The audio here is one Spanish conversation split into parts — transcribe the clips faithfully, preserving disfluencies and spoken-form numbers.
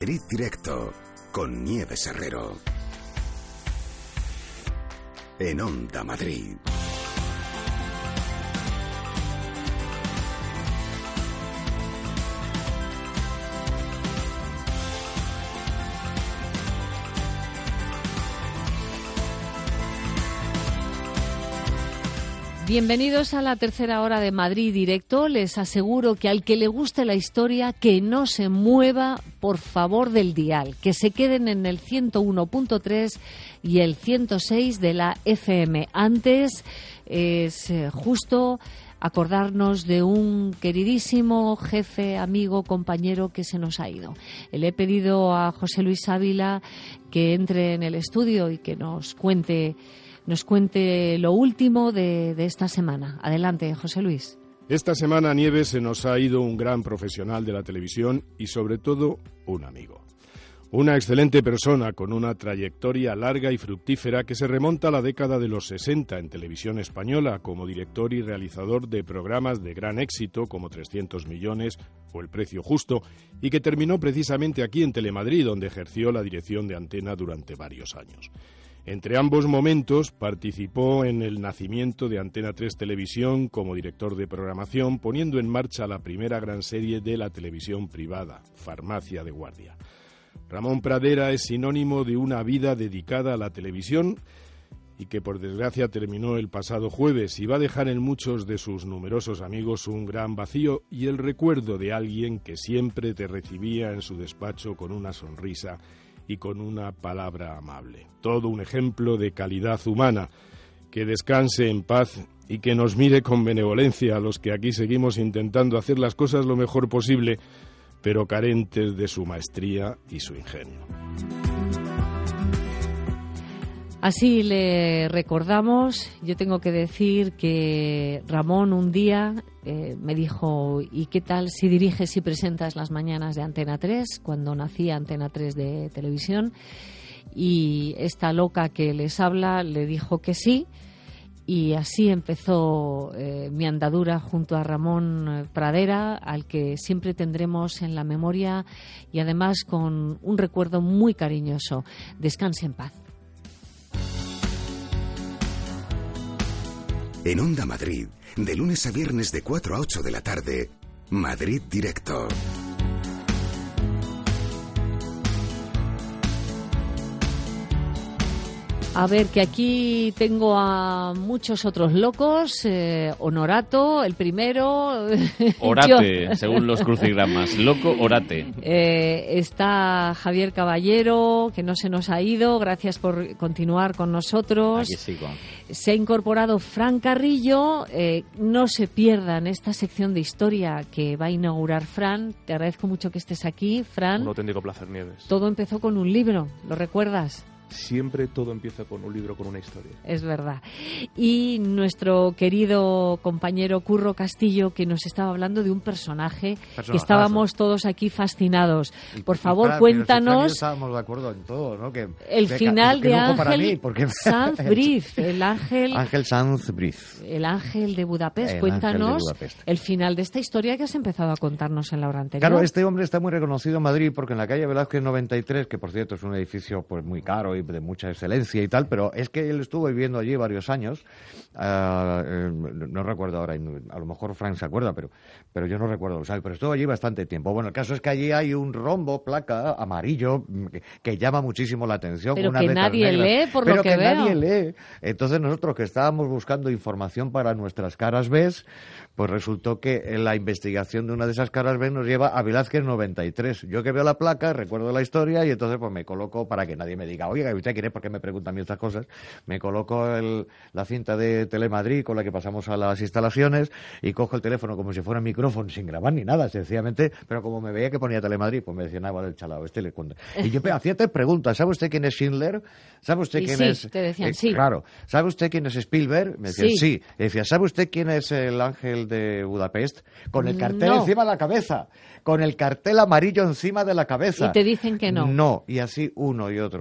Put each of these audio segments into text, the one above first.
Madrid Directo con Nieves Herrero en Onda Madrid. Bienvenidos a la tercera hora de Madrid Directo. Les aseguro que al que le guste la historia, que no se mueva, por favor, del dial, que se queden en el ciento uno punto tres y el ciento seis de la F M. Antes es eh, justo acordarnos de un queridísimo jefe, amigo, compañero que se nos ha ido. Le he pedido a José Luis Ávila que entre en el estudio y que nos cuente nos cuente lo último de, de esta semana. Adelante, José Luis. Esta semana, Nieves, se nos ha ido un gran profesional de la televisión y, sobre todo, un amigo. Una excelente persona con una trayectoria larga y fructífera que se remonta a la década de los sesenta en televisión española como director y realizador de programas de gran éxito como trescientos millones o El precio justo, y que terminó precisamente aquí en Telemadrid, donde ejerció la dirección de antena durante varios años. Entre ambos momentos participó en el nacimiento de Antena tres Televisión como director de programación, poniendo en marcha la primera gran serie de la televisión privada, Farmacia de Guardia. Ramón Pradera es sinónimo de una vida dedicada a la televisión y que por desgracia terminó el pasado jueves y va a dejar en muchos de sus numerosos amigos un gran vacío y el recuerdo de alguien que siempre te recibía en su despacho con una sonrisa y con una palabra amable. Todo un ejemplo de calidad humana. Que descanse en paz y que nos mire con benevolencia a los que aquí seguimos intentando hacer las cosas lo mejor posible, pero carentes de su maestría y su ingenio. Así le recordamos. Yo tengo que decir que Ramón un día eh, me dijo: ¿y qué tal si diriges y presentas las mañanas de Antena tres? Cuando nacía Antena tres de televisión. Y esta loca que les habla le dijo que sí. Y así empezó eh, mi andadura junto a Ramón Pradera, al que siempre tendremos en la memoria y además con un recuerdo muy cariñoso. Descanse en paz. En Onda Madrid, de lunes a viernes de cuatro a ocho de la tarde, Madrid Directo. A ver, que aquí tengo a muchos otros locos. Eh, Honorato, el primero. Orate, Yo. Según los crucigramas. Loco, orate. Eh, está Javier Caballero, que no se nos ha ido. Gracias por continuar con nosotros. Aquí sigo. Se ha incorporado Fran Carrillo. Eh, no se pierdan esta sección de historia que va a inaugurar Fran. Te agradezco mucho que estés aquí, Fran. Un auténtico placer, Nieves. Todo empezó con un libro, ¿lo recuerdas? Siempre todo empieza con un libro, con una historia. Es verdad. Y nuestro querido compañero Curro Castillo, que nos estaba hablando de un personaje que estábamos todos aquí fascinados. Por favor, Para, cuéntanos. Estábamos de acuerdo en todo, ¿no? Que, el que, final que, que de Ángel Ángel porque... Sanz Briz, el ángel. Ángel Sanz Briz. El ángel de Budapest. El cuéntanos de Budapest. el final de esta historia que has empezado a contarnos en la hora anterior. Claro, este hombre está muy reconocido en Madrid porque en la calle Velázquez noventa y tres, que por cierto es un edificio pues muy caro y de mucha excelencia y tal, pero es que él estuvo viviendo allí varios años. Uh, eh, no recuerdo ahora, a lo mejor Frank se acuerda, pero, pero yo no recuerdo, lo sabe, pero estuvo allí bastante tiempo. Bueno, el caso es que allí hay un rombo, placa, amarillo, que, que llama muchísimo la atención. Pero unas que letras nadie negras, lee, por pero lo que, que veo. nadie lee. Entonces nosotros que estábamos buscando información para nuestras caras B, pues resultó que la investigación de una de esas caras B nos lleva a Velázquez noventa y tres. Yo que veo la placa, recuerdo la historia y entonces pues me coloco para que nadie me diga, oiga, ¿usted quién es? ¿Por qué me pregunta a mí estas cosas? Me coloco el, la cinta de Telemadrid con la que pasamos a las instalaciones y cojo el teléfono como si fuera un micrófono sin grabar ni nada, sencillamente, pero como me veía que ponía Telemadrid, pues me decía, nada, el chalao, este le cuenta. Y yo hacía tres preguntas, ¿sabe usted quién es Schindler? ¿Sabe usted y quién sí, es...? te decían, eh, sí. Claro. ¿Sabe usted quién es Spielberg? Me decían, sí. sí. Y decía, ¿sabe usted quién es el ángel de Budapest? Con el cartel no. encima de la cabeza. Con el cartel amarillo encima de la cabeza. Y te dicen que no. No. Y así uno y otro y otro.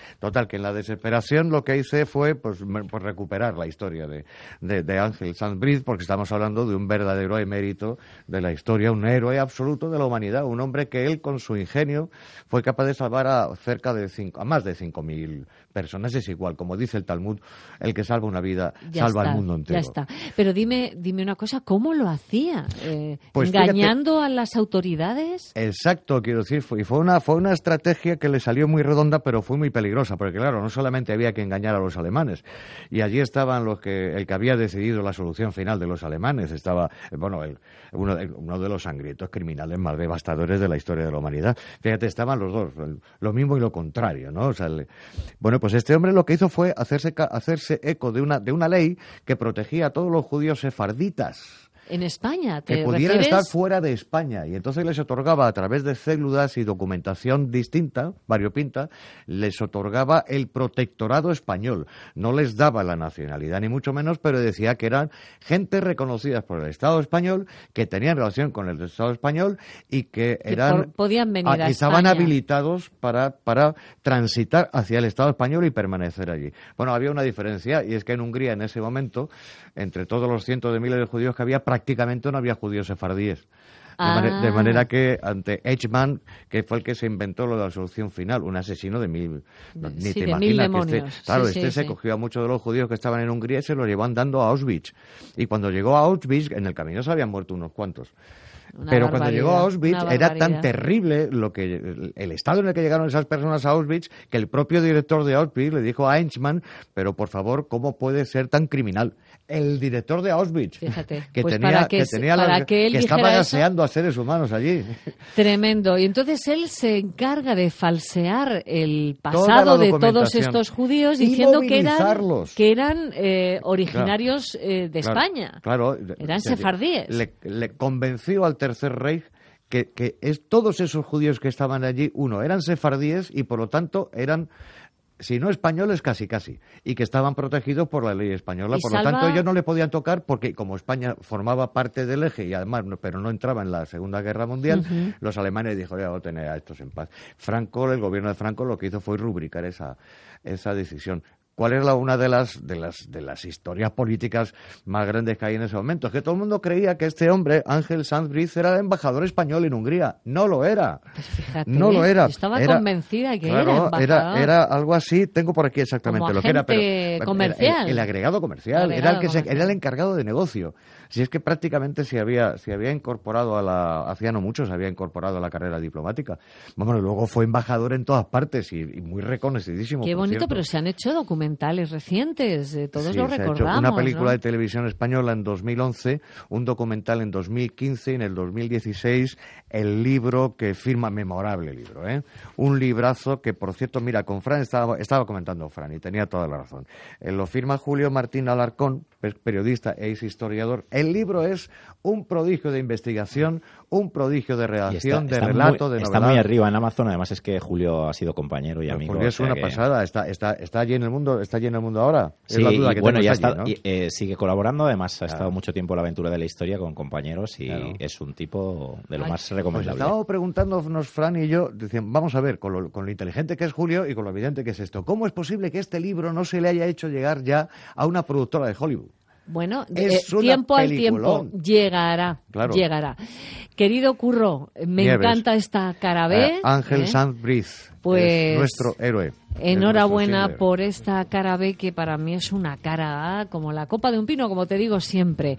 Total, que en la desesperación lo que hice fue pues, pues recuperar la historia de, de, de Ángel Sanz Briz, porque estamos hablando de un verdadero emérito de la historia, un héroe absoluto de la humanidad, un hombre que él con su ingenio fue capaz de salvar a cerca de cinco, a más de cinco mil personas. Es igual, como dice el Talmud, el que salva una vida ya salva está, al mundo entero. Ya está. Pero dime, dime una cosa, ¿cómo lo hacía? Eh, Pues ¿Engañando fíjate, a las autoridades? Exacto, quiero decir, fue, y fue una, fue una estrategia que le salió muy redonda, pero fue muy peligrosa, porque claro, no solamente había que engañar a los alemanes, y allí estaban los que, el que había decidido la solución final de los alemanes, estaba, bueno, el, uno, el, uno de los sangrientos criminales más devastadores de la historia de la humanidad. Fíjate, estaban los dos, el, lo mismo y lo contrario, ¿no? O sea, el, bueno, pues este hombre lo que hizo fue hacerse, hacerse eco de una, de una ley que protegía a todos los judíos sefarditas. En España, ¿te Que pudieran refieres? estar fuera de España. Y entonces les otorgaba, a través de células y documentación distinta, variopinta, les otorgaba el protectorado español. No les daba la nacionalidad, ni mucho menos, pero decía que eran gente reconocidas por el Estado español, que tenían relación con el Estado español y que eran... por- podían venir a y estaban España. habilitados para, para transitar hacia el Estado español y permanecer allí. Bueno, había una diferencia, y es que en Hungría, en ese momento, entre todos los cientos de miles de judíos que había, prácticamente no había judíos sefardíes. De, Ah. mane- de manera que ante Eichmann, que fue el que se inventó lo de la solución final, un asesino de mil... no, ni Sí, te de mil imaginas que demonios. este... Claro, Sí, este sí, se sí. cogió a muchos de los judíos que estaban en Hungría y se los llevó andando a Auschwitz. Y cuando llegó a Auschwitz, en el camino se habían muerto unos cuantos. Una Pero cuando barbaridad, llegó a Auschwitz una era tan barbaridad. terrible lo que el, el estado en el que llegaron esas personas a Auschwitz que el propio director de Auschwitz le dijo a Eichmann, pero por favor, ¿cómo puede ser tan criminal? El director de Auschwitz, Fíjate, que pues tenía, para que que, se- tenía para la- que él que estaba dijera eso. gaseando a seres humanos allí. Tremendo. Y entonces él se encarga de falsear el Toda pasado la de todos documentación. estos judíos Y diciendo que eran, movilizarlos. que eran eh, originarios eh, de Claro, España. Claro. Eran Se- sefardíes. Le, le convenció al Tercer Reich que, que es, todos esos judíos que estaban allí, uno, eran sefardíes y por lo tanto eran, si no españoles, casi casi, y que estaban protegidos por la ley española. Y Por salva- lo tanto, ellos no le podían tocar porque como España formaba parte del eje y además, no- pero no entraba en la Segunda Guerra Mundial, Ujú. los alemanes dijeron, ya voy a tener a estos en paz. Franco, el gobierno de Franco, lo que hizo fue rubricar esa, esa decisión. ¿Cuál es la, una de las, de, las, de las historias políticas más grandes que hay en ese momento? Es que todo el mundo creía que este hombre, Ángel Sanz Briz, era el embajador español en Hungría. No lo era. Pues fíjate, No lo era. yo estaba Era- convencida que claro, era embajador. era, era algo así. Tengo por aquí exactamente Como lo que era. Pero, agente pero comercial. El, el agregado comercial. Agregado era el que se- comercial. era el encargado de negocio. Si es que prácticamente se había, se había incorporado a la, hacía no mucho, se había incorporado a la carrera diplomática. Bueno, luego fue embajador en todas partes y, y muy reconocidísimo. Qué por bonito, cierto. pero se han hecho documentales recientes, eh, todos Sí, lo se ha hecho recordamos. una película ¿no? de televisión española en dos mil once, un documental en dos mil quince y en el dos mil dieciséis el libro que firma, memorable libro, ¿eh? Un librazo que, por cierto, mira, con Fran estaba, estaba comentando Fran y tenía toda la razón. Eh, lo firma Julio Martín Alarcón, es periodista e es historiador. El libro es un prodigio de investigación, un prodigio de Y redacción, está- de está relato, muy, de Está novedad. muy arriba en Amazon, además es que Julio ha sido compañero y Pero amigo. Julio o es sea una que- pasada, está, está, está allí en el mundo, está allí en el mundo ahora. Es Sí, la duda y que bueno, tengo, ya está está, allí, ¿no? y, eh, sigue colaborando, además ha estado Claro. mucho tiempo en la aventura de la historia con compañeros y Claro. es un tipo de lo Ay, más Pues recomendable. estábamos preguntándonos, Fran y yo, decían, vamos a ver, con lo, con lo inteligente que es Julio y con lo evidente que es esto, ¿cómo es posible que este libro no se le haya hecho llegar ya a una productora de Hollywood? Bueno, Es eh, una tiempo al tiempo, peliculón. llegará, Claro. llegará. Querido Curro, me Nieves. encanta esta cara B. Eh, Ángel ¿eh? Sanz Briz, Pues, es nuestro héroe. Enhorabuena Es nuestro por esta cara B, que para mí es una cara A, como la copa de un pino, como te digo siempre.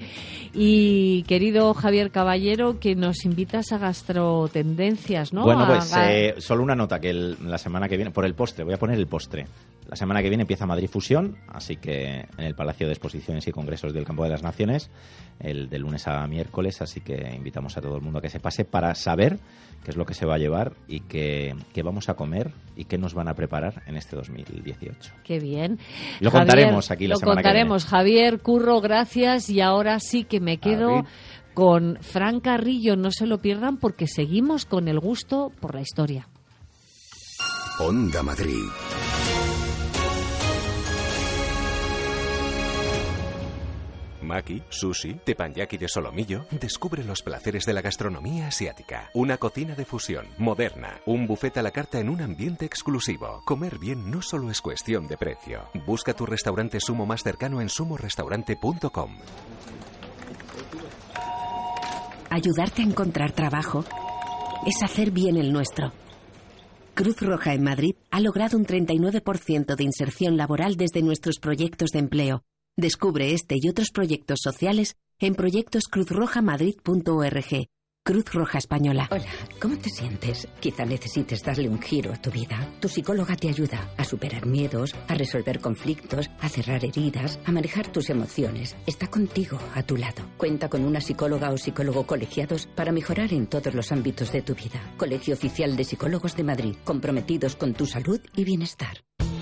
Y querido Javier Caballero, que nos invitas a Gastrotendencias, ¿no? Bueno, A pues ga- eh, solo una nota, que el- la semana que viene, por el postre, voy a poner el postre. La semana que viene empieza Madrid Fusión, así que en el Palacio de Exposiciones y Congresos del Campo de las Naciones, el de lunes a miércoles, así que invitamos a todo el mundo a que se pase para saber qué es lo que se va a llevar y qué, qué vamos a comer y qué nos van a preparar en este dos mil dieciocho. Qué bien. Lo Javier, contaremos aquí la lo semana que contaremos. Javier, Curro, gracias. Y ahora sí que me quedo David. con Fran Carrillo. No se lo pierdan porque seguimos con el gusto por la historia. Onda Madrid. maki, sushi, teppanyaki de solomillo. Descubre los placeres de la gastronomía asiática. Una cocina de fusión, moderna. Un buffet a la carta en un ambiente exclusivo. Comer bien no solo es cuestión de precio. Busca tu restaurante Sumo más cercano en sumo restaurante punto com. Ayudarte a encontrar trabajo es hacer bien el nuestro. Cruz Roja en Madrid ha logrado un treinta y nueve por ciento de inserción laboral desde nuestros proyectos de empleo. Descubre este y otros proyectos sociales en proyectos cruz roja madrid punto org. Cruz Roja Española. Hola, ¿cómo te sientes? Quizá necesites darle un giro a tu vida. Tu psicóloga te ayuda a superar miedos, a resolver conflictos, a cerrar heridas, a manejar tus emociones. Está contigo, a tu lado. Cuenta con una psicóloga o psicólogo colegiados para mejorar en todos los ámbitos de tu vida. Colegio Oficial de Psicólogos de Madrid, comprometidos con tu salud y bienestar.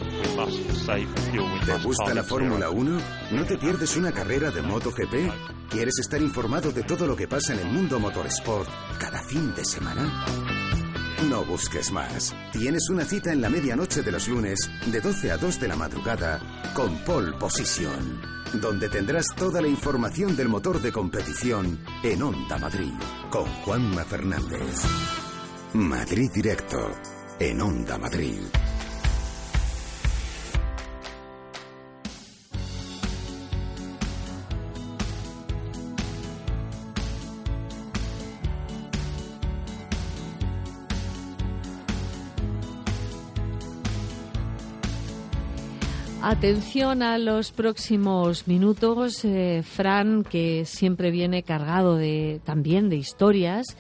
¿Te gusta la Fórmula uno? ¿No te pierdes una carrera de MotoGP? ¿Quieres estar informado de todo lo que pasa en el mundo motorsport cada fin de semana? No busques más. Tienes una cita en la medianoche de los lunes, de doce a dos de la madrugada, con Pole Position, donde tendrás toda la información del motor de competición en Onda Madrid, con Juanma Fernández. Madrid Directo, en Onda Madrid. Atención a los próximos minutos, eh, Fran, que siempre viene cargado de también de historias.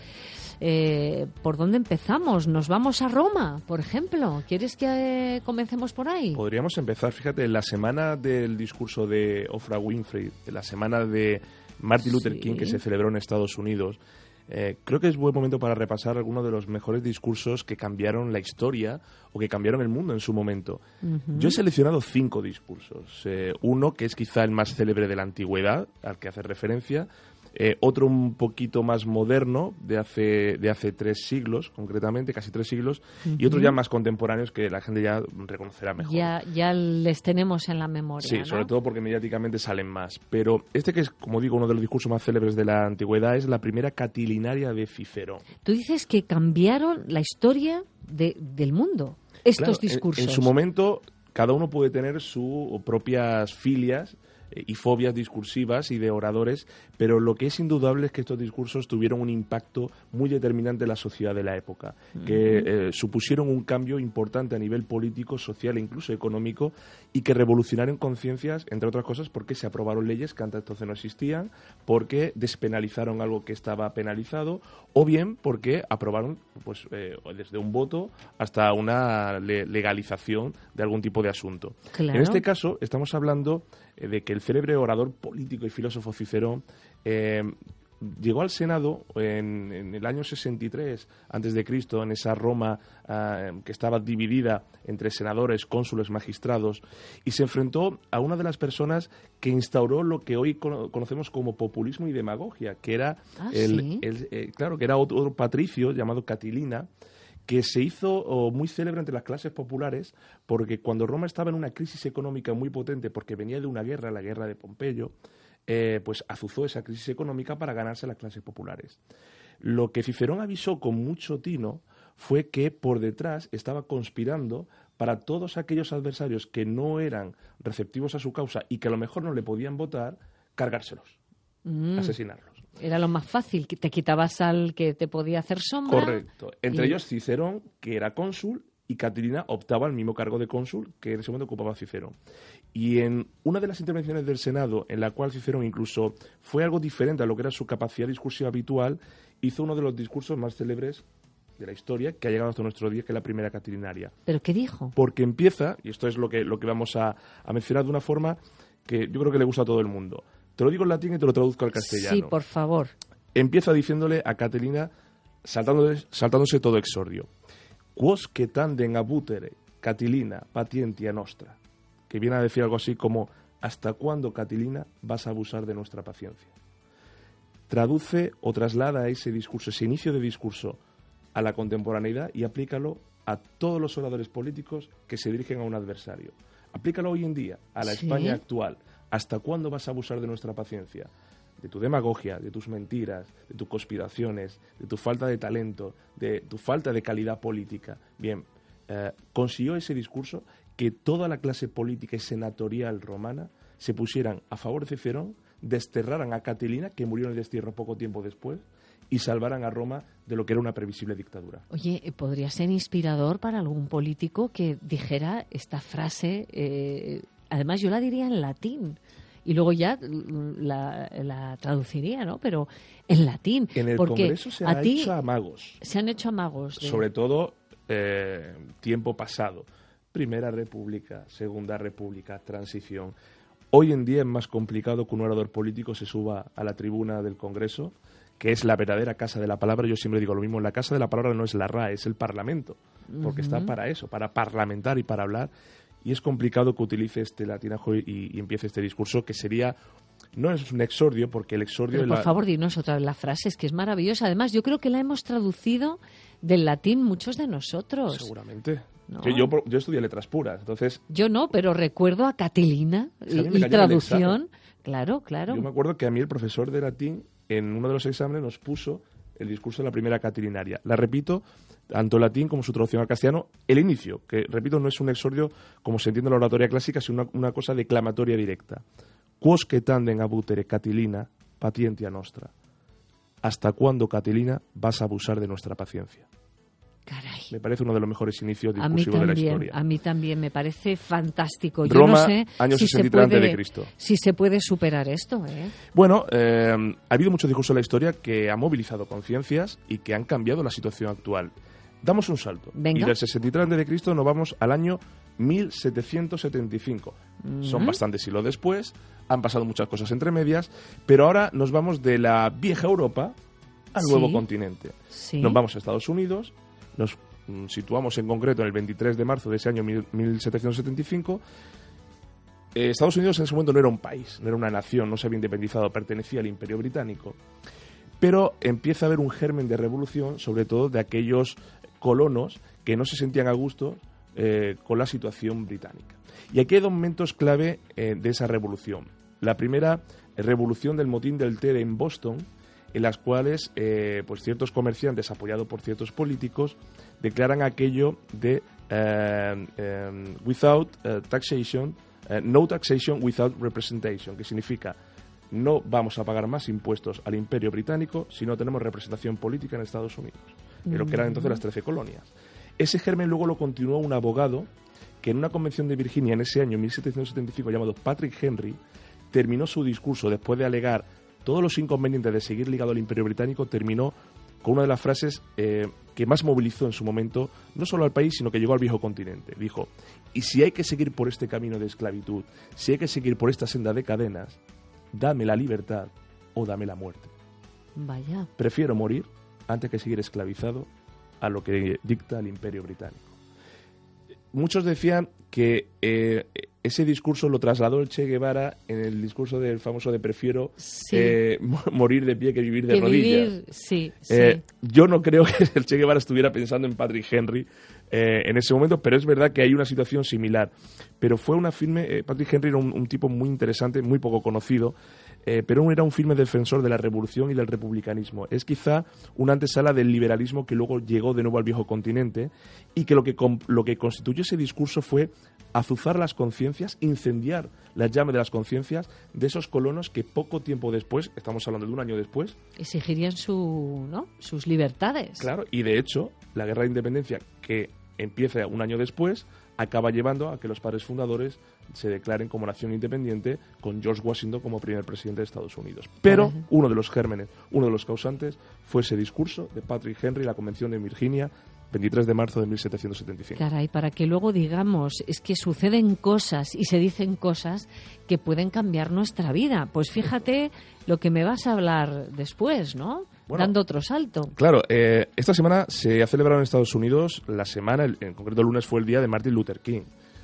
Eh, ¿Por dónde empezamos? ¿Nos vamos a Roma, por ejemplo? ¿Quieres que eh, comencemos por ahí? Podríamos empezar, fíjate, la semana del discurso de Oprah Winfrey, la semana de Martin Luther Sí. King, que se celebró en Estados Unidos. Eh, creo que es buen momento para repasar algunos de los mejores discursos que cambiaron la historia o que cambiaron el mundo en su momento. Uh-huh. Yo he seleccionado cinco discursos. Eh, uno, que es quizá el más célebre de la antigüedad, al que hace referencia. Eh, otro un poquito más moderno, de hace de hace tres siglos, concretamente, casi tres siglos. Uh-huh. Y otros ya más contemporáneos que la gente ya reconocerá mejor. Ya, ya les tenemos en la memoria, Sí, ¿no? sobre todo porque mediáticamente salen más. Pero este, que es, como digo, uno de los discursos más célebres de la antigüedad, es la primera catilinaria de Cicerón. Tú dices que cambiaron la historia de, del mundo, estos Claro, discursos. En, en su momento, cada uno puede tener sus propias filias eh, y fobias discursivas y de oradores, pero lo que es indudable es que estos discursos tuvieron un impacto muy determinante en la sociedad de la época, uh-huh. que eh, supusieron un cambio importante a nivel político, social e incluso económico, y que revolucionaron conciencias, entre otras cosas, porque se aprobaron leyes que antes entonces no existían, porque despenalizaron algo que estaba penalizado, o bien porque aprobaron pues eh, desde un voto hasta una le- legalización de algún tipo de asunto. Claro. En este caso, estamos hablando eh, de que el célebre orador político y filósofo Cicerón eh, llegó al Senado en, en el año sesenta y tres antes de Cristo, en esa Roma eh, que estaba dividida entre senadores, cónsules, magistrados, y se enfrentó a una de las personas que instauró lo que hoy cono- conocemos como populismo y demagogia, que era Ah, el, ¿sí? el- eh, claro, que era otro, otro patricio llamado Catilina, que se hizo oh, muy célebre entre las clases populares, porque cuando Roma estaba en una crisis económica muy potente, porque venía de una guerra, la guerra de Pompeyo, eh, pues azuzó esa crisis económica para ganarse a las clases populares. Lo que Cicerón avisó con mucho tino fue que por detrás estaba conspirando para todos aquellos adversarios que no eran receptivos a su causa y que a lo mejor no le podían votar, cargárselos, Mm. asesinarlos. Era lo más fácil, que te quitabas al que te podía hacer sombra. Correcto. Entre y- ellos Cicerón, que era cónsul, y Catilina optaba al mismo cargo de cónsul que en ese momento ocupaba Cicerón. Y en una de las intervenciones del Senado, en la cual Cicerón incluso fue algo diferente a lo que era su capacidad discursiva habitual, hizo uno de los discursos más célebres de la historia que ha llegado hasta nuestro día, que es la primera catilinaria. ¿Pero qué dijo? Porque empieza, y esto es lo que, lo que vamos a, a mencionar de una forma que yo creo que le gusta a todo el mundo. Te lo digo en latín y te lo traduzco al castellano. Sí, por favor. Empieza diciéndole a Catilina, saltándose, saltándose todo exordio. Quos que tandem abutere, Catilina, patientia nostra. Que viene a decir algo así como, ¿hasta cuándo, Catilina, vas a abusar de nuestra paciencia? Traduce o traslada ese discurso, ese inicio de discurso, a la contemporaneidad y aplícalo a todos los oradores políticos que se dirigen a un adversario. Aplícalo hoy en día, a la Sí. España actual, ¿hasta cuándo vas a abusar de nuestra paciencia? De tu demagogia, de tus mentiras, de tus conspiraciones, de tu falta de talento, de tu falta de calidad política. Bien, eh, consiguió ese discurso que toda la clase política y senatorial romana se pusieran a favor de Cicerón, desterraran a Catilina, que murió en el destierro poco tiempo después, y salvaran a Roma de lo que era una previsible dictadura. Oye, podría ser inspirador para algún político que dijera esta frase, eh, además yo la diría en latín, y luego ya la, la traduciría, ¿no? Pero en latín. En el porque Congreso se a han ti hecho amagos. Se han hecho amagos. De... Sobre todo eh, tiempo pasado. Primera República, Segunda República, Transición. Hoy en día es más complicado que un orador político se suba a la tribuna del Congreso, que es la verdadera casa de la palabra. Yo siempre digo lo mismo, la casa de la palabra no es la R A E, es el Parlamento, porque uh-huh. está para eso, para parlamentar y para hablar. Y es complicado que utilice este latinajo y, y empiece este discurso, que sería, no es un exordio, porque el exordio... Pero por la... favor, dinos otra vez la frase, es que es maravillosa. Además, yo creo que la hemos traducido del latín muchos de nosotros. Seguramente. ¿No? Yo, yo, yo estudié letras puras, entonces... Yo no, pero recuerdo a Catilina y, y traducción. Claro, claro. Yo me acuerdo que a mí el profesor de latín, en uno de los exámenes, nos puso el discurso de la primera catilinaria. La repito, tanto latín como su traducción al castellano, el inicio, que, repito, no es un exordio como se entiende en la oratoria clásica, sino una, una cosa declamatoria directa. Quos que tandem abutere Catilina, patientia nostra. ¿Hasta cuándo, Catilina, vas a abusar de nuestra paciencia? Caray. Me parece uno de los mejores inicios a discursivos también, de la historia. A mí también me parece fantástico. Yo Roma, no sé año si sesenta y se tres puede, antes de Cristo. Si se puede superar esto, ¿eh? Bueno, eh, ha habido muchos discursos en la historia que han movilizado conciencias y que han cambiado la situación actual. Damos un salto. Venga. Y del sesenta y tres antes de Cristo nos vamos al año mil setecientos setenta y cinco. Mm-hmm. Son bastantes siglos después, han pasado muchas cosas entre medias, pero ahora nos vamos de la vieja Europa al sí. nuevo continente. Sí. Nos vamos a Estados Unidos, nos situamos en concreto en el veintitrés de marzo de ese año mil setecientos setenta y cinco. Eh, Estados Unidos en ese momento no era un país, no era una nación, no se había independizado, pertenecía al Imperio Británico. Pero empieza a haber un germen de revolución, sobre todo de aquellos colonos que no se sentían a gusto eh, con la situación británica. Y aquí hay dos momentos clave eh, de esa revolución. La primera, revolución del motín del té en Boston, en las cuales eh, pues ciertos comerciantes, apoyados por ciertos políticos, declaran aquello de uh, um, without uh, taxation, uh, no taxation without representation, que significa no vamos a pagar más impuestos al Imperio Británico si no tenemos representación política en Estados Unidos, en lo que eran entonces las trece colonias. Ese germen luego lo continuó un abogado que en una convención de Virginia en ese año mil setecientos setenta y cinco llamado Patrick Henry terminó su discurso después de alegar todos los inconvenientes de seguir ligado al Imperio Británico, terminó con una de las frases eh, que más movilizó en su momento, no solo al país, sino que llegó al viejo continente. Dijo, y si hay que seguir por este camino de esclavitud, si hay que seguir por esta senda de cadenas, dame la libertad o dame la muerte. Vaya. Prefiero morir antes que seguir esclavizado a lo que dicta el Imperio Británico. Muchos decían que eh, ese discurso lo trasladó el Che Guevara en el discurso del famoso de prefiero sí. eh, morir de pie que vivir de que rodillas. Vivir, sí, eh, sí. Yo no creo que el Che Guevara estuviera pensando en Patrick Henry eh, en ese momento, pero es verdad que hay una situación similar. Pero fue una firme... Eh, Patrick Henry era un, un tipo muy interesante, muy poco conocido, Eh, pero era un firme defensor de la revolución y del republicanismo. Es quizá una antesala del liberalismo que luego llegó de nuevo al viejo continente y que lo que, lo que constituyó ese discurso fue azuzar las conciencias, incendiar la llama de las conciencias de esos colonos que poco tiempo después, estamos hablando de un año después, exigirían su, ¿no? sus libertades. Claro, y de hecho, la guerra de independencia que empieza un año después acaba llevando a que los padres fundadores se declaren como nación independiente con George Washington como primer presidente de Estados Unidos. Pero uh-huh. uno de los gérmenes, uno de los causantes fue ese discurso de Patrick Henry, la Convención de Virginia, veintitrés de marzo de mil setecientos setenta y cinco. Caray, para que luego digamos, es que suceden cosas y se dicen cosas que pueden cambiar nuestra vida. Pues fíjate lo que me vas a hablar después, ¿no? Bueno, dando otro salto. Claro, eh, esta semana se ha celebrado en Estados Unidos la semana, en concreto el lunes fue el día de Martin Luther King,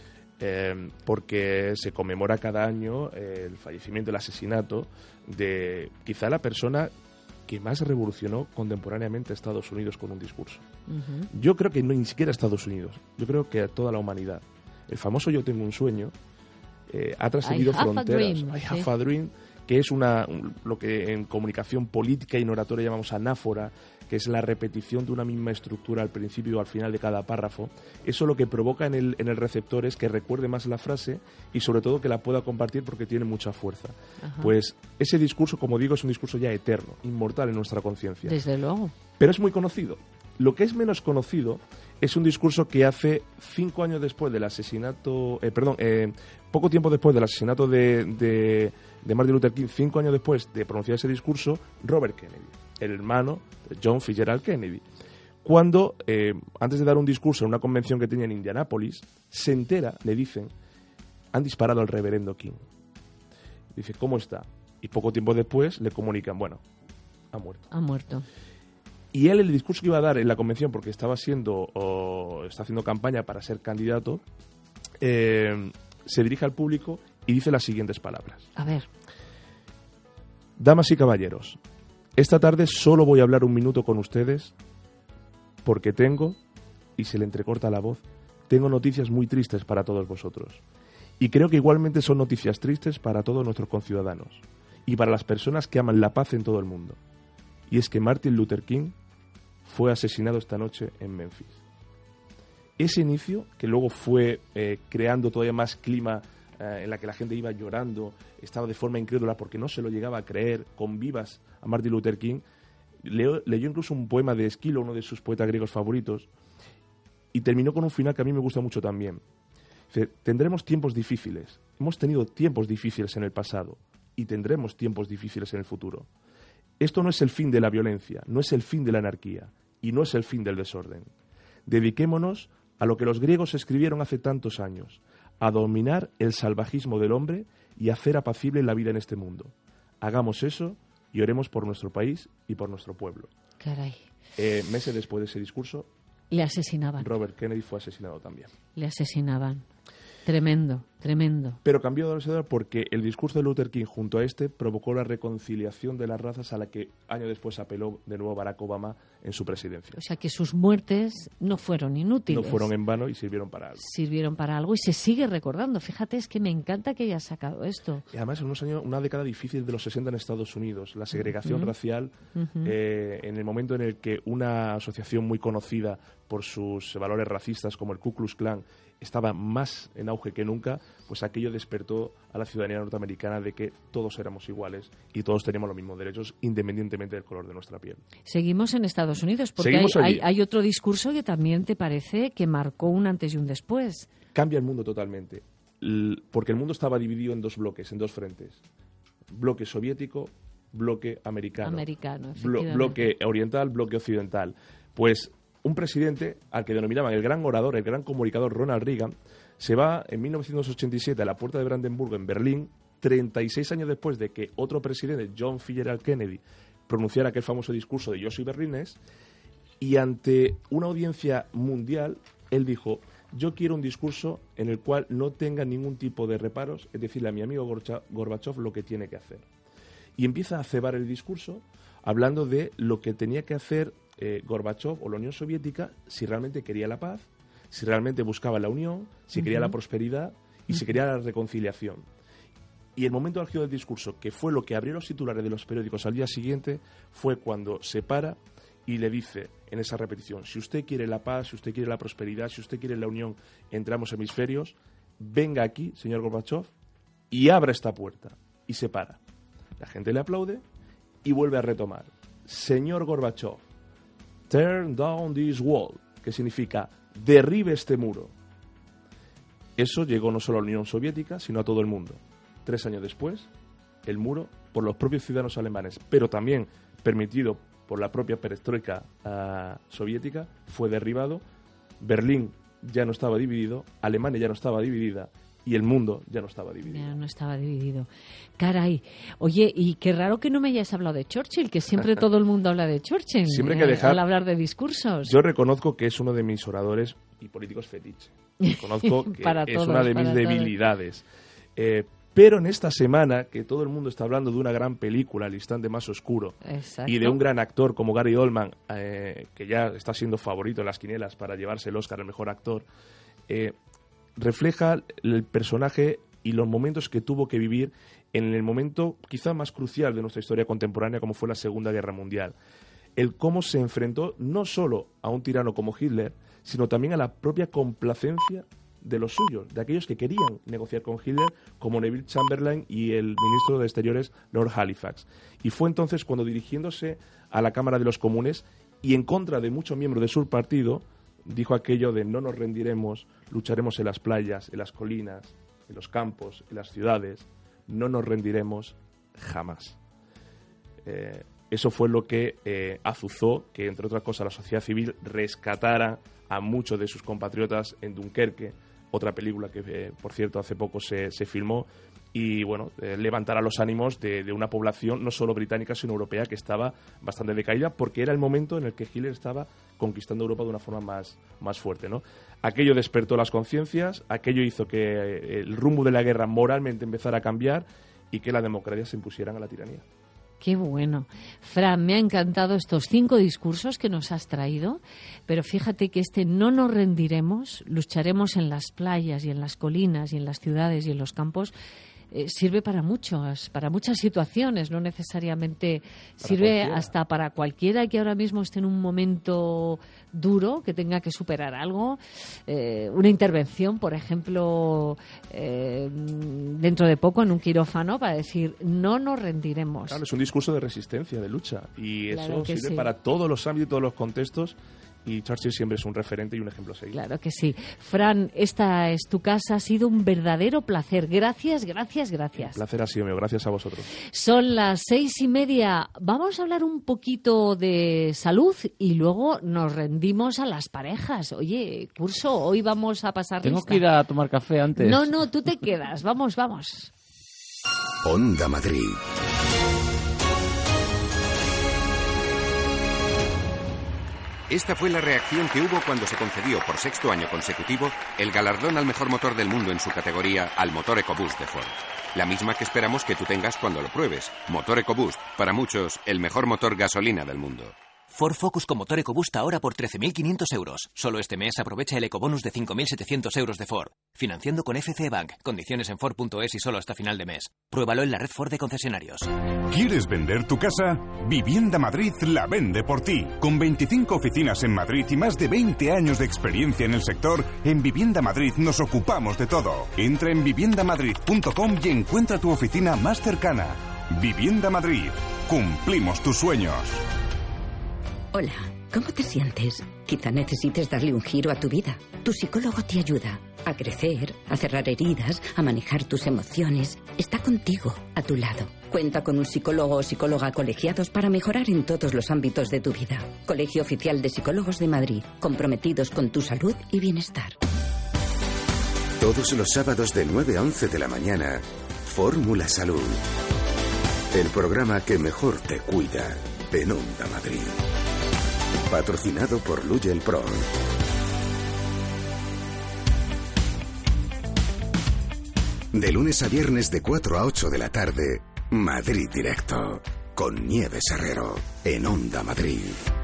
eh, porque se conmemora cada año eh, el fallecimiento, el asesinato de quizá la persona que más revolucionó contemporáneamente a Estados Unidos con un discurso. Uh-huh. Yo creo que no ni siquiera a Estados Unidos, yo creo que a toda la humanidad. El famoso Yo tengo un sueño eh, ha trascendido I have a fronteras. dream, I sí. have a dream, que es una, un- lo que en comunicación política y en oratoria llamamos anáfora, que es la repetición de una misma estructura al principio o al final de cada párrafo. Eso lo que provoca en el, en el receptor es que recuerde más la frase y sobre todo que la pueda compartir porque tiene mucha fuerza. Ajá. Pues ese discurso, como digo, es un discurso ya eterno, inmortal en nuestra conciencia. Desde luego. Pero es muy conocido. Lo que es menos conocido es un discurso que hace cinco años después del asesinato, eh, perdón, eh, poco tiempo después del asesinato de, de, de Martin Luther King, cinco años después de pronunciar ese discurso, Robert Kennedy, el hermano de John Fitzgerald Kennedy, cuando, eh, antes de dar un discurso en una convención que tenía en Indianápolis, se entera, le dicen, han disparado al reverendo King. Dice, ¿cómo está? Y poco tiempo después le comunican, bueno, ha muerto. Ha muerto. Y él, el discurso que iba a dar en la convención, porque estaba siendo o está haciendo campaña para ser candidato, eh, se dirige al público y dice las siguientes palabras. A ver. Damas y caballeros, esta tarde solo voy a hablar un minuto con ustedes porque tengo, y se le entrecorta la voz, tengo noticias muy tristes para todos vosotros. Y creo que igualmente son noticias tristes para todos nuestros conciudadanos y para las personas que aman la paz en todo el mundo. Y es que Martin Luther King fue asesinado esta noche en Memphis. Ese inicio, que luego fue eh, creando todavía más clima eh, en la que la gente iba llorando, estaba de forma incrédula porque no se lo llegaba a creer, con vivas a Martin Luther King, leo, leyó incluso un poema de Esquilo, uno de sus poetas griegos favoritos, y terminó con un final que a mí me gusta mucho también. Dice, tendremos tiempos difíciles, hemos tenido tiempos difíciles en el pasado y tendremos tiempos difíciles en el futuro. Esto no es el fin de la violencia, no es el fin de la anarquía y no es el fin del desorden. Dediquémonos a lo que los griegos escribieron hace tantos años, a dominar el salvajismo del hombre y hacer apacible la vida en este mundo. Hagamos eso y oremos por nuestro país y por nuestro pueblo. Caray. Eh, meses después de ese discurso, Le asesinaban. Robert Kennedy fue asesinado también. Le asesinaban. Tremendo, tremendo. Pero cambió de adversidad porque el discurso de Luther King junto a este provocó la reconciliación de las razas a la que años después apeló de nuevo Barack Obama en su presidencia. O sea que sus muertes no fueron inútiles. No fueron en vano y sirvieron para algo. Sirvieron para algo y se sigue recordando. Fíjate, es que me encanta que hayas sacado esto. Y además en unos años, una década difícil de los sesenta en Estados Unidos, la segregación Uh-huh. racial, Uh-huh. eh, en el momento en el que una asociación muy conocida por sus valores racistas como el Ku Klux Klan estaba más en auge que nunca, pues aquello despertó a la ciudadanía norteamericana de que todos éramos iguales y todos teníamos los mismos derechos independientemente del color de nuestra piel. Seguimos en Estados Unidos porque hay, Seguimos allí. hay, hay otro discurso que también te parece que marcó un antes y un después. Cambia el mundo totalmente, L- porque el mundo estaba dividido en dos bloques, en dos frentes. Bloque soviético, bloque americano. Americano, Blo- efectivamente. bloque oriental, bloque occidental. Pues un presidente al que denominaban el gran orador, el gran comunicador Ronald Reagan, se va en mil novecientos ochenta y siete a la puerta de Brandenburgo, en Berlín, treinta y seis años después de que otro presidente, John Fitzgerald Kennedy, pronunciara aquel famoso discurso de Yo soy berlinés, y ante una audiencia mundial, él dijo, yo quiero un discurso en el cual no tenga ningún tipo de reparos, es decirle a mi amigo Gorcha- Gorbachev lo que tiene que hacer. Y empieza a cebar el discurso hablando de lo que tenía que hacer eh, Gorbachev o la Unión Soviética si realmente quería la paz, si realmente buscaba la unión, si quería Ujú. la prosperidad y si quería la reconciliación. Y el momento álgido del discurso, que fue lo que abrió los titulares de los periódicos al día siguiente, fue cuando se para y le dice en esa repetición, si usted quiere la paz, si usted quiere la prosperidad, si usted quiere la unión entre ambos hemisferios, venga aquí, señor Gorbachev, y abra esta puerta. Y se para. La gente le aplaude y vuelve a retomar. Señor Gorbachev, turn down this wall, que significa derribe este muro. Eso llegó no solo a la Unión Soviética, sino a todo el mundo. Tres años después, el muro, por los propios ciudadanos alemanes, pero también permitido por la propia perestroika uh, soviética, fue derribado. Berlín ya no estaba dividido, Alemania ya no estaba dividida y el mundo ya no estaba dividido. Ya no estaba dividido. Caray. Oye, y qué raro que no me hayas hablado de Churchill, que siempre todo el mundo habla de Churchill. Siempre hay que eh, dejar- al hablar de discursos. Yo reconozco que es uno de mis oradores y políticos fetiche. Reconozco que Para es todos, una de mis para todos. debilidades. Eh, pero en esta semana, que todo el mundo está hablando de una gran película, El instante más oscuro, Exacto. y de un gran actor como Gary Oldman, eh, que ya está siendo favorito en las quinielas para llevarse el Oscar al mejor actor, eh, refleja el personaje y los momentos que tuvo que vivir en el momento quizá más crucial de nuestra historia contemporánea, como fue la Segunda Guerra Mundial. El cómo se enfrentó no solo a un tirano como Hitler, sino también a la propia complacencia de los suyos, de aquellos que querían negociar con Hitler, como Neville Chamberlain y el ministro de Exteriores Lord Halifax. Y fue entonces cuando, dirigiéndose a la Cámara de los Comunes y en contra de muchos miembros de su partido, dijo aquello de no nos rendiremos, lucharemos en las playas, en las colinas, en los campos, en las ciudades, no nos rendiremos jamás. Eh, eso fue lo que eh, azuzó que, entre otras cosas, la sociedad civil rescatara a muchos de sus compatriotas en Dunkerque, otra película que, eh, por cierto, hace poco se, se filmó, y bueno, eh, levantara los ánimos de, de una población no solo británica, sino europea, que estaba bastante decaída, porque era el momento en el que Hitler estaba conquistando Europa de una forma más, más fuerte, ¿no? Aquello despertó las conciencias, aquello hizo que el rumbo de la guerra moralmente empezara a cambiar y que la democracia se impusieran a la tiranía. Qué bueno. Fran, me ha encantado estos cinco discursos que nos has traído, pero fíjate que este no nos rendiremos, lucharemos en las playas y en las colinas y en las ciudades y en los campos, eh, sirve para muchos, para muchas situaciones, no necesariamente para sirve cualquiera. Hasta para cualquiera que ahora mismo esté en un momento duro, que tenga que superar algo, eh, una intervención, por ejemplo, eh, dentro de poco en un quirófano, para decir no nos rendiremos. Claro, es un discurso de resistencia, de lucha, y claro eso sirve sí. para todos los ámbitos, todos los contextos. Y Churchill siempre es un referente y un ejemplo a seguir. Claro que sí. Fran, esta es tu casa. Ha sido un verdadero placer. Gracias, gracias, gracias. El placer ha sido mío. Gracias a vosotros. Son las seis y media. Vamos a hablar un poquito de salud y luego nos rendimos a las parejas. Oye, Curso, hoy vamos a pasar Tengo lista. que ir a tomar café antes. No, no, tú te quedas. Vamos, vamos. Onda Madrid. Esta fue la reacción que hubo cuando se concedió por sexto año consecutivo el galardón al mejor motor del mundo en su categoría al motor EcoBoost de Ford. La misma que esperamos que tú tengas cuando lo pruebes. Motor EcoBoost, para muchos, el mejor motor gasolina del mundo. Ford Focus con motor EcoBoost ahora por trece mil quinientos euros. Solo este mes aprovecha el ecobonus de cinco mil setecientos euros de Ford. Financiando con F C Bank. Condiciones en Ford punto es y solo hasta final de mes. Pruébalo en la red Ford de concesionarios. ¿Quieres vender tu casa? Vivienda Madrid la vende por ti. Con veinticinco oficinas en Madrid y más de veinte años de experiencia en el sector, en Vivienda Madrid nos ocupamos de todo. Entra en vivienda madrid punto com y encuentra tu oficina más cercana. Vivienda Madrid. Cumplimos tus sueños. Hola, ¿cómo te sientes? Quizá necesites darle un giro a tu vida. Tu psicólogo te ayuda a crecer, a cerrar heridas, a manejar tus emociones. Está contigo, a tu lado. Cuenta con un psicólogo o psicóloga colegiados para mejorar en todos los ámbitos de tu vida. Colegio Oficial de Psicólogos de Madrid, comprometidos con tu salud y bienestar. Todos los sábados de nueve a once de la mañana, Fórmula Salud. El programa que mejor te cuida en Onda Madrid. Patrocinado por Lugel Pro. De lunes a viernes de cuatro a ocho de la tarde, Madrid Directo, con Nieves Herrero, en Onda Madrid.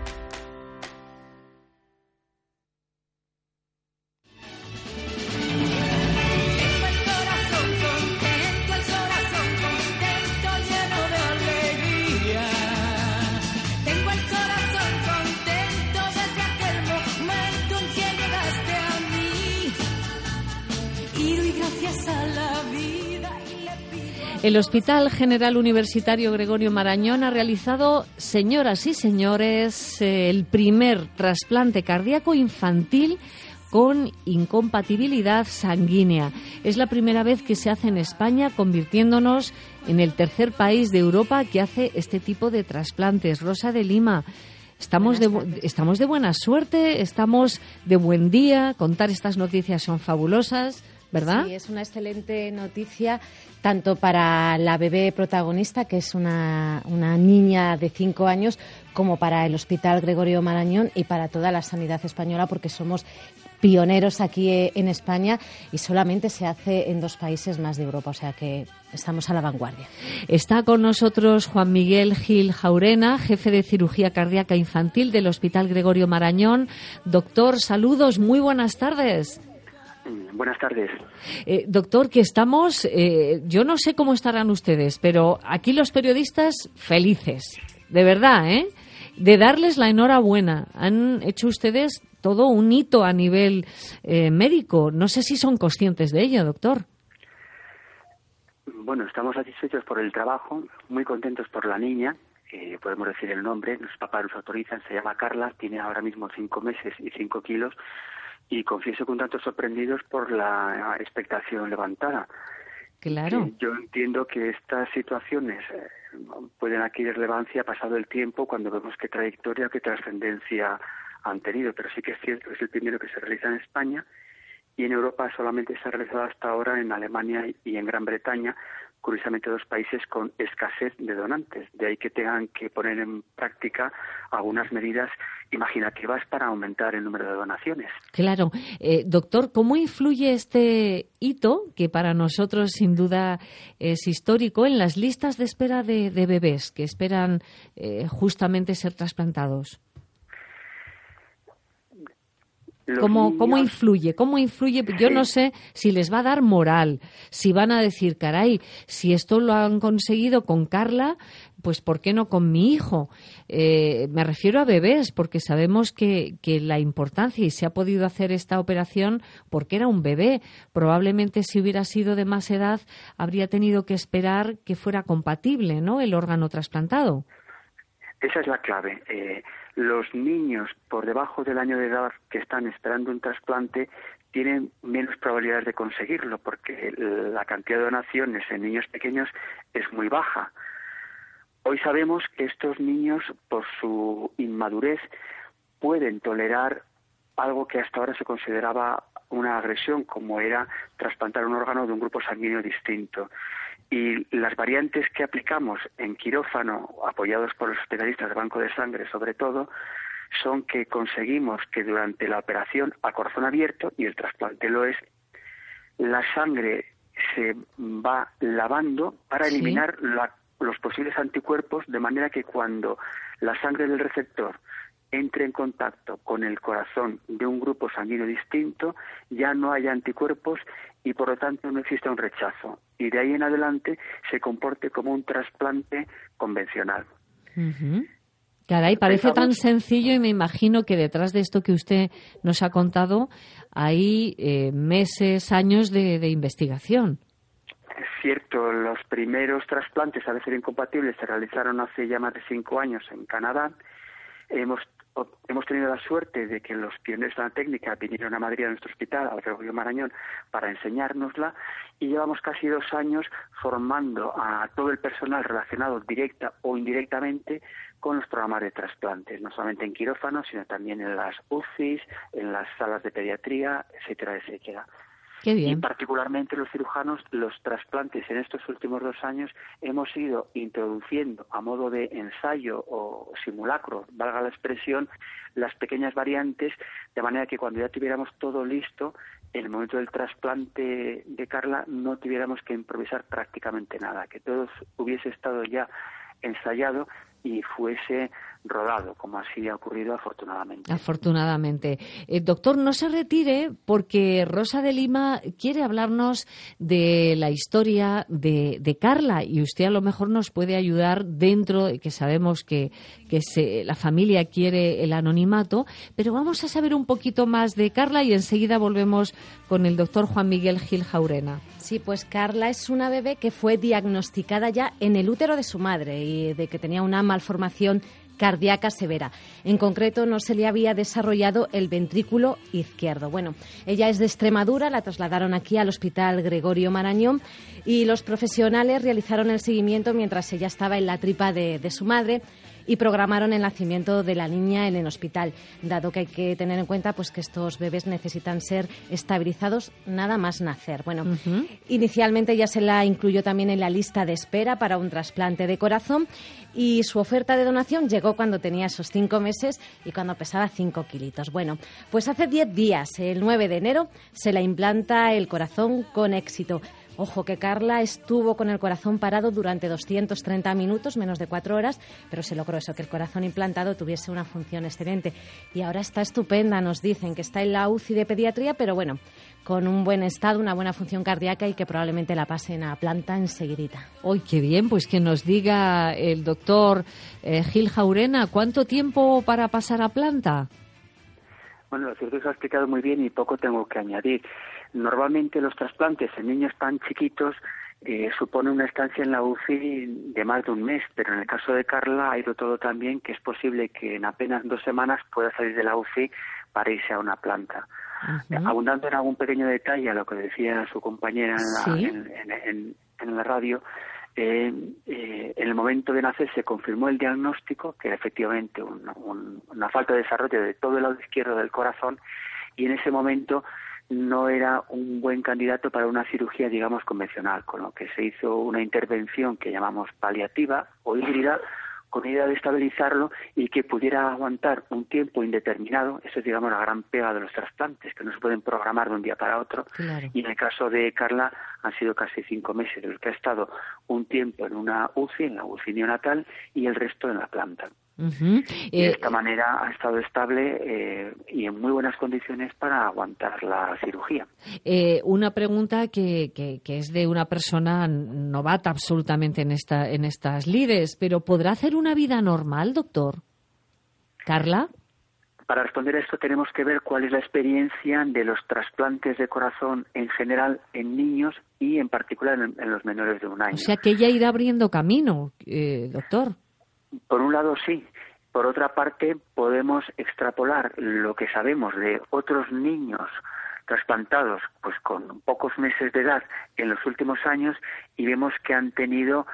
El Hospital General Universitario Gregorio Marañón ha realizado, señoras y señores, el primer trasplante cardíaco infantil con incompatibilidad sanguínea. Es la primera vez que se hace en España, convirtiéndonos en el tercer país de Europa que hace este tipo de trasplantes. Rosa de Lima, estamos de, bu- estamos de buena suerte, estamos de buen día, contar estas noticias son fabulosas, ¿verdad? Sí, es una excelente noticia tanto para la bebé protagonista, que es una, una niña de cinco años, como para el Hospital Gregorio Marañón y para toda la sanidad española, porque somos pioneros aquí en España y solamente se hace en dos países más de Europa, o sea que estamos a la vanguardia. Está con nosotros Juan Miguel Gil Jaurena, jefe de cirugía cardíaca infantil del Hospital Gregorio Marañón. Doctor, saludos, muy buenas tardes. Buenas tardes. Eh, doctor, que estamos, eh, yo no sé cómo estarán ustedes, pero aquí los periodistas felices, de verdad, ¿eh? De darles la enhorabuena. Han hecho ustedes todo un hito a nivel eh, médico. No sé si son conscientes de ello, doctor. Bueno, estamos satisfechos por el trabajo, muy contentos por la niña. Eh, podemos decir el nombre, los papás nos autorizan, se llama Carla, tiene ahora mismo cinco meses y cinco kilos. Y confieso que un tanto sorprendidos por la expectación levantada. Claro. Que yo entiendo que estas situaciones eh, pueden adquirir relevancia pasado el tiempo cuando vemos qué trayectoria o qué trascendencia han tenido, pero sí que es cierto que es el primero que se realiza en España y en Europa solamente se ha realizado hasta ahora en Alemania y en Gran Bretaña, curiosamente dos países con escasez de donantes. De ahí que tengan que poner en práctica algunas medidas imaginativas para aumentar el número de donaciones. Claro. Eh, doctor, ¿cómo influye este hito, que para nosotros sin duda es histórico, en las listas de espera de, de bebés que esperan eh, justamente ser trasplantados? ¿Cómo, niños... ¿Cómo influye? ¿Cómo influye? Yo no sé si les va a dar moral, si van a decir, caray, si esto lo han conseguido con Carla, pues ¿por qué no con mi hijo? Eh, me refiero a bebés, porque sabemos que, que la importancia, y se ha podido hacer esta operación porque era un bebé. Probablemente si hubiera sido de más edad, habría tenido que esperar que fuera compatible, ¿no?, el órgano trasplantado. Esa es la clave. Eh, los niños por debajo del año de edad que están esperando un trasplante tienen menos probabilidades de conseguirlo porque la cantidad de donaciones en niños pequeños es muy baja. Hoy sabemos que estos niños, por su inmadurez, pueden tolerar algo que hasta ahora se consideraba una agresión, como era trasplantar un órgano de un grupo sanguíneo distinto. Y las variantes que aplicamos en quirófano, apoyados por los especialistas de banco de sangre sobre todo, son que conseguimos que durante la operación a corazón abierto, y el trasplante lo es, la sangre se va lavando para ¿Sí? eliminar la, los posibles anticuerpos, de manera que cuando la sangre del receptor entre en contacto con el corazón de un grupo sanguíneo distinto, ya no haya anticuerpos y por lo tanto no exista un rechazo. Y de ahí en adelante se comporte como un trasplante convencional. Uh-huh. Caray, parece tan sencillo y me imagino que detrás de esto que usted nos ha contado hay eh, meses, años de, de investigación. Es cierto, los primeros trasplantes a veces incompatibles se realizaron hace ya más de cinco años en Canadá. Hemos Hemos tenido la suerte de que los pioneros de la técnica vinieron a Madrid, a nuestro hospital, al Gregorio Marañón, para enseñárnosla, y llevamos casi dos años formando a todo el personal relacionado directa o indirectamente con los programas de trasplantes, no solamente en quirófano, sino también en las U C Is, en las salas de pediatría, etcétera, etcétera. Qué bien. Y particularmente los cirujanos, los trasplantes en estos últimos dos años hemos ido introduciendo a modo de ensayo o simulacro, valga la expresión, las pequeñas variantes, de manera que cuando ya tuviéramos todo listo, en el momento del trasplante de Carla no tuviéramos que improvisar prácticamente nada, que todo hubiese estado ya ensayado y fuese rodado, como así ha ocurrido afortunadamente. Afortunadamente. Eh, doctor, no se retire porque Rosa de Lima quiere hablarnos de la historia de, de Carla y usted a lo mejor nos puede ayudar dentro de que sabemos que, que se, la familia quiere el anonimato, pero vamos a saber un poquito más de Carla y enseguida volvemos con el doctor Juan Miguel Gil Jaurena. Sí, pues Carla es una bebé que fue diagnosticada ya en el útero de su madre y de que tenía una malformación cardíaca severa. En concreto, no se le había desarrollado el ventrículo izquierdo. Bueno, ella es de Extremadura, la trasladaron aquí al Hospital Gregorio Marañón y los profesionales realizaron el seguimiento mientras ella estaba en la tripa de, de su madre y programaron el nacimiento de la niña en el hospital, dado que hay que tener en cuenta pues que estos bebés necesitan ser estabilizados nada más nacer. Bueno, uh-huh. Inicialmente ya se la incluyó también en la lista de espera para un trasplante de corazón y su oferta de donación llegó cuando tenía esos cinco meses y cuando pesaba cinco kilitos. Bueno, pues hace diez días, el nueve de enero, se la implanta el corazón con éxito. Ojo, que Carla estuvo con el corazón parado durante doscientos treinta minutos, menos de cuatro horas, pero se logró eso, que el corazón implantado tuviese una función excelente. Y ahora está estupenda, nos dicen, que está en la U C I de pediatría, pero bueno, con un buen estado, una buena función cardíaca y que probablemente la pasen a planta enseguidita. ¡Uy, qué bien! Pues que nos diga el doctor eh, Gil Jaurena, ¿cuánto tiempo para pasar a planta? Bueno, lo cierto es que ha explicado muy bien y poco tengo que añadir. Normalmente los trasplantes en niños tan chiquitos eh, supone una estancia en la U C I de más de un mes, pero en el caso de Carla ha ido todo tan bien que es posible que en apenas dos semanas pueda salir de la U C I para irse a una planta. Uh-huh. Abundando en algún pequeño detalle a lo que decía su compañera en la, ¿Sí? en, en, en, en la radio, eh, eh, en el momento de nacer se confirmó el diagnóstico, que era efectivamente un, un, una falta de desarrollo de todo el lado izquierdo del corazón, y en ese momento no era un buen candidato para una cirugía, digamos, convencional, con lo que se hizo una intervención que llamamos paliativa o híbrida, con idea de estabilizarlo y que pudiera aguantar un tiempo indeterminado. Eso es, digamos, la gran pega de los trasplantes, que no se pueden programar de un día para otro. Claro. Y en el caso de Carla han sido casi cinco meses, en los que ha estado un tiempo en una U C I, en la U C I neonatal, y el resto en la planta. Uh-huh. Y de eh, esta manera ha estado estable eh, y en muy buenas condiciones para aguantar la cirugía. Eh, una pregunta que, que, que es de una persona novata absolutamente en esta en estas lides, pero ¿podrá hacer una vida normal, doctor? ¿Carla? Para responder a esto tenemos que ver cuál es la experiencia de los trasplantes de corazón en general en niños y en particular en, en los menores de un año. O sea que ella irá abriendo camino, eh, doctor. Por un lado, sí. Por otra parte, podemos extrapolar lo que sabemos de otros niños trasplantados pues con pocos meses de edad en los últimos años y vemos que han tenido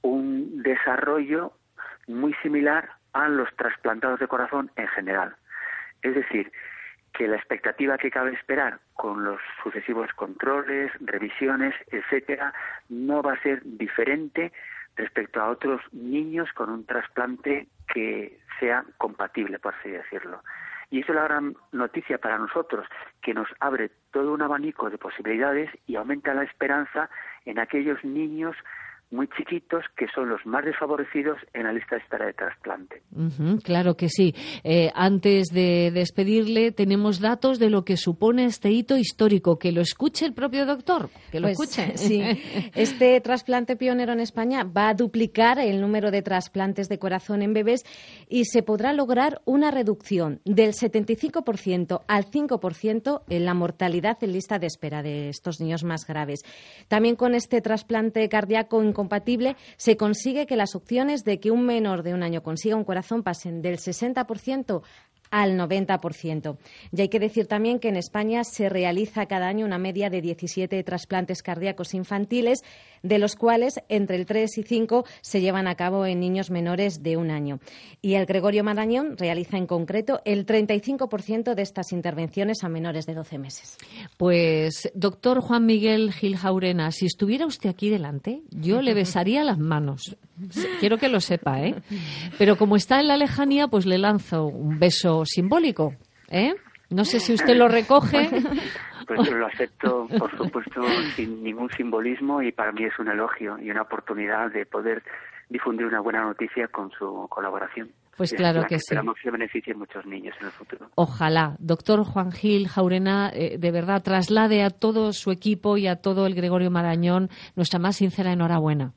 un desarrollo muy similar a los trasplantados de corazón en general. Es decir, que la expectativa que cabe esperar con los sucesivos controles, revisiones, etcétera, no va a ser diferente respecto a otros niños con un trasplante que sea compatible, por así decirlo. Y eso es la gran noticia para nosotros, que nos abre todo un abanico de posibilidades y aumenta la esperanza en aquellos niños muy chiquitos que son los más desfavorecidos en la lista de espera de trasplante. Uh-huh, claro que sí. Eh, antes de despedirle, tenemos datos de lo que supone este hito histórico. Que lo escuche el propio doctor, que lo pues, escuche. Sí. Este trasplante pionero en España va a duplicar el número de trasplantes de corazón en bebés y se podrá lograr una reducción del setenta y cinco por ciento al cinco por ciento en la mortalidad en lista de espera de estos niños más graves. También con este trasplante cardíaco incompatible se consigue que las opciones de que un menor de un año consiga un corazón pasen del sesenta por ciento al noventa por ciento. Y hay que decir también que en España se realiza cada año una media de diecisiete trasplantes cardíacos infantiles, de los cuales entre el tres y cinco se llevan a cabo en niños menores de un año. Y el Gregorio Marañón realiza en concreto el treinta y cinco por ciento de estas intervenciones a menores de doce meses. Pues, doctor Juan Miguel Gil Jaurena, si estuviera usted aquí delante, yo le besaría las manos. Quiero que lo sepa, ¿eh? Pero como está en la lejanía, pues le lanzo un beso simbólico, ¿eh? No sé si usted lo recoge. Pues lo acepto, por supuesto, sin ningún simbolismo, y para mí es un elogio y una oportunidad de poder difundir una buena noticia con su colaboración. Pues claro que, que sí. Esperamos que beneficie a muchos niños en el futuro. Ojalá. Doctor Juan Gil Jaurena, eh, de verdad, traslade a todo su equipo y a todo el Gregorio Marañón nuestra más sincera enhorabuena.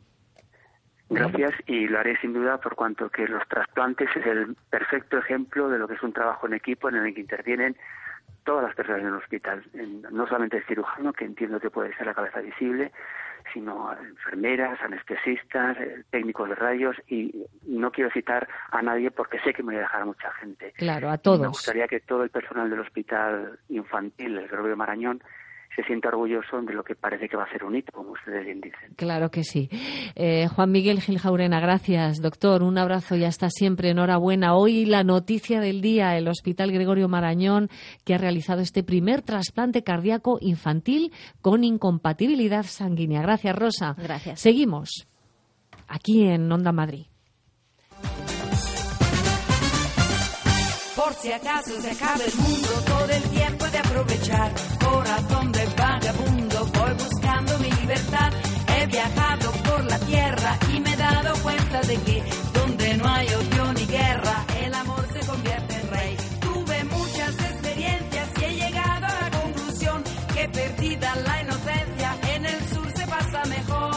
Gracias, y lo haré sin duda por cuanto que los trasplantes es el perfecto ejemplo de lo que es un trabajo en equipo en el que intervienen todas las personas en el hospital, no solamente el cirujano, que entiendo que puede ser la cabeza visible, sino enfermeras, anestesistas, técnicos de rayos, y no quiero citar a nadie porque sé que me voy a dejar a mucha gente. Claro, a todos. Me gustaría que todo el personal del Hospital Infantil, el Gregorio Marañón, se sienta orgulloso de lo que parece que va a ser un hito, como ustedes bien dicen. Claro que sí. Eh, Juan Miguel Gil Jaurena, gracias, doctor. Un abrazo y hasta siempre. Enhorabuena. Hoy la noticia del día, el Hospital Gregorio Marañón, que ha realizado este primer trasplante cardíaco infantil con incompatibilidad sanguínea. Gracias, Rosa. Gracias. Seguimos aquí en Onda Madrid. Por si acaso se acaba el mundo, todo el tiempo de aprovechar. Corazón de vagabundo, voy buscando mi libertad. de que donde no hay odio ni guerra, el amor se convierte en rey. Tuve muchas experiencias y he llegado a la conclusión que perdida la inocencia, en el sur se pasa mejor.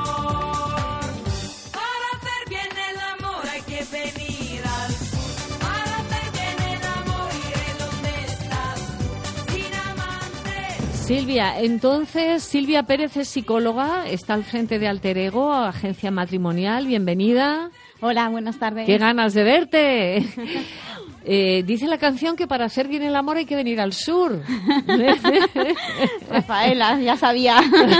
Para hacer bien el amor hay que venir al sur. Para hacer bien el amor iré donde estás, sin amantes. Silvia, entonces, Silvia Pérez es psicóloga, está al frente de Alter Ego, agencia matrimonial, bienvenida. Hola, buenas tardes. ¡Qué ganas de verte! Eh, dice la canción que para hacer bien el amor hay que venir al sur. Rafaela, ya sabía.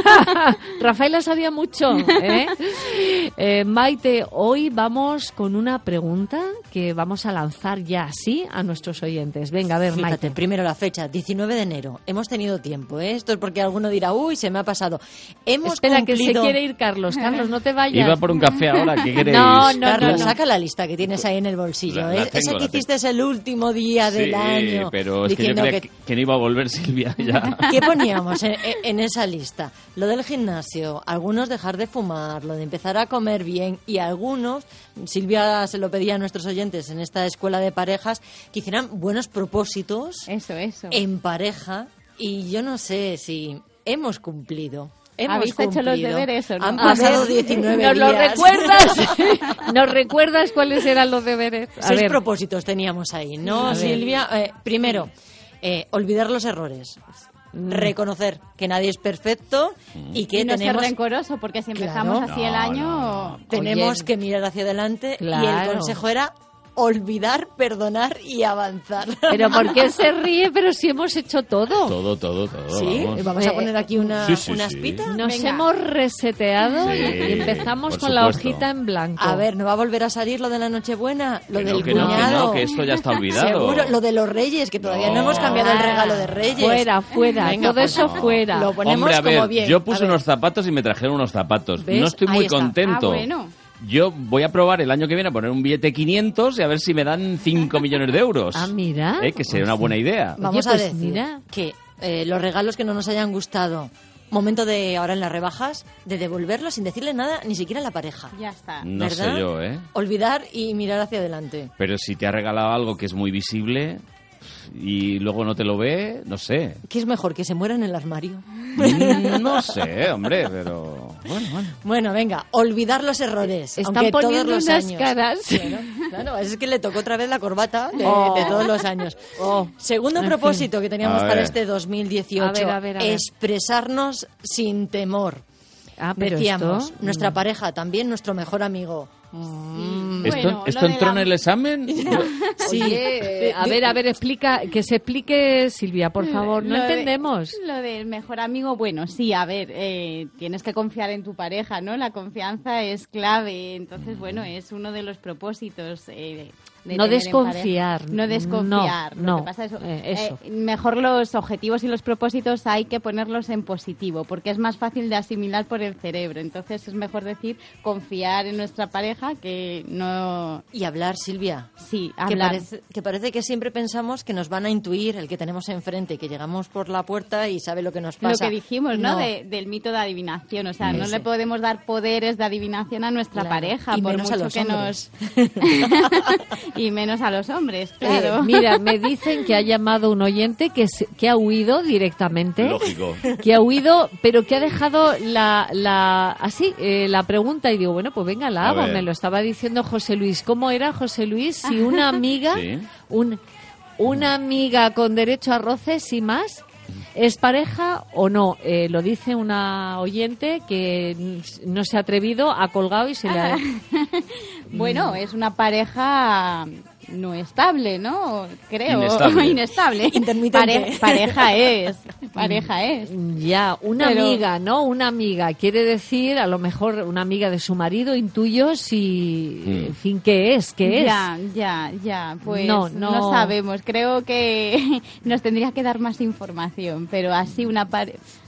Rafaela sabía mucho. ¿eh? Eh, Maite, hoy vamos con una pregunta que vamos a lanzar ya así a nuestros oyentes. Venga, a ver, Fíjate, Maite. primero la fecha, diecinueve de enero. Hemos tenido tiempo, ¿eh? Esto es porque alguno dirá, uy, se me ha pasado. Hemos Espera, cumplido... que se quiere ir Carlos. Carlos, no te vayas. Iba por un café ahora, ¿qué queréis? No, no, Carlos, no, no. saca la lista que tienes ahí en el bolsillo. La- la ¿eh? tengo, Esa que la tengo. hiciste el último día del Sí, año. pero es que yo diciendo creía que- que... que no iba a volver Silvia ya. ¿Qué poníamos en, en esa lista? Lo del gimnasio, algunos dejar de fumar, lo de empezar a comer bien y algunos, Silvia se lo pedía a nuestros oyentes en esta escuela de parejas, que hicieran buenos propósitos Eso, eso. en pareja y yo no sé si hemos cumplido. Hemos ¿Habéis hecho los cumplido. deberes o no? Han A pasado ver, diecinueve ¿Nos días. lo recuerdas? ¿Nos recuerdas cuáles eran los deberes? A Seis ver. propósitos teníamos ahí, ¿no, A ver. Silvia? Eh, primero, eh, olvidar los errores. Reconocer que nadie es perfecto y que y no tenemos... ser rencoroso, porque si Claro. empezamos así el No, año... Tenemos Oye, que mirar hacia adelante y Claro. el consejo era olvidar, perdonar y avanzar. Pero ¿por qué se ríe? Pero si hemos hecho todo. Todo, todo, todo. ¿Sí? Vamos, Vamos a poner aquí una, Sí, sí, unas sí. pitas. Nos Venga. hemos reseteado Sí, y empezamos por con la supuesto. hojita en blanco. A ver, ¿no va a volver a salir lo de la Nochebuena? Lo Que del no, que no, que cuñado. no, que esto ya está olvidado. Seguro, lo de los Reyes, que todavía no, No. hemos cambiado el regalo de Reyes. Fuera, fuera, Venga, todo pues eso no. fuera. Lo ponemos Hombre, a ver, como bien. yo A puse ver. unos zapatos y me trajeron unos zapatos. ¿Ves? No estoy Ahí muy está. contento. Ah, bueno. Yo voy a probar el año que viene a poner un billete quinientos y a ver si me dan cinco millones de euros. Ah, mira. Eh, que sería una buena idea. Vamos Oye, a pues decir mira. que eh, los regalos que no nos hayan gustado, momento de ahora en las rebajas, de devolverlos sin decirle nada ni siquiera a la pareja. Ya está. No ¿verdad? sé yo, ¿eh? Olvidar y mirar hacia adelante. Pero si te ha regalado algo que es muy visible y luego no te lo ve, no sé. ¿Qué es mejor, que se muera en el armario? Mm, No sé, hombre, pero... Bueno, bueno. Bueno, venga, olvidar los errores. Están aunque todos poniendo los unas años. caras. Bueno, claro, es que le tocó otra vez la corbata de, Oh. de todos los años. Oh. Segundo En propósito que teníamos A para ver. este dos mil dieciocho, A ver, a ver, a ver. expresarnos sin temor. Ah, pero Decíamos, esto, nuestra mm. pareja, también nuestro mejor amigo. Mm. ¿Esto, Bueno, ¿esto lo de entró la- en el examen? Sí. Oye, eh, a ver, a ver, explica, que se explique Silvia, por favor. No Lo de- entendemos. Lo del mejor amigo, bueno, sí, a ver, eh, tienes que confiar en tu pareja, ¿no? La confianza es clave, entonces, bueno, es uno de los propósitos. Eh, de No tener en desconfiar. pareja. No desconfiar. No, Lo que no, pasa es, eh, eso. eh, mejor los objetivos y los propósitos hay que ponerlos en positivo, porque es más fácil de asimilar por el cerebro. Entonces es mejor decir confiar en nuestra pareja que no... Y hablar, Silvia. Sí, Que hablar. parece, que parece que siempre pensamos que nos van a intuir el que tenemos enfrente, que llegamos por la puerta y sabe lo que nos Lo pasa. que dijimos, ¿no? No. De- del mito de adivinación. O sea, no Ese. le podemos dar poderes de adivinación a nuestra Claro. pareja, Y por menos a mucho los que hombres. nos. Y menos a los hombres, claro. Eh, mira, me dicen que ha llamado un oyente que, se- que ha huido directamente. Lógico. Que ha huido, pero que ha dejado la, la así eh, la pregunta y digo, bueno, pues venga, la A hago. ver. Me lo estaba diciendo José Luis. ¿Cómo era, José Luis? Si una amiga, Sí. un, una amiga con derecho a roces y más, ¿es pareja o no? Eh, lo dice una oyente que no se ha atrevido, ha colgado y se le ha... Bueno, es una pareja no estable, ¿no? Creo. Inestable. Inestable. Intermitente. Pare- pareja es. Pareja es. Ya, una Pero- amiga, ¿no? Una amiga. Quiere decir, a lo mejor, una amiga de su marido, intuyo si, Mm. en fin, ¿qué es? ¿Qué Ya, ya, ya. Pues No, no, no. sabemos. Creo que nos tendría que dar más información. Pero así una pareja...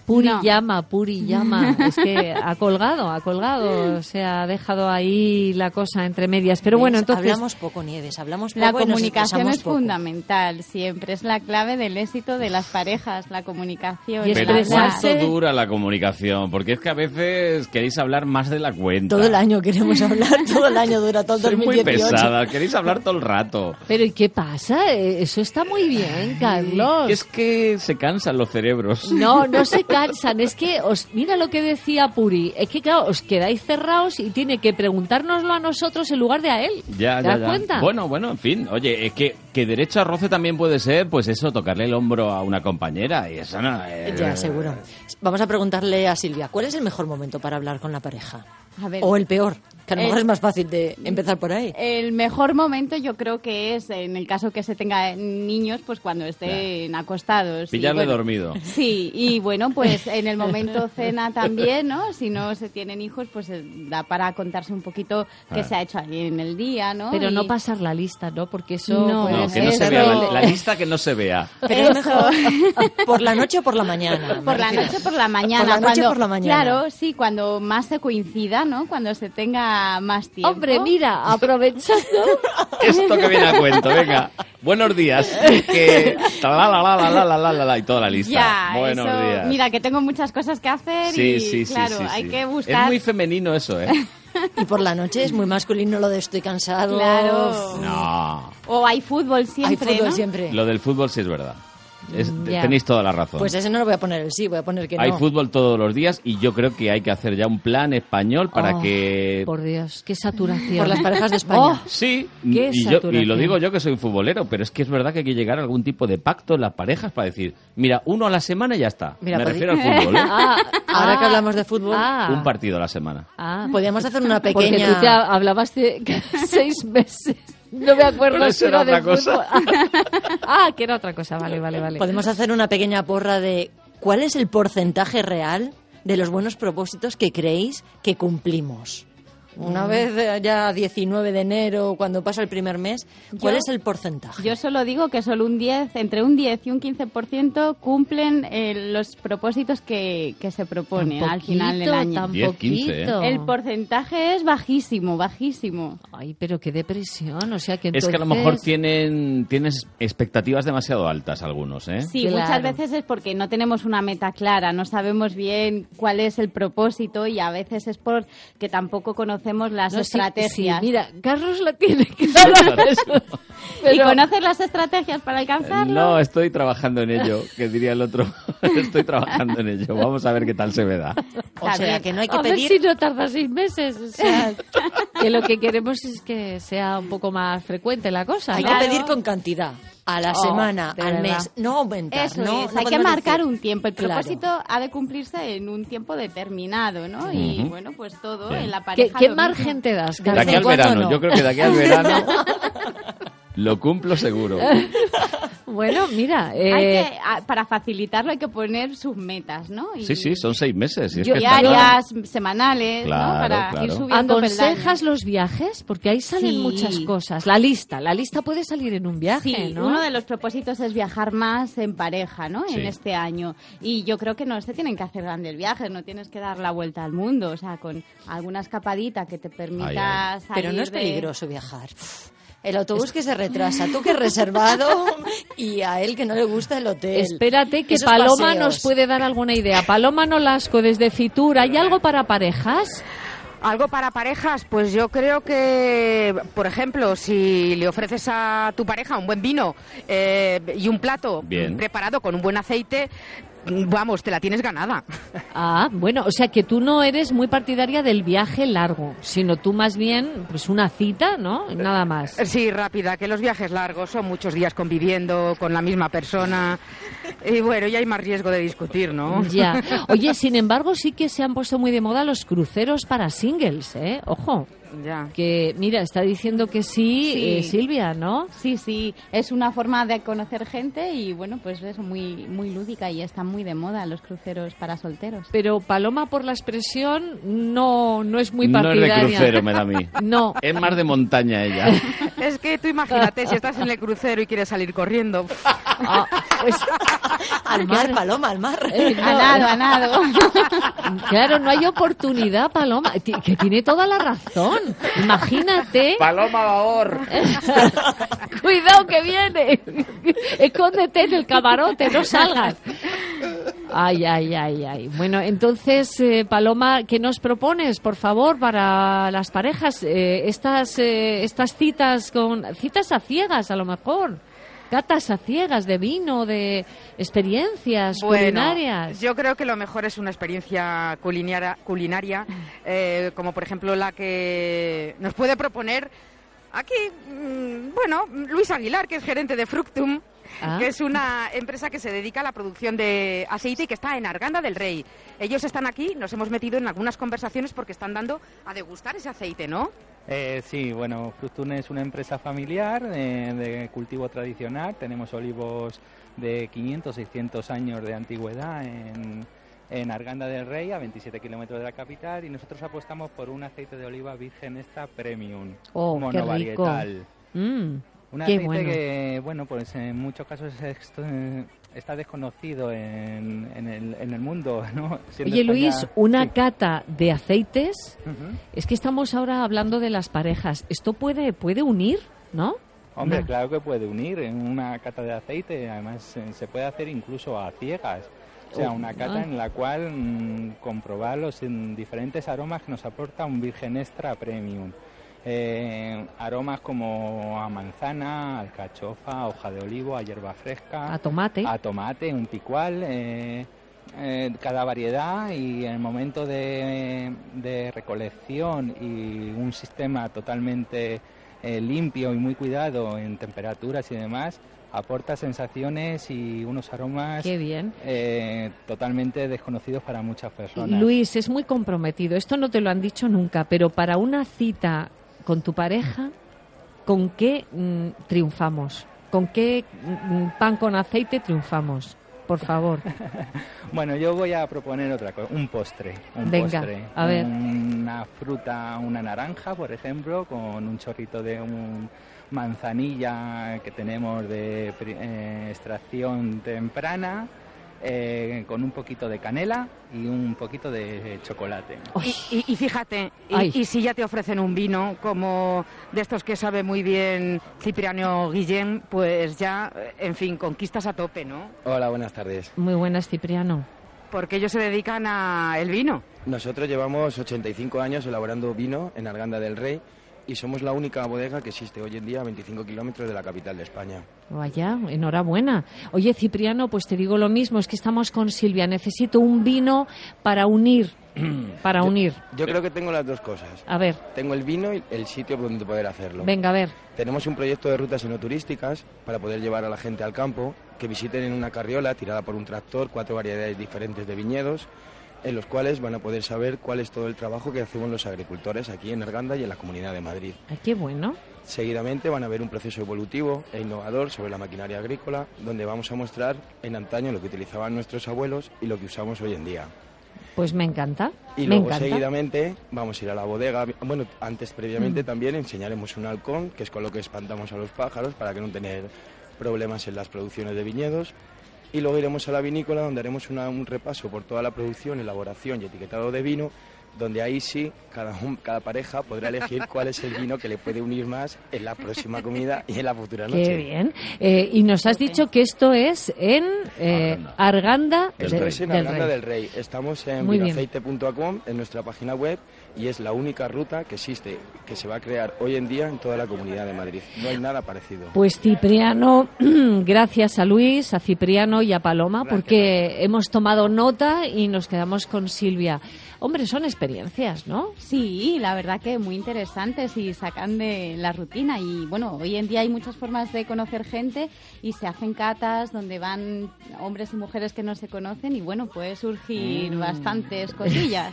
Puri No. llama, Puri llama. Es que ha colgado, ha colgado. Se ha dejado ahí la cosa entre medias. Pero bueno, ¿Ves? entonces... Hablamos poco, Nieves, hablamos poco La y nos comunicación expresamos es poco. fundamental siempre, es la clave del éxito de las parejas, la comunicación. Y el Pero hablar. ¿cuánto dura la comunicación? Porque es que a veces queréis hablar más de la cuenta. Todo el año queremos hablar, todo el año dura todo el Sois muy dos mil dieciocho. pesada, queréis hablar todo el rato. Pero ¿y qué pasa? Eh, Eso está muy bien, Carlos. Es que se cansan los cerebros. No, no se cansan. Es que, os mira lo que decía Puri. Es que, claro, os quedáis cerrados y tiene que preguntárnoslo a nosotros en lugar de a él. Ya, ¿Te ya, das ya. cuenta? Bueno, bueno, en fin. Oye, es que, que derecho a roce también puede ser, pues eso, tocarle el hombro a una compañera. Y eso no es... Ya, seguro. Vamos a preguntarle a Silvia, ¿cuál es el mejor momento para hablar con la pareja? A ver, O el peor, que a lo el- mejor es más fácil de empezar por ahí. El mejor momento yo creo que es, en el caso que se tenga niños, pues cuando estén acostados. y, Pillarle bueno, dormido. Sí, y bueno, pues en el momento cena también, ¿no? Si no se tienen hijos, pues eh, da para contarse un poquito qué Ah. se ha hecho ahí en el día, ¿no? Pero Y- no pasar la lista, ¿no? Porque eso... No, puede No, que ser- no se Eso- vea. La, la lista que no se vea. Pero es mejor por la noche o por la mañana. Por la me refiero. noche, por la mañana. Por la noche, cuando- por la mañana. Claro, sí, cuando más se coincida, ¿no? Cuando se tenga más tiempo. Hombre, mira, aprovechando... Esto que viene a cuento, venga. Buenos días. Que... La, la, la, la, la, la, la, la, la, y toda la lista. Ya, Buenos eso, días. mira, que tengo muchas cosas que hacer Sí, y, sí, sí, claro, sí, hay sí. que buscar... Es muy femenino eso, ¿eh? Y por la noche es muy masculino lo de estoy cansado. Claro. No. O hay fútbol siempre, Hay fútbol ¿no? siempre. Lo del fútbol sí es verdad. Es- Ya. Tenéis toda la razón. Pues ese no lo voy a poner el sí, voy a poner que Hay no. fútbol todos los días y yo creo que hay que hacer ya un plan español para Oh, que... Por Dios, qué saturación. Por las parejas de España. Oh, Sí, Qué y, yo, y lo saturación. digo yo que soy futbolero, pero es que es verdad que hay que llegar a algún tipo de pacto en las parejas para decir, mira, uno a la semana y ya está. Mira, Me podi- refiero al fútbol, ¿eh? ah, Ahora que ah, hablamos de fútbol, ah, Un partido a la semana. ah. podríamos hacer una Porque pequeña... tú te ha- hablabas de seis meses. No me acuerdo Pero si eso era era de otra cosa. fútbol. Ah, que era otra cosa. Vale, vale, vale. Podemos hacer una pequeña porra de cuál es el porcentaje real de los buenos propósitos que creéis que cumplimos. Una vez eh, ya diecinueve de enero, cuando pasa el primer mes, ¿cuál Yo- es el porcentaje? Yo solo digo que solo un diez, entre un diez y un quince por ciento cumplen eh, los propósitos que, que se proponen Tan al final del poquito, año. tan diez, quince, ¿eh? poquito. El porcentaje es bajísimo, bajísimo. Ay, pero qué depresión. O sea que Es que a lo entonces- mejor tienen tienes expectativas demasiado altas algunos, ¿eh? Sí, Claro. muchas veces es porque no tenemos una meta clara, no sabemos bien cuál es el propósito y a veces es porque tampoco conocemos las No, sí, estrategias. sí, mira, Carlos la tiene clara. eso. ¿Y Pero- conoces las estrategias para alcanzarlo? No, estoy trabajando en ello, que diría el otro. Estoy trabajando en ello. Vamos a ver qué tal se me da. O sea, que no hay que a ver pedir... si no tarda seis meses. O sea, que lo que queremos es que sea un poco más frecuente la cosa. Hay ¿no? que Claro. pedir con cantidad. A la Oh, semana, de al verdad. mes. No aumentar. Eso no, es, no hay que podemos marcar decir- un tiempo. El Claro. propósito ha de cumplirse en un tiempo determinado, ¿no? Y Ujú. bueno, pues todo Bien. en la ¿Qué, pareja. qué lo margen mismo. te das, De Carlos? aquí al ¿Cuándo verano, no? yo creo que de aquí al verano lo cumplo seguro. Bueno, mira, Hay eh, que, a- para facilitarlo hay que poner sus metas, ¿no? Y Sí, sí, son seis meses. y es Yo- que está claro. diarias, semanales, Claro, ¿no? Para claro. ir subiendo ¿aconsejas peldaños. los viajes? Porque ahí salen Sí. muchas cosas. La lista, la lista puede salir en un viaje, Sí, ¿no? uno de los propósitos es viajar más en pareja, ¿no? Sí. En este año. Y yo creo que no se tienen que hacer grandes viajes, no tienes que dar la vuelta al mundo, o sea, con alguna escapadita que te permita Ay, ay. salir Pero no es de- peligroso viajar. Uf, el autobús que se retrasa, tú que es reservado y a él que no le gusta el hotel. Espérate, que Esos Paloma paseos. nos puede dar alguna idea. Paloma Nolasco, desde Fitur, ¿hay algo para parejas? Algo para parejas, pues yo creo que, por ejemplo, si le ofreces a tu pareja un buen vino eh, y un plato Bien. preparado con un buen aceite, vamos, te la tienes ganada. Ah, bueno, o sea que tú no eres muy partidaria del viaje largo, sino tú más bien, pues una cita, ¿no? Nada más. Sí, rápida, que los viajes largos son muchos días conviviendo con la misma persona y bueno, ya hay más riesgo de discutir, ¿no? Ya. Oye, sin embargo, sí que se han puesto muy de moda los cruceros para singles, ¿eh? Ojo. Ya. Que, mira, está diciendo que sí, Sí. eh, Silvia, ¿no? Sí, sí, es una forma de conocer gente y bueno, pues es muy muy lúdica y está muy de moda los cruceros para solteros. Pero Paloma, por la expresión, no, no es muy No es partidaria. de crucero, me da a mí. No. Es más de montaña ella. Es que tú imagínate, si estás en el crucero y quieres salir corriendo. Ah, pues, Al mar, Paloma, al mar. Eh, no. A nado, a nado. Claro, no hay oportunidad, Paloma, Ti- que tiene toda la razón. Imagínate. Paloma Babor. Cuidado que viene. Escóndete en el camarote, no salgas. Ay, ay, ay, ay. Bueno, entonces, eh, Paloma, ¿qué nos propones, por favor, para las parejas? Eh, estas, eh, estas citas con citas a ciegas, a lo mejor. Catas a ciegas de vino, de experiencias Bueno, culinarias. yo creo que lo mejor es una experiencia culinaria, culinaria eh, como por ejemplo la que nos puede proponer aquí, mmm, bueno, Luis Aguilar, que es gerente de Fructum, Ah. que es una empresa que se dedica a la producción de aceite y que está en Arganda del Rey. Ellos están aquí, nos hemos metido en algunas conversaciones porque están dando a degustar ese aceite, ¿no? Eh, sí, bueno, Fructum es una empresa familiar eh, de cultivo tradicional. Tenemos olivos de quinientos, seiscientos años de antigüedad en, en Arganda del Rey, a veintisiete kilómetros de la capital, y nosotros apostamos por un aceite de oliva virgen extra premium, Oh, qué rico. monovarietal. Mm, Un qué aceite bueno. que, bueno, pues en muchos casos es- eh, está desconocido en, en, el, en el mundo, ¿no? Siendo Oye, España- Luis, una Sí. cata de aceites. Ujú. Es que estamos ahora hablando de las parejas. Esto puede, puede unir, ¿no? Hombre, No. claro que puede unir en una cata de aceite, además eh, se puede hacer incluso a ciegas. O sea, Oh, una cata ah. en la cual mm, comprobar los mm, diferentes aromas que nos aporta un Virgen Extra Premium. Eh, aromas como a manzana, alcachofa, hoja de olivo, a hierba fresca, A tomate. a tomate, un picual, eh, eh, cada variedad, y en el momento de, de recolección y un sistema totalmente eh, limpio y muy cuidado en temperaturas y demás, aporta sensaciones y unos aromas Qué bien. eh, totalmente desconocidos para muchas personas. Luis, es muy comprometido. Esto no te lo han dicho nunca, pero para una cita con tu pareja, ¿con qué mm, triunfamos? ¿Con qué mm, pan con aceite triunfamos? Por favor. Bueno, yo voy a proponer otra cosa, un postre. Un Venga, postre. a ver. Una fruta, una naranja, por ejemplo, con un chorrito de un manzanilla que tenemos de pri- eh, extracción temprana, eh, con un poquito de canela y un poquito de chocolate. Y, y- y fíjate, Ay. y, y si ya te ofrecen un vino como de estos que sabe muy bien Cipriano Guillén, pues ya, eh, en fin, conquistas a tope, ¿no? Hola, buenas tardes. Muy buenas, Cipriano. Porque ellos se dedican a el vino. Nosotros llevamos ochenta y cinco años elaborando vino en Arganda del Rey y somos la única bodega que existe hoy en día a veinticinco kilómetros de la capital de España. Vaya, enhorabuena. Oye, Cipriano, pues te digo lo mismo, es que estamos con Silvia. Necesito un vino para unir, para Yo- unir. Yo creo que tengo las dos cosas. A ver, Tengo el vino y el sitio donde poder hacerlo. venga, a ver. Tenemos un proyecto de rutas enoturísticas para poder llevar a la gente al campo, que visiten en una carriola tirada por un tractor cuatro variedades diferentes de viñedos, en los cuales van a poder saber cuál es todo el trabajo que hacemos los agricultores aquí en Arganda y en la Comunidad de Madrid. Ay, qué bueno. Seguidamente van a ver un proceso evolutivo e innovador sobre la maquinaria agrícola, donde vamos a mostrar en antaño lo que utilizaban nuestros abuelos y lo que usamos hoy en día. Pues me encanta. Y me luego encanta. seguidamente vamos a ir a la bodega. Bueno, antes previamente Mm. también enseñaremos un halcón, que es con lo que espantamos a los pájaros para que no tener problemas en las producciones de viñedos. Y luego iremos a la vinícola, donde haremos una- un repaso por toda la producción, elaboración y etiquetado de vino, donde ahí sí cada, un- cada pareja podrá elegir cuál es el vino que le puede unir más en la próxima comida y en la futura noche. Qué bien. Eh, y nos has dicho que esto es en eh, Arganda, Esto de- es en del Arganda Rey. del Rey. Estamos en Muy bien. vinoaceite punto com, en nuestra página web, y es la única ruta que existe, que se va a crear hoy en día en toda la Comunidad de Madrid. No hay nada parecido. Pues Cipriano, gracias a Luis, a Cipriano y a Paloma, porque hemos tomado nota y nos quedamos con Silvia. Hombre, son experiencias, ¿no? Sí, la verdad que muy interesantes y sacan de la rutina. Y bueno, hoy en día hay muchas formas de conocer gente y se hacen catas donde van hombres y mujeres que no se conocen y bueno, puede surgir Mm. bastantes cosillas.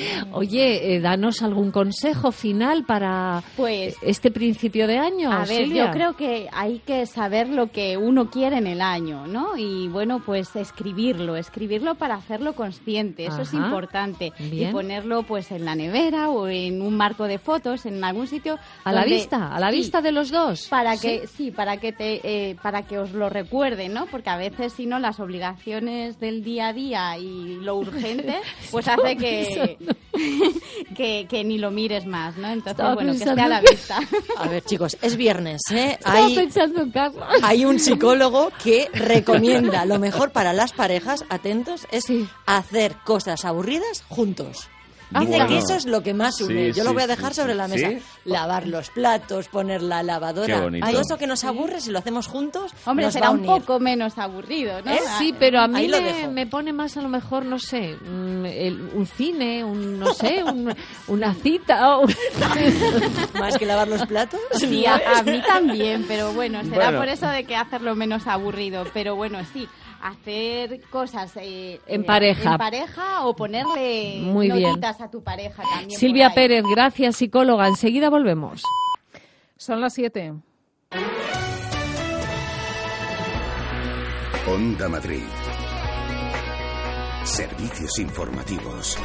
Oye, eh, danos algún consejo final para Pues, este principio de año, A ver, Silvia. yo creo que hay que saber lo que uno quiere en el año, ¿no? Y bueno, pues escribirlo, escribirlo para hacerlo consciente, eso es Ajá. importante. Bien. Y ponerlo colgarlo pues en la nevera o en un marco de fotos, en algún sitio. A la donde- vista, a la sí, vista de los dos. Para Sí. que, sí, para que te, eh, para que os lo recuerden, ¿no? Porque a veces, si no, las obligaciones del día a día y lo urgente, pues hace que, que, que ni lo mires más, ¿no? Entonces, Estaba bueno, que esté pensando a la que- vista. A ver, chicos, es viernes, ¿eh? Estaba Hay, pensando en Carla. hay un psicólogo que recomienda lo mejor para las parejas, atentos, es hacer cosas aburridas juntos. Ah, Dice bueno. que eso es lo que más une. Sí, Yo lo sí, voy a sí, dejar sí. sobre la mesa. ¿Sí? Lavar los platos, poner la Qué lavadora. bonito. Todo eso que nos aburre, si lo hacemos juntos, Hombre, nos será va a un unir. poco menos aburrido, ¿no? ¿Eh? Sí, pero a mí Ahí lo me, dejo. me pone más a lo mejor, no sé, mm, el- un cine, un, no sé, un- una cita. O... Más que lavar los platos. Sí, a, a mí también, pero bueno, será Bueno. por eso de que hacerlo menos aburrido. Pero bueno, sí, hacer cosas eh, En eh, pareja. en pareja o ponerle Muy bien. notitas a tu pareja también. Silvia por ahí. Pérez, gracias, psicóloga. Enseguida volvemos. Son las siete. Onda Madrid. Servicios informativos.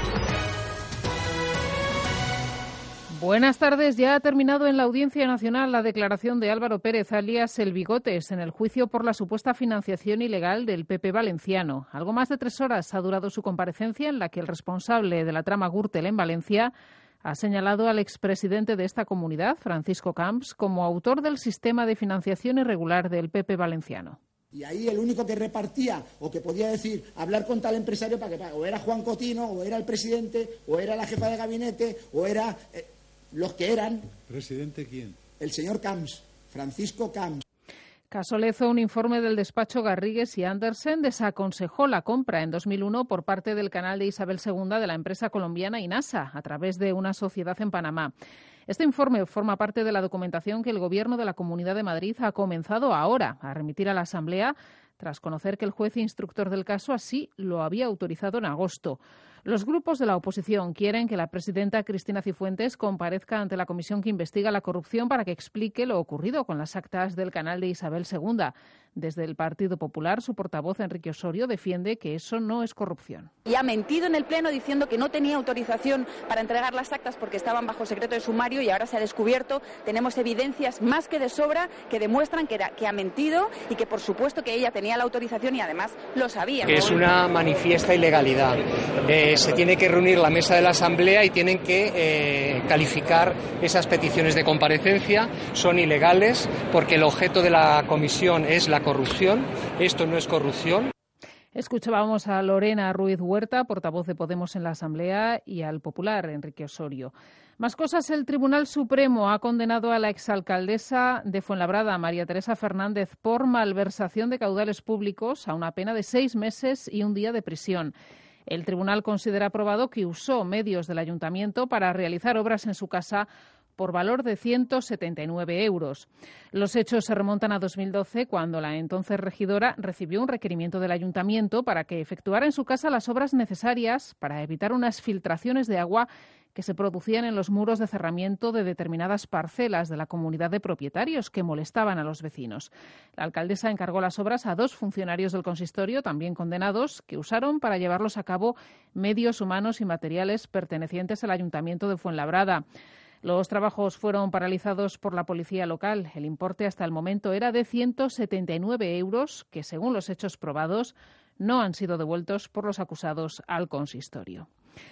Buenas tardes. Ya ha terminado en la Audiencia Nacional la declaración de Álvaro Pérez, alias El Bigotes, en el juicio por la supuesta financiación ilegal del P P valenciano. Algo más de tres horas ha durado su comparecencia, en la que el responsable de la trama Gürtel en Valencia ha señalado al expresidente de esta comunidad, Francisco Camps, como autor del sistema de financiación irregular del P P valenciano. Y ahí el único que repartía o que podía decir, hablar con tal empresario para que pague, o era Juan Cotino, o era el presidente, o era la jefa de gabinete, o era eh, los que eran. ¿Presidente quién? El señor Camps, Francisco Camps. Casolezo, un informe del despacho Garrigues y Andersen, desaconsejó la compra en dos mil uno por parte del canal de Isabel segunda de la empresa colombiana INASA, a través de una sociedad en Panamá. Este informe forma parte de la documentación que el Gobierno de la Comunidad de Madrid ha comenzado ahora a remitir a la Asamblea, tras conocer que el juez instructor del caso así lo había autorizado en agosto. Los grupos de la oposición quieren que la presidenta Cristina Cifuentes comparezca ante la comisión que investiga la corrupción para que explique lo ocurrido con las actas del canal de Isabel segunda. Desde el Partido Popular, su portavoz Enrique Osorio defiende que eso no es corrupción. Y ha mentido en el Pleno diciendo que no tenía autorización para entregar las actas porque estaban bajo secreto de sumario, y ahora se ha descubierto, tenemos evidencias más que de sobra que demuestran que, era, que ha mentido y que por supuesto que ella tenía la autorización y además lo sabía. Que es una manifiesta ilegalidad. Eh, se tiene que reunir la mesa de la Asamblea y tienen que eh, calificar esas peticiones de comparecencia. Son ilegales porque el objeto de la comisión es la corrupción. Esto no es corrupción. Escuchábamos a Lorena Ruiz Huerta, portavoz de Podemos en la Asamblea, y al popular Enrique Osorio. Más cosas, el Tribunal Supremo ha condenado a la exalcaldesa de Fuenlabrada, María Teresa Fernández, por malversación de caudales públicos a una pena de seis meses y un día de prisión. El tribunal considera probado que usó medios del ayuntamiento para realizar obras en su casa por valor de ciento setenta y nueve euros. Los hechos se remontan a dos mil doce, cuando la entonces regidora recibió un requerimiento del ayuntamiento para que efectuara en su casa las obras necesarias para evitar unas filtraciones de agua que se producían en los muros de cerramiento de determinadas parcelas de la comunidad de propietarios que molestaban a los vecinos. La alcaldesa encargó las obras a dos funcionarios del consistorio, también condenados, que usaron para llevarlos a cabo medios humanos y materiales pertenecientes al ayuntamiento de Fuenlabrada. Los trabajos fueron paralizados por la policía local. El importe hasta el momento era de ciento setenta y nueve euros, que según los hechos probados no han sido devueltos por los acusados al consistorio.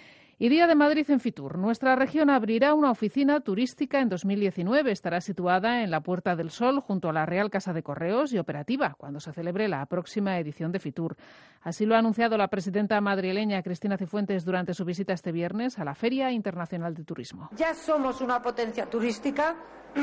Y Día de Madrid en Fitur. Nuestra región abrirá una oficina turística en dos mil diecinueve. Estará situada en la Puerta del Sol, junto a la Real Casa de Correos, y operativa cuando se celebre la próxima edición de Fitur. Así lo ha anunciado la presidenta madrileña Cristina Cifuentes durante su visita este viernes a la Feria Internacional de Turismo. Ya somos una potencia turística,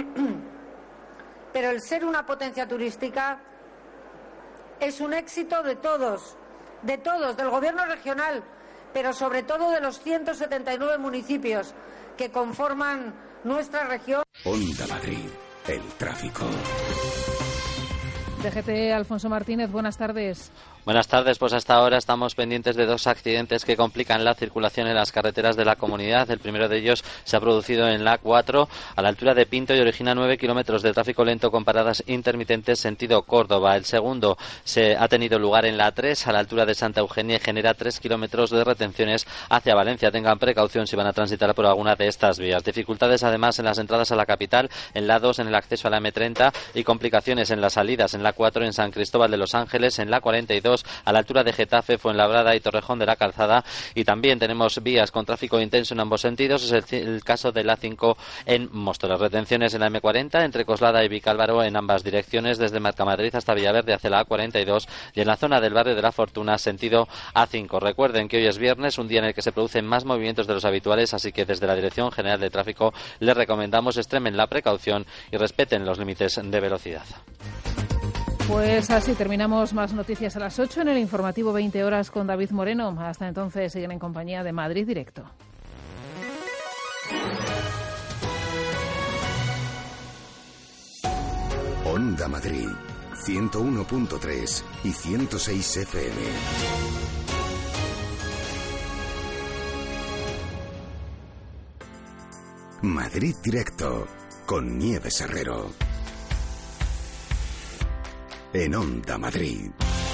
pero el ser una potencia turística es un éxito de todos, de todos, del Gobierno regional, pero sobre todo de los ciento setenta y nueve municipios que conforman nuestra región. Onda Madrid, el tráfico. D G T, Alfonso Martínez, buenas tardes. Buenas tardes, pues hasta ahora estamos pendientes de dos accidentes que complican la circulación en las carreteras de la comunidad. El primero de ellos se ha producido en la A cuatro, a la altura de Pinto, y origina nueve kilómetros de tráfico lento con paradas intermitentes sentido Córdoba. El segundo se ha tenido lugar en la A tres, a la altura de Santa Eugenia, y genera tres kilómetros de retenciones hacia Valencia. Tengan precaución si van a transitar por alguna de estas vías. Dificultades además en las entradas a la capital, en la A dos, en el acceso a la eme treinta, y complicaciones en las salidas en la A cuatro, en San Cristóbal de los Ángeles, en la cuarenta y dos, a la altura de Getafe, Fuenlabrada y Torrejón de la Calzada. Y también tenemos vías con tráfico intenso en ambos sentidos. Es el, el caso de la A cinco en Móstoles. Retenciones en la eme cuarenta entre Coslada y Vicálvaro en ambas direcciones, desde Mercamadrid hasta Villaverde hacia la A cuarenta y dos, y en la zona del barrio de la Fortuna sentido A cinco. Recuerden que hoy es viernes, un día en el que se producen más movimientos de los habituales, así que desde la Dirección General de Tráfico les recomendamos extremen la precaución y respeten los límites de velocidad. Pues así terminamos. Más noticias a las ocho en el informativo veinte horas con David Moreno. Hasta entonces siguen en compañía de Madrid Directo. Onda Madrid, ciento uno punto tres y ciento seis efe eme. Madrid Directo, con Nieves Herrero. En Onda Madrid.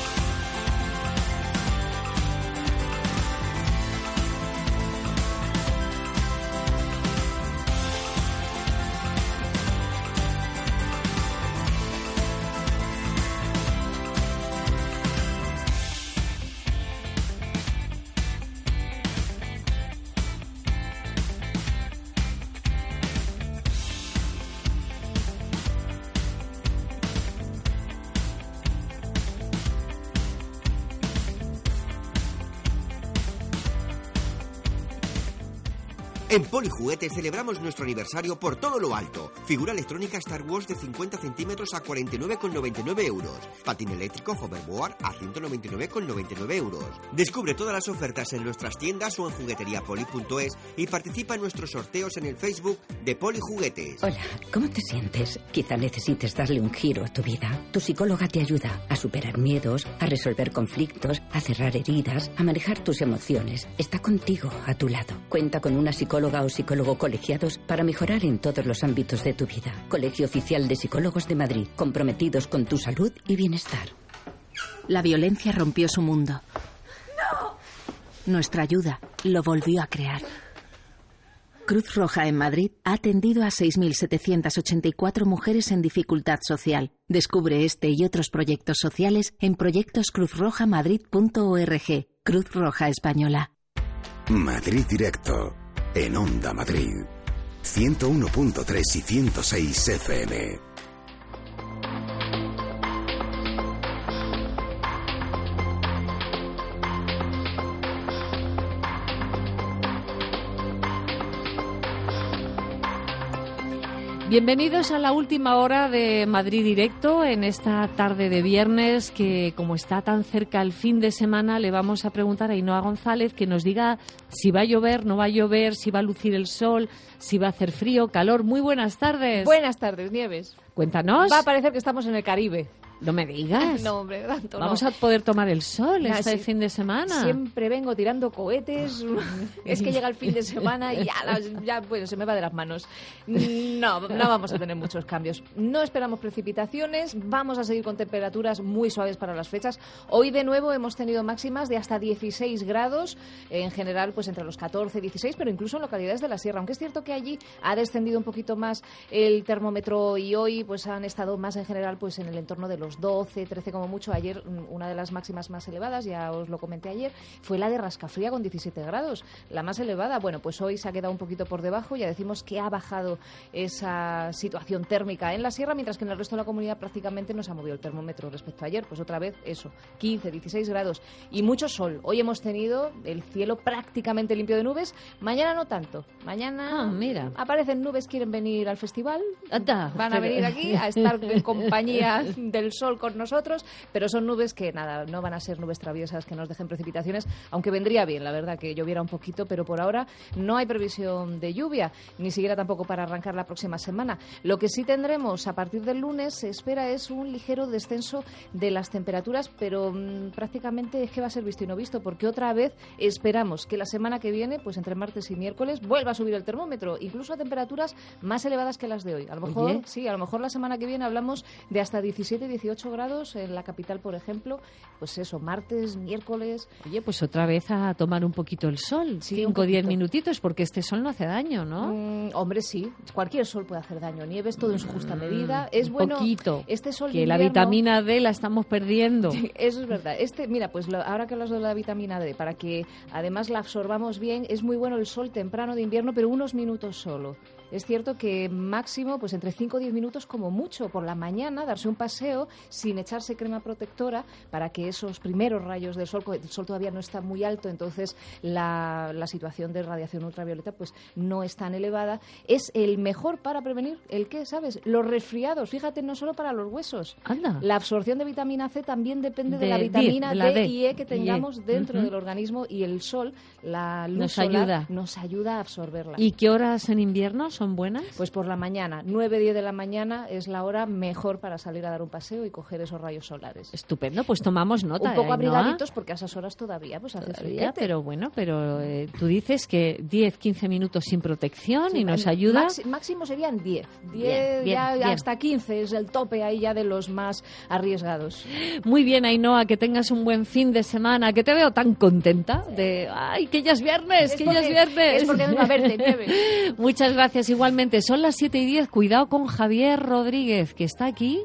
En Polijuguetes celebramos nuestro aniversario por todo lo alto. Figura electrónica Star Wars de cincuenta centímetros a cuarenta y nueve con noventa y nueve euros. Patín eléctrico Hoverboard a ciento noventa y nueve con noventa y nueve euros. Descubre todas las ofertas en nuestras tiendas o en jugueteriapoli punto es y participa en nuestros sorteos en el Facebook de Polijuguetes. Hola, ¿cómo te sientes? Quizá necesites darle un giro a tu vida. Tu psicóloga te ayuda a superar miedos, a resolver conflictos, a cerrar heridas, a manejar tus emociones. Está contigo, a tu lado. Cuenta con una psicóloga o psicólogo colegiados para mejorar en todos los ámbitos de tu vida. Colegio Oficial de Psicólogos de Madrid, comprometidos con tu salud y bienestar. La violencia rompió su mundo. ¡No! Nuestra ayuda lo volvió a crear. Cruz Roja en Madrid ha atendido a seis mil setecientas ochenta y cuatro mujeres en dificultad social. Descubre este y otros proyectos sociales en proyectos cruz roja madrid punto org. Cruz Roja Española. Madrid Directo, en Onda Madrid, ciento uno punto tres y ciento seis efe eme. Bienvenidos a la última hora de Madrid Directo en esta tarde de viernes que, como está tan cerca el fin de semana, le vamos a preguntar a Ainhoa González que nos diga si va a llover, no va a llover, si va a lucir el sol, si va a hacer frío, calor. Muy buenas tardes. Buenas tardes, Nieves. Cuéntanos. Va a parecer que estamos en el Caribe. No me digas. No, hombre, tanto no. Vamos a poder tomar el sol Nah, este sí. fin de semana. Siempre vengo tirando cohetes. Es que llega el fin de semana y ya, las- ya bueno, se me va de las manos. No, no vamos a tener muchos cambios. No esperamos precipitaciones. Vamos a seguir con temperaturas muy suaves para las fechas. Hoy de nuevo hemos tenido máximas de hasta dieciséis grados. En general, pues entre los catorce y dieciséis, pero incluso en localidades de la sierra. Aunque es cierto que allí ha descendido un poquito más el termómetro y hoy pues han estado más en general pues en el entorno de los doce, trece como mucho. Ayer mm, una de las máximas más elevadas, ya os lo comenté ayer, fue la de Rascafría con diecisiete grados, la más elevada. Bueno, pues hoy se ha quedado un poquito por debajo, ya decimos que ha bajado esa situación térmica en la sierra, mientras que en el resto de la comunidad prácticamente no se ha movido el termómetro respecto a ayer, pues otra vez eso, quince, dieciséis grados y mucho sol. Hoy hemos tenido el cielo prácticamente limpio de nubes, mañana no tanto, mañana Ah, mira. aparecen nubes, quieren venir al festival, Anda, van a pero- venir aquí a estar en compañía del sol con nosotros, pero son nubes que, nada, no van a ser nubes traviesas que nos dejen precipitaciones, aunque vendría bien, la verdad, que lloviera un poquito, pero por ahora no hay previsión de lluvia, ni siquiera tampoco para arrancar la próxima semana. Lo que sí tendremos a partir del lunes, se espera, es un ligero descenso de las temperaturas, pero mmm, prácticamente es que va a ser visto y no visto, porque otra vez esperamos que la semana que viene, pues entre martes y miércoles, vuelva a subir el termómetro, incluso a temperaturas más elevadas que las de hoy. A lo mejor, Oye. sí, a lo mejor la semana que viene hablamos de hasta diecisiete, dieciocho grados en la capital, por ejemplo, pues eso, martes, miércoles. Oye, pues otra vez a tomar un poquito el sol, cinco o diez minutitos, porque este sol no hace daño, ¿no? Mm, hombre, sí, cualquier sol puede hacer daño, nieves todo en su justa medida, es un bueno, poquito, este sol que de la invierno, vitamina D la estamos perdiendo. Eso es verdad. Este, mira, pues lo, ahora que hablas de la vitamina D, para que además la absorbamos bien, es muy bueno el sol temprano de invierno, pero unos minutos solo. Es cierto que máximo, pues entre cinco o diez minutos como mucho por la mañana, darse un paseo sin echarse crema protectora para que esos primeros rayos del sol, el sol todavía no está muy alto, entonces la, la situación de radiación ultravioleta pues no es tan elevada. Es el mejor para prevenir el qué, ¿sabes? Los resfriados, fíjate, no solo para los huesos. Anda. La absorción de vitamina C también depende de, de la D, vitamina de la D, D y E que tengamos y E. dentro uh-huh. del organismo, y el sol, la luz nos solar, ayuda. nos ayuda a absorberla. ¿Y qué horas en invierno son buenas? Pues por la mañana, nueve, diez de la mañana es la hora mejor para salir a dar un paseo y coger esos rayos solares. Estupendo, pues tomamos nota. Un poco ¿eh, abrigaditos, porque a esas horas todavía pues hace todavía, frío. Pero bueno, pero eh, tú dices que diez, quince minutos sin protección sí, y nos ayuda. Maxi- máximo serían diez. Bien, bien, ya bien. hasta quince es el tope ahí ya de los más arriesgados. Muy bien, Ainhoa, que tengas un buen fin de semana, que te veo tan contenta de, ay, que ya es viernes, Es que porque- ya es viernes. es porque vengo a verte, nieve. Muchas gracias, igualmente. Son las siete y diez, cuidado con Javier Rodríguez, que está aquí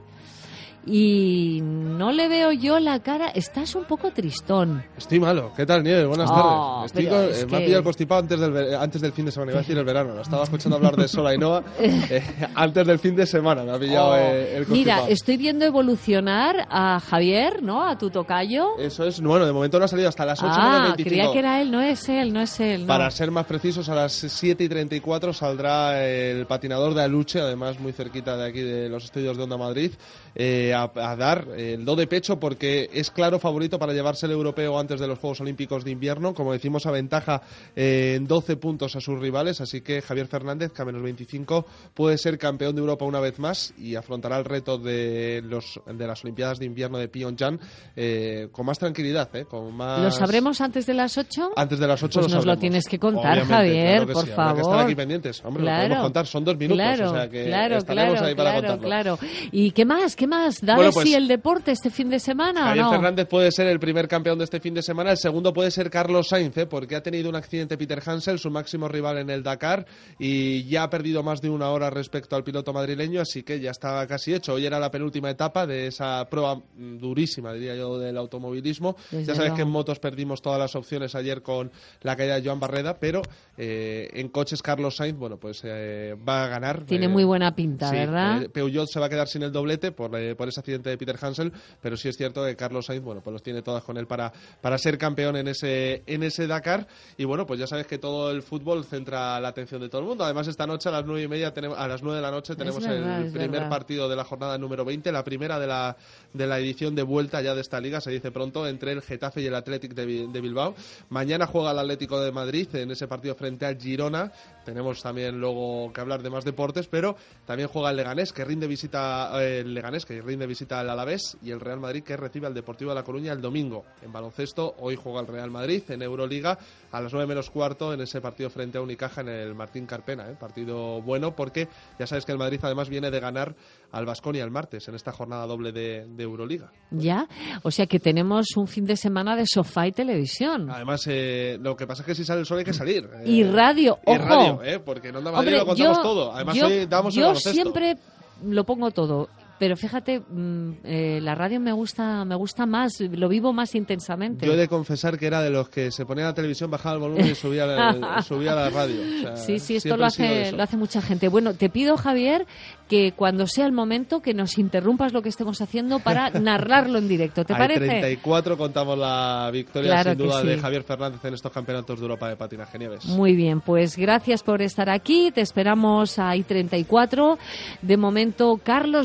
y no le veo yo la cara. Estás un poco tristón. Estoy malo. ¿Qué tal, Nieves? Buenas Oh, tardes. Estoy pero con- es eh, Me ha que- pillado el constipado antes del, ver- antes del fin de semana. Iba a decir el verano. Lo estaba escuchando hablar de Sol Ainhoa. Eh, antes del fin de semana me ha pillado Oh. eh, el constipado. Mira, estoy viendo evolucionar a Javier, ¿no? A tu tocayo. Eso es. Bueno, de momento no ha salido hasta las ocho menos Ah, veinticinco. creía que era él, no es él, no es él. No. Para ser más precisos, a las siete y treinta y cuatro saldrá el patinador de Aluche, además muy cerquita de aquí de los estudios de Onda Madrid, eh, a, a dar el do de pecho porque es claro favorito para llevarse el europeo antes de los Juegos Olímpicos de Invierno. Como decimos, aventaja eh, en doce puntos a sus rivales, así que Javier Fernández, que a menos veinticinco, puede ser campeón de Europa una vez más y afrontará el reto de, los, de las Olimpiadas de Invierno de Pyeongchang eh, con más tranquilidad, eh, con más... ¿Lo sabremos antes de las ocho? Antes de las ocho Pues lo nos lo sabremos. tienes que contar, Obviamente, Javier, claro que por sí, habrá que favor. estar aquí pendientes. Hombre, Claro. lo podemos contar, son dos minutos, Claro, o sea que claro, estaremos claro, ahí para claro, contarlo. claro. ¿Y qué más? ¿Qué más? Dale Bueno, pues, sí el deporte este fin de semana, Javier ¿o no? Fernández puede ser el primer campeón de este fin de semana, el segundo puede ser Carlos Sainz, ¿eh? Porque ha tenido un accidente Peter Hansel, su máximo rival en el Dakar, y ya ha perdido más de una hora respecto al piloto madrileño, así que ya estaba casi hecho. Hoy era la penúltima etapa de esa prueba mm, durísima, diría yo, del automovilismo. Desde ya sabes luego. que en motos perdimos todas las opciones ayer con la caída de Joan Barreda, pero eh, en coches Carlos Sainz, bueno, pues eh, va a ganar. Tiene eh, muy buena pinta, sí, ¿verdad? eh, Peugeot se va a quedar sin el doblete por, eh, por ese accidente de Peter Hansel, pero sí es cierto que Carlos Sainz, bueno, pues los tiene todas con él para, para ser campeón en ese, en ese Dakar. Y bueno, pues ya sabes que todo el fútbol centra la atención de todo el mundo. Además, esta noche a las nueve y media tenemos, a las nueve de la noche tenemos verdad, el es primer verdad. partido de la jornada número veinte, la primera de la, de la edición de vuelta ya de esta liga, se dice pronto, entre el Getafe y el Athletic de, Bi- de Bilbao. Mañana juega el Atlético de Madrid en ese partido frente al Girona. Tenemos también luego que hablar de más deportes, pero también juega el Leganés, que rinde visita eh, el Leganés, que rinde visita al Alavés, y el Real Madrid, que recibe al Deportivo de La Coruña el domingo. En baloncesto, hoy juega el Real Madrid en Euroliga a las nueve menos cuarto en ese partido frente a Unicaja en el Martín Carpena. ¿eh? Partido bueno porque ya sabes que el Madrid además viene de ganar al Baskonia el martes en esta jornada doble de, de Euroliga. Ya, o sea que tenemos un fin de semana de sofá y televisión. Además, eh, lo que pasa es que si sale el sol hay que salir. eh, Y radio, y ojo. radio, ¿eh? Porque en Onda Madrid Hombre, lo contamos yo- todo. Además, yo, hoy damos el yo baloncesto. siempre lo pongo todo. Pero fíjate, mm, eh, la radio me gusta me gusta más, lo vivo más intensamente. Yo he de confesar que era de los que se ponía la televisión, bajaba el volumen y subía la, subía la radio. O sea, Sí, sí, esto siempre lo he sido de hace, eso. lo hace mucha gente. Bueno, te pido, Javier, que cuando sea el momento que nos interrumpas lo que estemos haciendo para narrarlo en directo. ¿Te Hay parece? treinta y cuatro contamos la victoria, Claro sin que duda, sí. de Javier Fernández en estos campeonatos de Europa de patinaje Nieves. Muy bien, pues gracias por estar aquí. Te esperamos ahí treinta y cuatro. De momento, Carlos Dávila.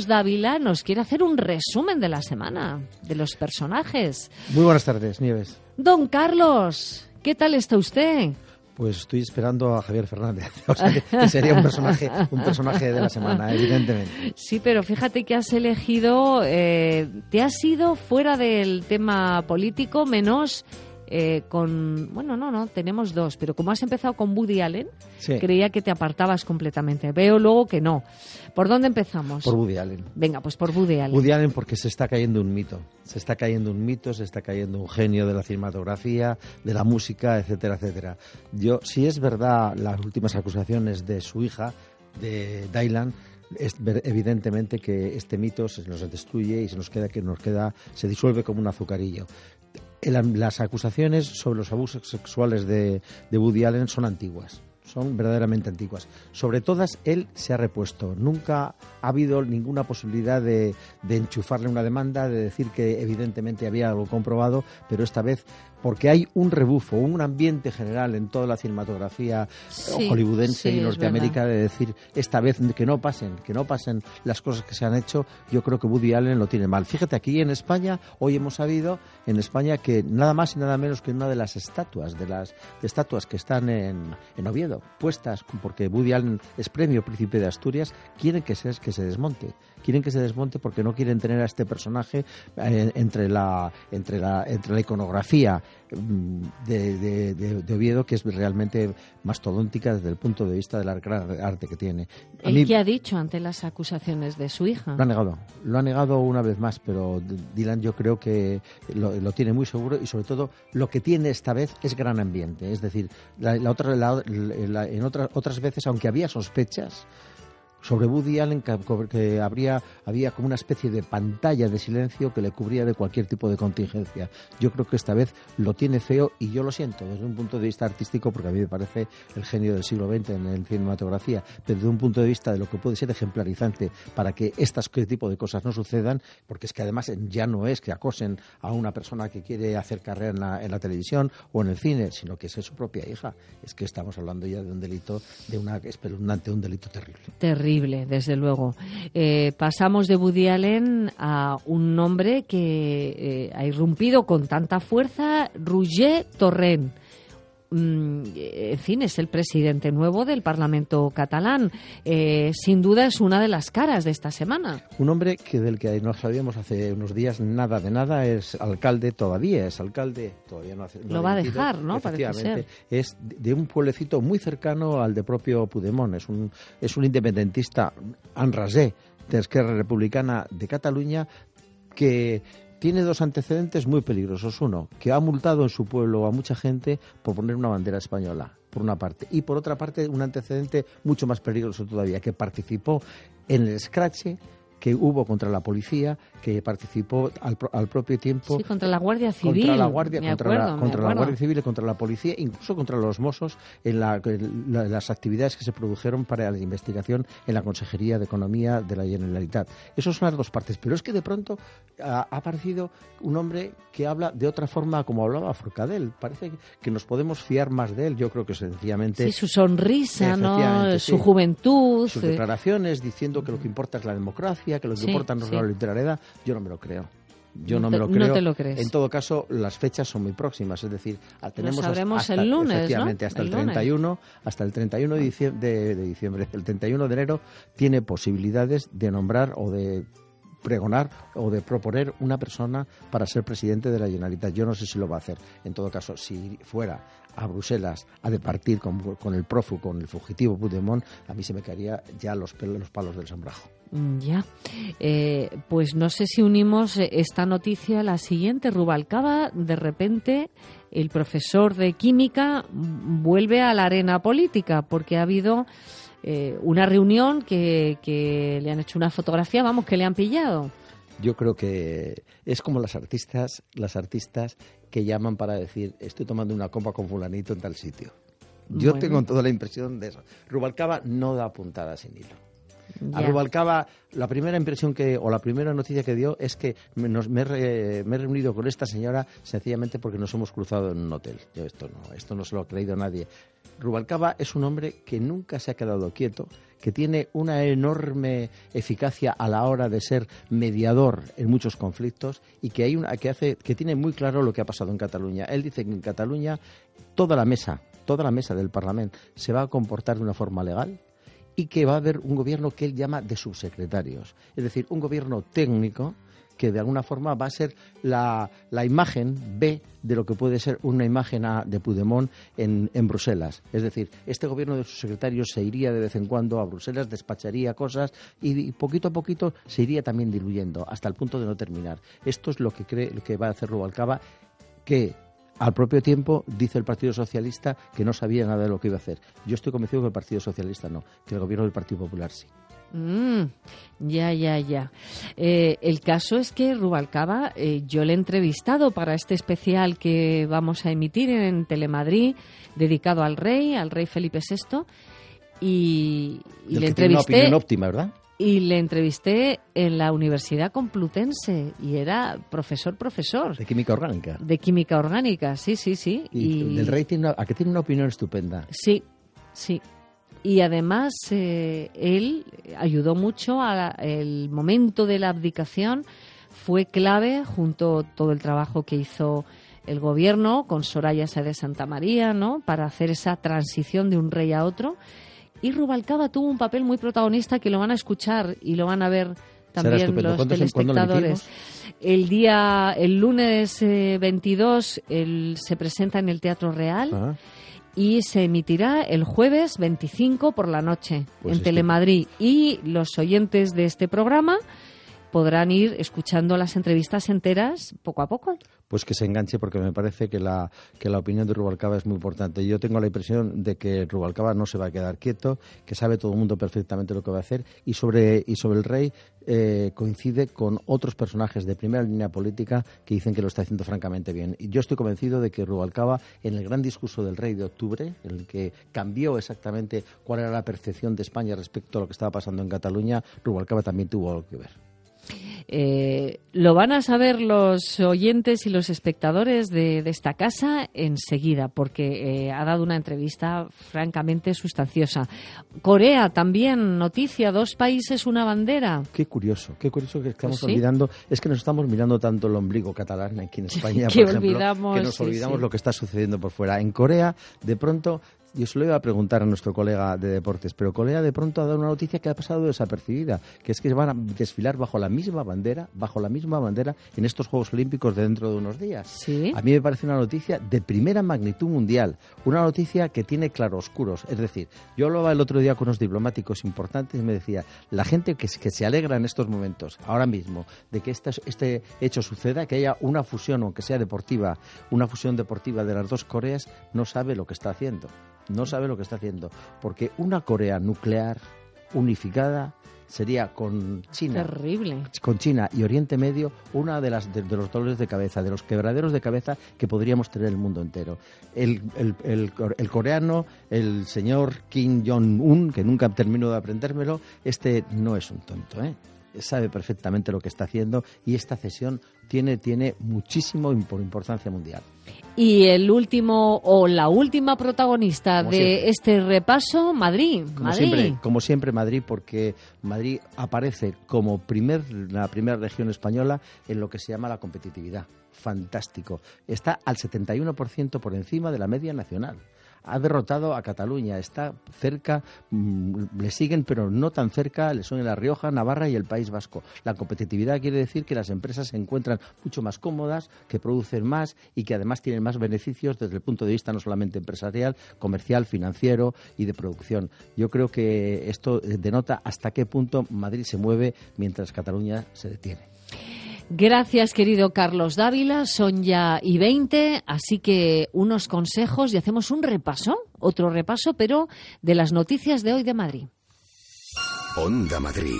Varela nos quiere hacer un resumen de la semana, de los personajes. Muy buenas tardes, Nieves. Don Carlos, ¿qué tal está usted? Pues estoy esperando a Javier Fernández, o sea, que, que sería un personaje, un personaje de la semana, evidentemente. Sí, pero fíjate que has elegido, eh, te has ido fuera del tema político, menos eh, con, bueno, no, no, tenemos dos, pero como has empezado con Woody Allen, sí. creía que te apartabas completamente. Veo luego que no. ¿Por dónde empezamos? Por Woody Allen. Venga, pues por Woody Allen. Woody Allen porque se está cayendo un mito. Se está cayendo un mito, se está cayendo un genio de la cinematografía, de la música, etcétera, etcétera. Yo, si es verdad las últimas acusaciones de su hija, de Dylan, es evidentemente que este mito se nos destruye y se nos queda que nos queda se disuelve como un azucarillo. Las acusaciones sobre los abusos sexuales de, de Woody Allen son antiguas. Son verdaderamente antiguas. Sobre todas, él se ha repuesto. Nunca ha habido ninguna posibilidad de, de enchufarle una demanda, de decir que evidentemente había algo comprobado, pero esta vez, porque hay un rebufo, un ambiente general en toda la cinematografía sí, hollywoodense sí, y Norteamérica de decir, esta vez que no pasen, que no pasen las cosas que se han hecho, yo creo que Woody Allen lo tiene mal. Fíjate, aquí en España, hoy hemos sabido, en España, que nada más y nada menos que una de las estatuas, de las de estatuas que están en, en Oviedo, puestas, porque Woody Allen es premio Príncipe de Asturias, quieren que se, que se desmonte. Quieren que se desmonte porque no quieren tener a este personaje eh, entre, la, entre, la, entre la iconografía de, de, de, de Oviedo, que es realmente mastodóntica desde el punto de vista del arte que tiene. A ¿El mí, qué ha dicho ante las acusaciones de su hija? Lo ha negado, lo ha negado una vez más, pero Dylan yo creo que lo, lo tiene muy seguro y sobre todo lo que tiene esta vez es gran ambiente. Es decir, la, la otra, la, la, en otra, otras veces, aunque había sospechas sobre Woody Allen, que, que habría, había como una especie de pantalla de silencio que le cubría de cualquier tipo de contingencia. Yo creo que esta vez lo tiene feo y yo lo siento desde un punto de vista artístico, porque a mí me parece el genio del siglo veinte en la cinematografía, pero desde un punto de vista de lo que puede ser ejemplarizante para que estas este tipo de cosas no sucedan, porque es que además ya no es que acosen a una persona que quiere hacer carrera en la, en la televisión o en el cine, sino que es su propia hija. Es que estamos hablando ya de un delito, de una espeluznante, un delito terrible. Terrible. Desde luego. Eh, pasamos de Woody Allen a un nombre que eh, ha irrumpido con tanta fuerza, Roger Torrent. Mm, en fin, es el presidente nuevo del Parlamento catalán. Eh, sin duda es una de las caras de esta semana. Un hombre que del que nos sabíamos hace unos días nada de nada, es alcalde todavía, es alcalde, todavía no hace... No Lo va a dejar, ¿no? Parece ser. Es de un pueblecito muy cercano al de propio Puigdemont, es un, es un independentista en rasé de Esquerra Republicana de Cataluña que tiene dos antecedentes muy peligrosos. Uno, que ha multado en su pueblo a mucha gente por poner una bandera española, por una parte. Y por otra parte, un antecedente mucho más peligroso todavía, que participó en el escrache que hubo contra la policía, que participó al, al propio tiempo... Sí, contra la Guardia Civil. Contra la Guardia, me contra acuerdo, la, contra me la Guardia Civil y contra la policía, incluso contra los Mossos, en la, la, las actividades que se produjeron para la investigación en la Consejería de Economía de la Generalitat. Esas son las dos partes. Pero es que de pronto ha, ha aparecido un hombre que habla de otra forma como hablaba Forcadell. Parece que nos podemos fiar más de él. Yo creo que sencillamente... Sí, su sonrisa, ¿no? Sí. Su juventud. Sus declaraciones diciendo que lo que importa es la democracia, que lo que sí, importa no es sí. la literariedad. Yo no me lo creo. Yo no, no me lo creo. No te lo crees. En todo caso, las fechas son muy próximas, es decir, tenemos lo sabremos hasta, el lunes, efectivamente, ¿no? hasta el, el treinta y uno, hasta el treinta y uno de diciembre, de, de diciembre, el treinta y uno de enero tiene posibilidades de nombrar o de pregonar o de proponer una persona para ser presidente de la Generalitat. Yo no sé si lo va a hacer. En todo caso, si fuera a Bruselas a departir con, con el prófugo, con el fugitivo Puigdemont, a mí se me caería ya los, pelos, los palos del sombrajo. Ya, eh, pues no sé si unimos esta noticia a la siguiente. Rubalcaba, de repente, el profesor de química vuelve a la arena política porque ha habido eh, una reunión que, que le han hecho una fotografía, vamos, que le han pillado. Yo creo que es como las artistas, las artistas que llaman para decir, estoy tomando una copa con fulanito en tal sitio. Yo bueno. tengo toda la impresión de eso. Rubalcaba no da puntada sin hilo. A Ya. Rubalcaba, la primera impresión que, o la primera noticia que dio es que me, nos- me, he re- me he reunido con esta señora sencillamente porque nos hemos cruzado en un hotel. Yo esto no, esto no se lo ha creído nadie. Rubalcaba es un hombre que nunca se ha quedado quieto, que tiene una enorme eficacia a la hora de ser mediador en muchos conflictos y que hay una que hace que tiene muy claro lo que ha pasado en Cataluña. Él dice que en Cataluña toda la mesa, toda la mesa del Parlamento se va a comportar de una forma legal y que va a haber un gobierno que él llama de subsecretarios, es decir, un gobierno técnico que de alguna forma va a ser la, la imagen B de lo que puede ser una imagen A de Puigdemont en, en Bruselas. Es decir, este gobierno de sus secretarios se iría de vez en cuando a Bruselas, despacharía cosas y, y poquito a poquito se iría también diluyendo hasta el punto de no terminar. Esto es lo que cree lo que va a hacer Rubalcaba, que al propio tiempo dice el Partido Socialista que no sabía nada de lo que iba a hacer. Yo estoy convencido que el Partido Socialista no, que el gobierno del Partido Popular sí. Mm, ya, ya, ya. Eh, el caso es que Rubalcaba, eh, yo le he entrevistado para este especial que vamos a emitir en Telemadrid, dedicado al rey, al rey Felipe sexto, y, y Del le que tiene una entrevisté. opinión óptima, ¿verdad? Y le entrevisté en la Universidad Complutense y era profesor, profesor. De química orgánica. De química orgánica, sí, sí, sí. Y, el rey tiene una, a que tiene una opinión estupenda. Sí, sí. Y además eh, él ayudó mucho al momento de la abdicación, fue clave junto a todo el trabajo que hizo el gobierno con Soraya Sáez de Santa María, ¿no?, para hacer esa transición de un rey a otro. Y Rubalcaba tuvo un papel muy protagonista que lo van a escuchar y lo van a ver también los ¿Cuándo, telespectadores. ¿cuándo El día, el lunes eh, veintidós, él se presenta en el Teatro Real. Ah. Y se emitirá el jueves veinticinco por la noche Pues en este- Telemadrid. Y los oyentes de este programa podrán ir escuchando las entrevistas enteras poco a poco. Pues que se enganche, porque me parece que la, que la opinión de Rubalcaba es muy importante. Yo tengo la impresión de que Rubalcaba no se va a quedar quieto, que sabe todo el mundo perfectamente lo que va a hacer, y sobre, y sobre el rey eh, coincide con otros personajes de primera línea política que dicen que lo está haciendo francamente bien. Y yo estoy convencido de que Rubalcaba, en el gran discurso del rey de octubre, en el que cambió exactamente cuál era la percepción de España respecto a lo que estaba pasando en Cataluña, Rubalcaba también tuvo algo que ver. Eh, lo van a saber los oyentes y los espectadores de, de esta casa enseguida, porque eh, ha dado una entrevista francamente sustanciosa. Corea también, noticia, dos países, una bandera. Qué curioso, qué curioso que estamos Pues sí. olvidando, es que nos estamos mirando tanto el ombligo catalán aquí en España, Que por ejemplo, olvidamos, que nos sí, olvidamos sí. lo que está sucediendo por fuera. En Corea, de pronto, yo se lo iba a preguntar a nuestro colega de deportes, pero Corea de pronto ha dado una noticia que ha pasado desapercibida, que es que van a desfilar bajo la misma bandera, bajo la misma bandera en estos Juegos Olímpicos de dentro de unos días. ¿Sí? A mí me parece una noticia de primera magnitud mundial, una noticia que tiene claroscuros. Es decir, yo hablaba el otro día con unos diplomáticos importantes y me decía, la gente que, que se alegra en estos momentos, ahora mismo, de que este, este hecho suceda, que haya una fusión, aunque sea deportiva, una fusión deportiva de las dos Coreas, no sabe lo que está haciendo. No sabe lo que está haciendo. Porque una Corea nuclear unificada sería con China, Terrible. con China y Oriente Medio, una de las de, de los dolores de cabeza, de los quebraderos de cabeza que podríamos tener el mundo entero. El, el, el, el coreano, el señor Kim Jong-un, que nunca termino de aprendérmelo, este no es un tonto, ¿eh? Sabe perfectamente lo que está haciendo y esta cesión tiene, tiene muchísimo impor- importancia mundial. Y el último o la última protagonista Como de siempre. este repaso, Madrid. Como Madrid. siempre, como siempre Madrid, porque Madrid aparece como primer, la primera región española en lo que se llama la competitividad. Fantástico. Está al setenta y uno por ciento por encima de la media nacional. Ha derrotado a Cataluña, está cerca, mmm, le siguen, pero no tan cerca, le son La Rioja, Navarra y el País Vasco. La competitividad quiere decir que las empresas se encuentran mucho más cómodas, que producen más y que además tienen más beneficios desde el punto de vista no solamente empresarial, comercial, financiero y de producción. Yo creo que esto denota hasta qué punto Madrid se mueve mientras Cataluña se detiene. Gracias, querido Carlos Dávila. Son ya y veinte, así que unos consejos y hacemos un repaso, otro repaso, pero de las noticias de hoy de Madrid. Onda Madrid.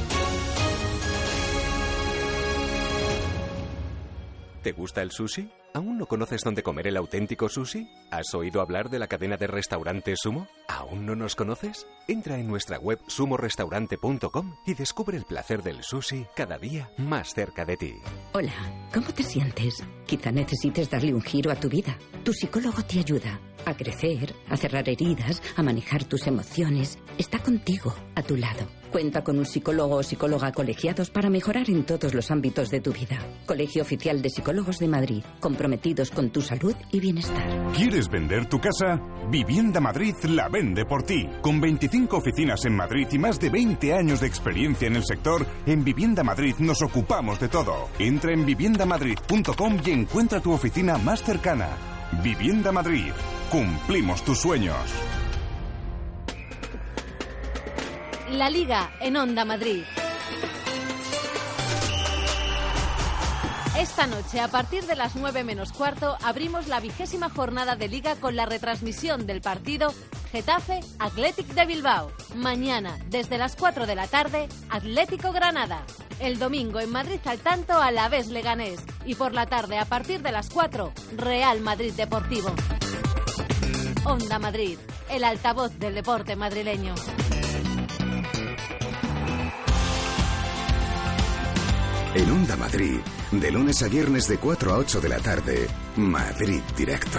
¿Te gusta el sushi? ¿Aún no conoces dónde comer el auténtico sushi? ¿Has oído hablar de la cadena de restaurantes Sumo? ¿Aún no nos conoces? Entra en nuestra web sumo restaurante punto com y descubre el placer del sushi cada día más cerca de ti. Hola, ¿cómo te sientes? Quizá necesites darle un giro a tu vida. Tu psicólogo te ayuda a crecer, a cerrar heridas, a manejar tus emociones. Está contigo, a tu lado. Cuenta con un psicólogo o psicóloga colegiados para mejorar en todos los ámbitos de tu vida. Colegio Oficial de Psicólogos de Madrid, comprometidos con tu salud y bienestar. ¿Quieres vender tu casa? Vivienda Madrid la vende por ti. Con veinticinco oficinas en Madrid y más de veinte años de experiencia en el sector, en Vivienda Madrid nos ocupamos de todo. Entra en vivienda madrid punto com y encuentra tu oficina más cercana. Vivienda Madrid. Cumplimos tus sueños. La Liga en Onda Madrid. Esta noche, a partir de las nueve menos cuarto, abrimos la vigésima jornada de Liga con la retransmisión del partido Getafe Athletic de Bilbao. Mañana, desde las cuatro de la tarde, Atlético Granada. El domingo en Madrid al tanto, Alavés Leganés. Y por la tarde, a partir de las cuatro, Real Madrid Deportivo. Onda Madrid, el altavoz del deporte madrileño. En Onda Madrid, de lunes a viernes de cuatro a ocho de la tarde, Madrid Directo.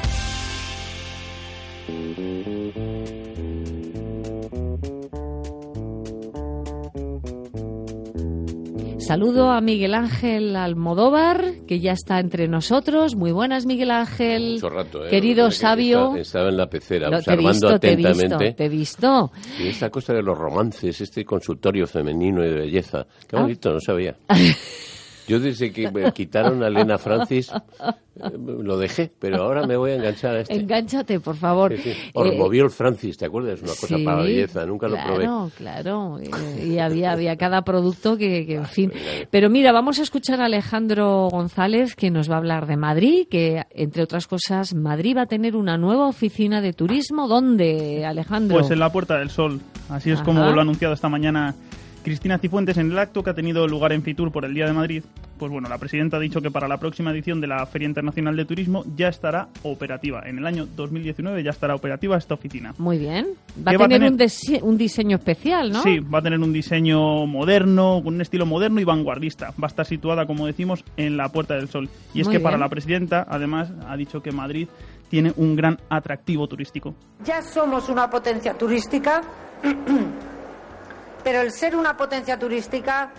Saludo a Miguel Ángel Almodóvar, que ya está entre nosotros. Muy buenas, Miguel Ángel. Mucho rato, ¿eh? Querido sabio. Estaba, estaba en la pecera, Lo, observando te visto, atentamente. Te he visto, te he visto. Y esta cosa de los romances, este consultorio femenino y de belleza. Qué ¿Ah? bonito, no sabía. Yo desde que me quitaron a Elena Francis eh, lo dejé, pero ahora me voy a enganchar a este. Engánchate, por favor. Sí, sí. Ormoviol Francis, ¿te acuerdas? Una cosa sí, para la belleza, nunca claro, lo probé. Claro, claro. Y había, había cada producto que, que en fin. Pero mira, vamos a escuchar a Alejandro González, que nos va a hablar de Madrid, que entre otras cosas, Madrid va a tener una nueva oficina de turismo. ¿Dónde, Alejandro? Pues en la Puerta del Sol. Así es. Ajá. Como lo ha anunciado esta mañana Cristina Cifuentes en el acto que ha tenido lugar en Fitur por el Día de Madrid. Pues bueno, la presidenta ha dicho que para la próxima edición de la Feria Internacional de Turismo ya estará operativa. En el año dos mil diecinueve ya estará operativa esta oficina. Muy bien. Va a tener, va a tener? Un, dise- un diseño especial, ¿no? Sí, va a tener un diseño moderno, con un estilo moderno y vanguardista. Va a estar situada, como decimos, en la Puerta del Sol. Y es Muy que bien. Para la presidenta, además, ha dicho que Madrid tiene un gran atractivo turístico. Ya somos una potencia turística, pero el ser una potencia turística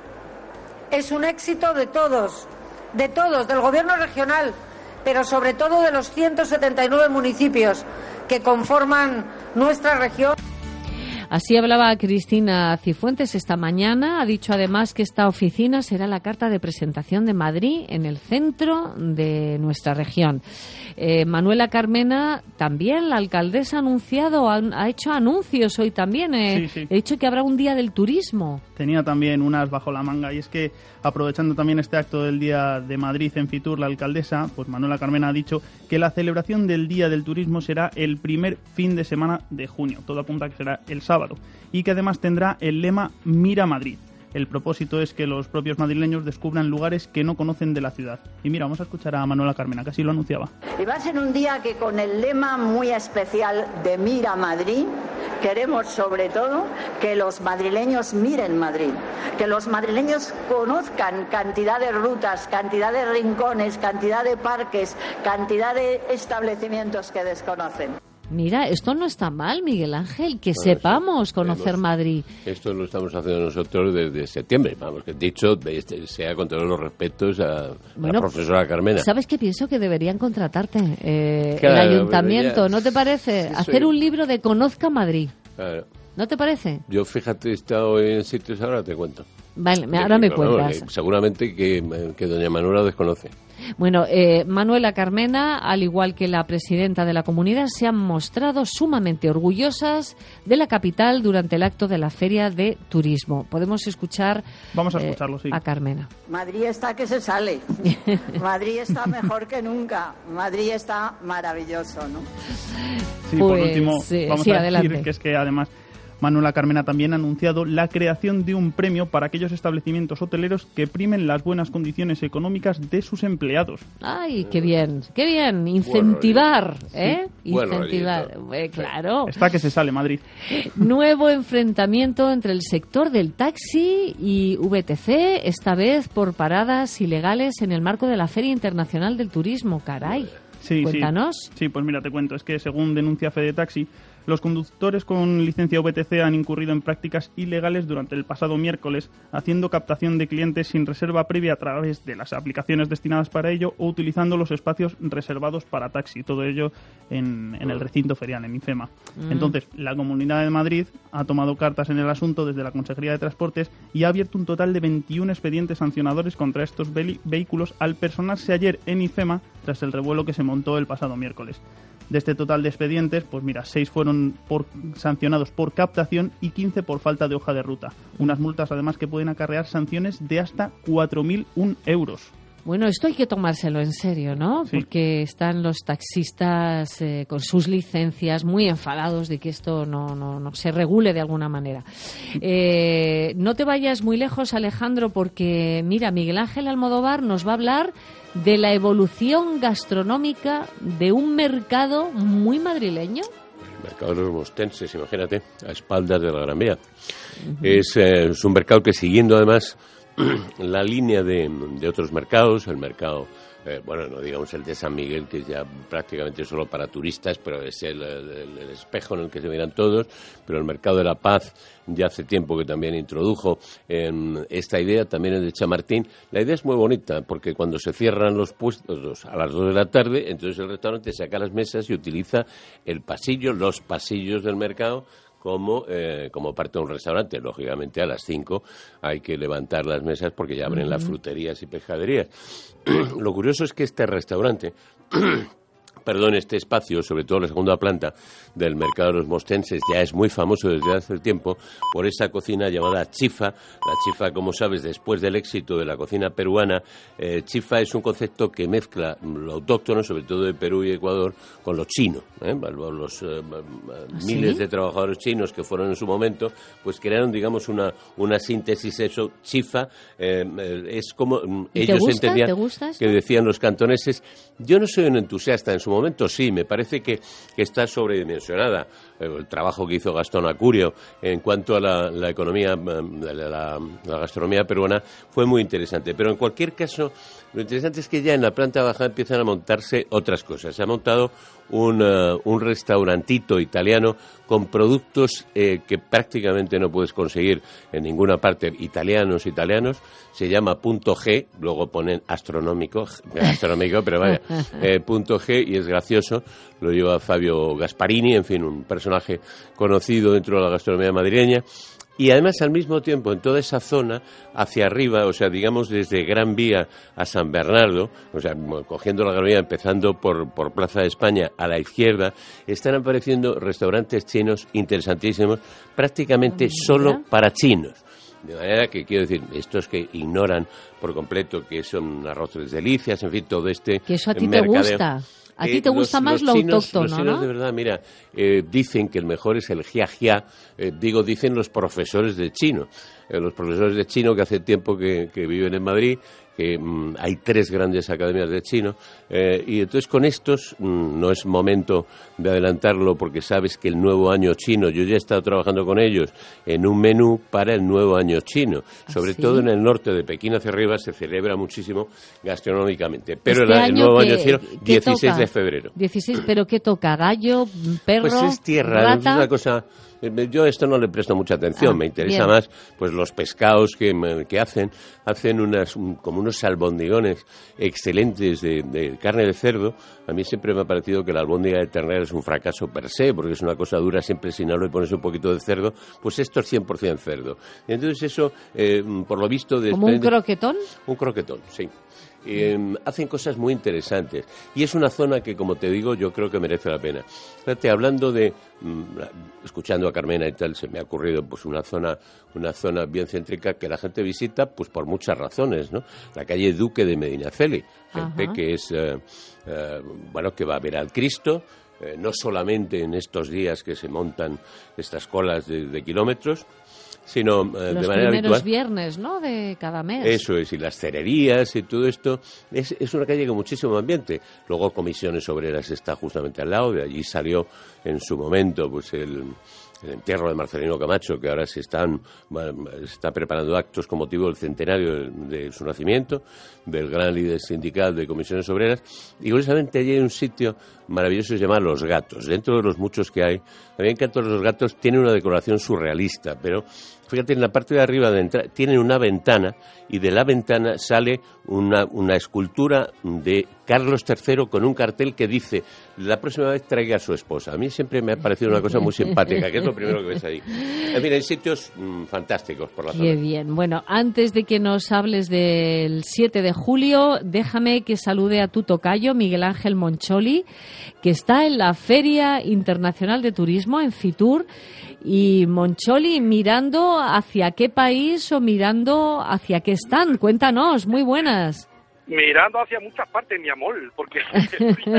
es un éxito de todos, de todos, del gobierno regional, pero sobre todo de los ciento setenta y nueve municipios que conforman nuestra región. Así hablaba Cristina Cifuentes esta mañana. Ha dicho además que esta oficina será la carta de presentación de Madrid en el centro de nuestra región. Eh, Manuela Carmena, también la alcaldesa, ha anunciado, ha, ha hecho anuncios hoy también. Eh, Sí, sí. He dicho que habrá un día del turismo. Tenía también unas bajo la manga, y es que, aprovechando también este acto del Día de Madrid en Fitur, la alcaldesa, pues Manuela Carmena, ha dicho que la celebración del Día del Turismo será el primer fin de semana de junio. Todo apunta a que será el sábado. Y que además tendrá el lema Mira Madrid. El propósito es que los propios madrileños descubran lugares que no conocen de la ciudad. Y mira, vamos a escuchar a Manuela Carmena, que así lo anunciaba. Y va a ser un día que, con el lema muy especial de Mira Madrid, queremos sobre todo que los madrileños miren Madrid, que los madrileños conozcan cantidad de rutas, cantidad de rincones, cantidad de parques, cantidad de establecimientos que desconocen. Mira, esto no está mal, Miguel Ángel, que Bueno, sepamos sí, conocer vemos. Madrid. Esto lo estamos haciendo nosotros desde septiembre. Vamos, que dicho este, sea con todos los respetos a Bueno, la profesora Carmena. ¿Sabes qué pienso? Que deberían contratarte eh, Claro, el ayuntamiento, ya- ¿no te parece? Sí, Hacer soy- un libro de Conozca Madrid, Claro. ¿no te parece? Yo, fíjate, he estado en sitios, ahora te cuento. Vale, me- ahora me Pero, vamos, cuentas. que seguramente que, que doña Manuela desconoce. Bueno, eh, Manuela Carmena, al igual que la presidenta de la comunidad, se han mostrado sumamente orgullosas de la capital durante el acto de la Feria de Turismo. Podemos escuchar Vamos a eh, escucharlo, sí. a Carmena. Madrid está que se sale. Madrid está mejor que nunca. Madrid está maravilloso, ¿no? Sí, por Pues, último, sí, vamos sí, a adelante. decir que es que además Manuela Carmena también ha anunciado la creación de un premio para aquellos establecimientos hoteleros que primen las buenas condiciones económicas de sus empleados. ¡Ay, qué bien! ¡Qué bien! Incentivar, ¿eh? Sí. Incentivar. Eh, claro. Está que se sale Madrid. Nuevo enfrentamiento entre el sector del taxi y V T C, esta vez por paradas ilegales en el marco de la Feria Internacional del Turismo. Caray. Sí, Cuéntanos. Sí. sí, pues mira, te cuento. Es que según denuncia Fede Taxi, los conductores con licencia V T C han incurrido en prácticas ilegales durante el pasado miércoles, haciendo captación de clientes sin reserva previa a través de las aplicaciones destinadas para ello o utilizando los espacios reservados para taxi. Todo ello en, en el recinto ferial, en IFEMA. Mm. Entonces, la Comunidad de Madrid ha tomado cartas en el asunto desde la Consejería de Transportes y ha abierto un total de veintiún expedientes sancionadores contra estos vehículos al personarse ayer en IFEMA tras el revuelo que se montó el pasado miércoles. De este total de expedientes, pues mira, seis fueron por, sancionados por captación y quince por falta de hoja de ruta. Unas multas, además, que pueden acarrear sanciones de hasta cuatro mil uno euros. Bueno, esto hay que tomárselo en serio, ¿no? Sí. Porque están los taxistas eh, con sus licencias muy enfadados de que esto no, no, no se regule de alguna manera. Eh, no te vayas muy lejos, Alejandro, porque, mira, Miguel Ángel Almodóvar nos va a hablar de la evolución gastronómica de un mercado muy madrileño. El mercado de los mostenses, imagínate, a espaldas de la Gran Vía. Uh-huh. Es, eh, es un mercado que, siguiendo además la línea de, de otros mercados, el mercado, eh, bueno, no digamos el de San Miguel, que es ya prácticamente solo para turistas, pero es el, el, el espejo en el que se miran todos, pero el mercado de la Paz ya hace tiempo que también introdujo eh, esta idea, también el de Chamartín. La idea es muy bonita, porque cuando se cierran los puestos a las dos de la tarde, entonces el restaurante saca las mesas y utiliza el pasillo, los pasillos del mercado, como eh, como parte de un restaurante. Lógicamente a las cinco hay que levantar las mesas porque ya abren uh-huh. las fruterías y pescaderías. Lo curioso es que este restaurante perdón, este espacio, sobre todo la segunda planta del mercado de los mostenses, ya es muy famoso desde hace tiempo por esa cocina llamada chifa. La chifa, como sabes, después del éxito de la cocina peruana, eh, chifa es un concepto que mezcla lo autóctono, sobre todo de Perú y Ecuador, con lo chino. ¿eh? Los eh, ¿Sí? miles de trabajadores chinos que fueron en su momento, pues crearon, digamos, una, una síntesis. Eso, chifa, eh, es como ellos gusta? entendían ¿Te gusta que decían los cantoneses. Yo no soy un entusiasta en su momento, sí, me parece que, que está sobredimensionada. El trabajo que hizo Gastón Acurio en cuanto a la, la economía, la, la, la gastronomía peruana fue muy interesante. Pero en cualquier caso, lo interesante es que ya en la planta baja empiezan a montarse otras cosas. Se ha montado un, uh, un restaurantito italiano con productos eh, que prácticamente no puedes conseguir en ninguna parte, italianos, italianos. Se llama Punto G, luego ponen astronómico, astronómico, pero vaya, eh, Punto G, y es gracioso. Lo lleva Fabio Gasparini, en fin, un personaje conocido dentro de la gastronomía madrileña. Y además, al mismo tiempo, en toda esa zona, hacia arriba, o sea, digamos desde Gran Vía a San Bernardo, o sea, cogiendo la Gran Vía, empezando por, por Plaza de España a la izquierda, están apareciendo restaurantes chinos interesantísimos, prácticamente solo para chinos. De manera que, quiero decir, estos que ignoran por completo que son arroces delicias, en fin, todo este que eso a ti mercadeo. Te gusta. A ti te eh, gusta los, más los lo chinos, autóctono, los chinos, ¿no? de verdad, mira, eh, dicen que el mejor es el jia jia, eh, digo, dicen los profesores de chino. Eh, los profesores de chino que hace tiempo que, que viven en Madrid, que mmm, hay tres grandes academias de chino, eh, y entonces con estos mmm, no es momento de adelantarlo porque sabes que el nuevo año chino, yo ya he estado trabajando con ellos en un menú para el nuevo año chino, sobre ¿sí? todo en el norte de Pekín hacia arriba se celebra muchísimo gastronómicamente, pero este el, el nuevo que, año chino, dieciséis de febrero. dieciséis, ¿pero qué toca? ¿Gallo, perro, Pues es tierra, rata? es una cosa. Yo a esto no le presto mucha atención, ah, me interesa bien. más pues los pescados que, que hacen, hacen unas un, como unos albondigones excelentes de, de carne de cerdo. A mí siempre me ha parecido que la albóndiga de ternera es un fracaso per se, porque es una cosa dura siempre si no le pones un poquito de cerdo, pues esto es cien por ciento cerdo. Entonces eso, eh, por lo visto... De ¿Como un croquetón? Un croquetón, sí. Eh, hacen cosas muy interesantes y es una zona que, como te digo, yo creo que merece la pena. Fíjate, hablando de mmm, escuchando a Carmena y tal, se me ha ocurrido pues una zona una zona bien céntrica que la gente visita pues por muchas razones, ¿no? La calle Duque de Medinaceli, gente Ajá. que es eh, eh, bueno, que va a ver al Cristo, eh, no solamente en estos días que se montan estas colas de, de kilómetros, sino eh, Los de manera primeros habitual. viernes, ¿no?, de cada mes. Eso es, y las cererías y todo esto. Es, es una calle con muchísimo ambiente. Luego Comisiones Obreras está justamente al lado, de allí salió en su momento pues el, el entierro de Marcelino Camacho, que ahora se están se está preparando actos con motivo del centenario de, de su nacimiento, del gran líder sindical de Comisiones Obreras. Y curiosamente allí hay un sitio maravilloso que se llama Los Gatos. Dentro de los muchos que hay, a mí me encantan Los Gatos, tiene una decoración surrealista, pero fíjate, en la parte de arriba de entra- tienen una ventana y de la ventana sale una, una escultura de Carlos tercero con un cartel que dice: la próxima vez traiga a su esposa. A mí siempre me ha parecido una cosa muy simpática, que es lo primero que ves ahí. En fin, hay sitios mmm, fantásticos por la zona. Qué bien. Bueno, antes de que nos hables del siete de julio, déjame que salude a tu tocayo, Miguel Ángel Moncholi, que está en la Feria Internacional de Turismo en Fitur. Y Moncholi, ¿mirando hacia qué país o mirando hacia qué stand? Cuéntanos, muy buenas. Mirando hacia muchas partes, mi amor, porque estoy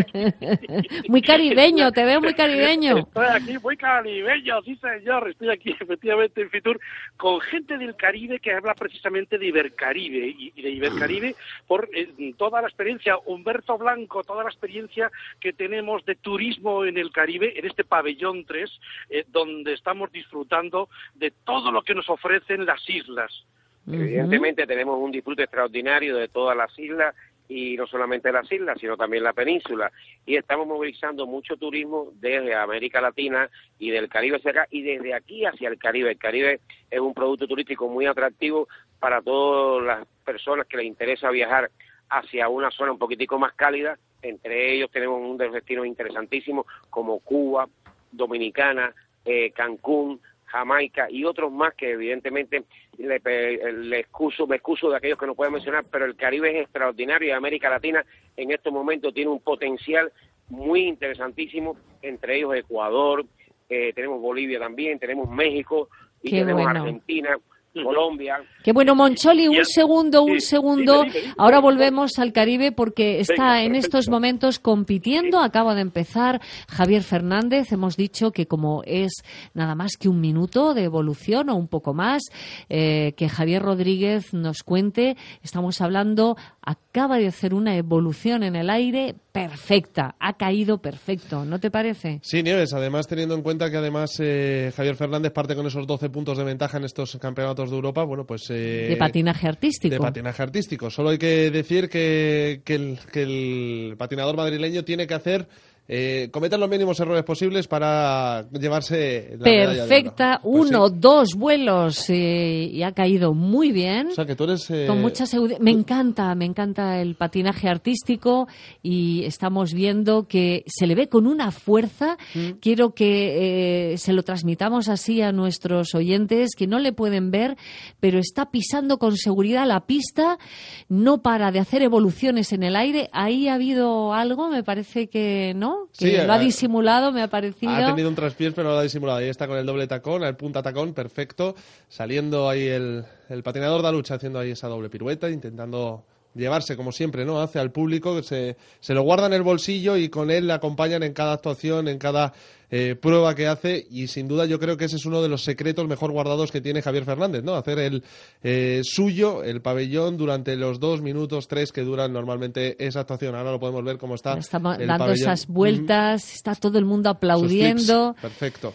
aquí. Muy caribeño, te veo muy caribeño. Estoy aquí muy caribeño, sí señor, estoy aquí efectivamente en Fitur con gente del Caribe que habla precisamente de Ibercaribe y, y de Ibercaribe por eh, toda la experiencia, Humberto Blanco, toda la experiencia que tenemos de turismo en el Caribe, en este pabellón tres, eh, donde estamos disfrutando de todo lo que nos ofrecen las islas. Evidentemente tenemos un disfrute extraordinario de todas las islas y no solamente las islas, sino también la península. Y estamos movilizando mucho turismo desde América Latina y del Caribe hacia acá y desde aquí hacia el Caribe. El Caribe es un producto turístico muy atractivo para todas las personas que les interesa viajar hacia una zona un poquitico más cálida. Entre ellos tenemos un de los destinos interesantísimos como Cuba, Dominicana, eh, Cancún, Jamaica y otros más que evidentemente le, le excuso, me excuso de aquellos que no puedo mencionar, pero el Caribe es extraordinario y América Latina en estos momentos tiene un potencial muy interesantísimo, entre ellos Ecuador, eh, tenemos Bolivia también, tenemos México y Qué tenemos bueno. Argentina, Colombia. Qué bueno, Moncholi, un el- segundo, un sí, segundo. dime, dime, dime. Ahora volvemos al Caribe porque está Venga, en perfecto. estos momentos compitiendo. Acaba de empezar Javier Fernández. Hemos dicho que como es nada más que un minuto de evolución o un poco más, eh, que Javier Rodríguez nos cuente. Estamos hablando, acaba de hacer una evolución en el aire perfecta. Ha caído perfecto, ¿no te parece? Sí, Nieves, además teniendo en cuenta que además eh, Javier Fernández parte con esos doce puntos de ventaja en estos campeonatos de Europa, bueno, pues... Eh, De patinaje artístico. De patinaje artístico. Solo hay que decir que, que, el, que el patinador madrileño tiene que hacer... Eh, cometer los mínimos errores posibles para llevarse la medalla de oro. Perfecta, Pues uno, sí. dos vuelos eh, y ha caído muy bien. O sea, que tú eres... eh, Con mucha seguridad. Me encanta, me encanta el patinaje artístico y estamos viendo que se le ve con una fuerza. Mm. Quiero que eh, se lo transmitamos así a nuestros oyentes que no le pueden ver, pero está pisando con seguridad la pista, no para de hacer evoluciones en el aire. Ahí ha habido algo, me parece que no, que Sí, lo ha ha- disimulado, me ha parecido. Ha tenido un traspiés, pero lo ha disimulado. Ahí está con el doble tacón, el punta tacón, perfecto. Saliendo ahí el, el patinador de lucha, haciendo ahí esa doble pirueta, intentando llevarse, como siempre, ¿no? Hace al público, que se, se lo guarda en el bolsillo y con él le acompañan en cada actuación, en cada eh, prueba que hace. Y sin duda yo creo que ese es uno de los secretos mejor guardados que tiene Javier Fernández, ¿no? Hacer el eh, suyo, el pabellón, durante los dos minutos, tres que duran normalmente esa actuación. Ahora lo podemos ver cómo está. Está el dando pabellón. esas vueltas, está todo el mundo Esos aplaudiendo. flips, perfecto.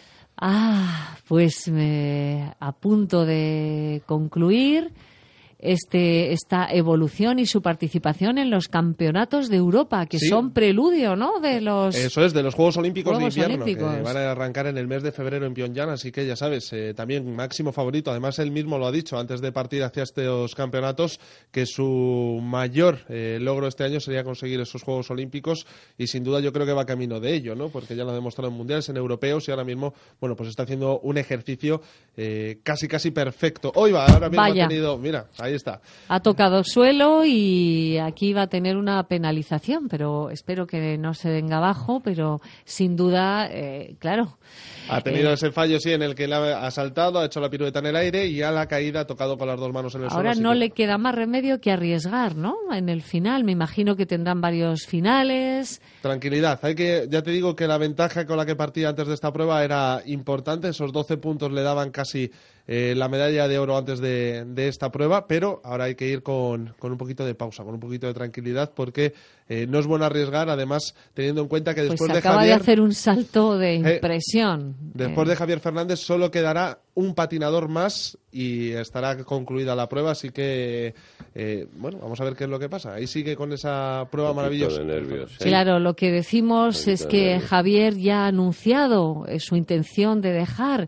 Ah, pues me, a punto de concluir este esta evolución y su participación en los campeonatos de Europa, que Sí. son preludio, ¿no?, de los Eso es, de los Juegos Olímpicos Juegos de Invierno, Olímpicos. que van a arrancar en el mes de febrero en Pyongyang, así que ya sabes, eh, también máximo favorito. Además, él mismo lo ha dicho antes de partir hacia estos campeonatos, que su mayor eh, logro este año sería conseguir esos Juegos Olímpicos, y sin duda yo creo que va camino de ello, ¿no? Porque ya lo ha demostrado en mundiales, en europeos, y ahora mismo, bueno, pues está haciendo un ejercicio eh, casi casi perfecto. Hoy va, ahora mismo Vaya. ha tenido, mira, ahí ahí está. Ha tocado suelo y aquí va a tener una penalización, pero espero que no se venga abajo, pero sin duda, eh, claro. Ha tenido eh, ese fallo, sí, en el que la ha saltado, ha hecho la pirueta en el aire y a la caída ha tocado con las dos manos en el Ahora suelo. no le queda más remedio que arriesgar, ¿no? En el final, me imagino que tendrán varios finales. Tranquilidad, hay que, ya te digo que la ventaja con la que partía antes de esta prueba era importante, esos doce puntos le daban casi eh, la medalla de oro antes de, de esta prueba, pero ahora hay que ir con, con un poquito de pausa, con un poquito de tranquilidad, porque eh, no es bueno arriesgar, además teniendo en cuenta que Pues después se de acaba Javier... de hacer un salto de Eh, impresión. Después Eh, de Javier Fernández solo quedará un patinador más y estará concluida la prueba, así que, eh, bueno, vamos a ver qué es lo que pasa. Ahí sigue con esa prueba Un poquito maravillosa. de nervios, ¿eh? Claro, lo que decimos es que Javier ya ha anunciado eh, su intención de dejar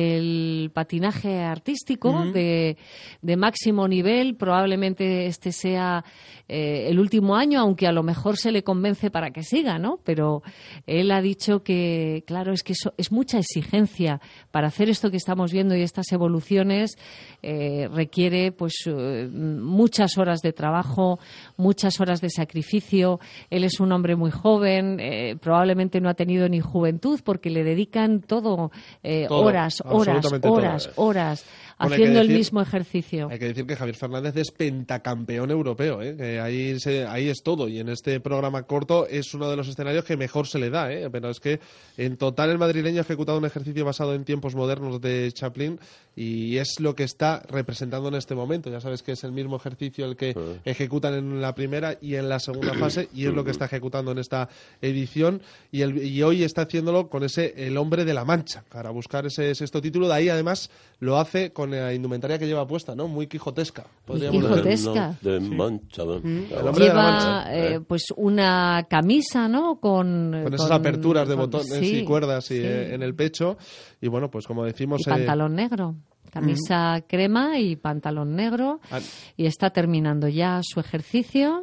el patinaje artístico Ujú. de, de máximo nivel. Probablemente este sea eh, el último año, aunque a lo mejor se le convence para que siga, ¿no? Pero él ha dicho que, claro, es que eso es mucha exigencia para hacer esto que estamos viendo y estas evoluciones. Eh, requiere pues eh, muchas horas de trabajo, muchas horas de sacrificio. Él es un hombre muy joven, eh, probablemente no ha tenido ni juventud porque le dedican todo, eh, Todo, horas, horas, absolutamente todo. horas, horas, Bueno, hay que haciendo el decir- mismo ejercicio. Hay que decir que Javier Fernández es pentacampeón europeo, ¿eh? Que ahí, se- ahí es todo. Y en este programa corto es uno de los escenarios que mejor se le da, ¿eh? Pero es que en total el madrileño ha ejecutado un ejercicio basado en tiempos modernos de Chaplin y es lo que está representando en este momento. Ya sabes que es el mismo ejercicio el que ejecutan en la primera y en la segunda fase y es lo que está ejecutando en esta edición y, el, y hoy está haciéndolo con ese El Hombre de la Mancha para buscar ese sexto título. De ahí además lo hace con la indumentaria que lleva puesta, ¿no? Muy quijotesca. podríamos decir. quijotesca. De mancha, ¿no? El hombre de la Lleva mancha. eh, pues una camisa, ¿no? Con, Con esas aperturas de con- botones sí, y cuerdas y, sí. eh, en el pecho. Y bueno, pues como decimos... Y eh, pantalón negro. Camisa crema y pantalón negro. ah, Y está terminando ya su ejercicio.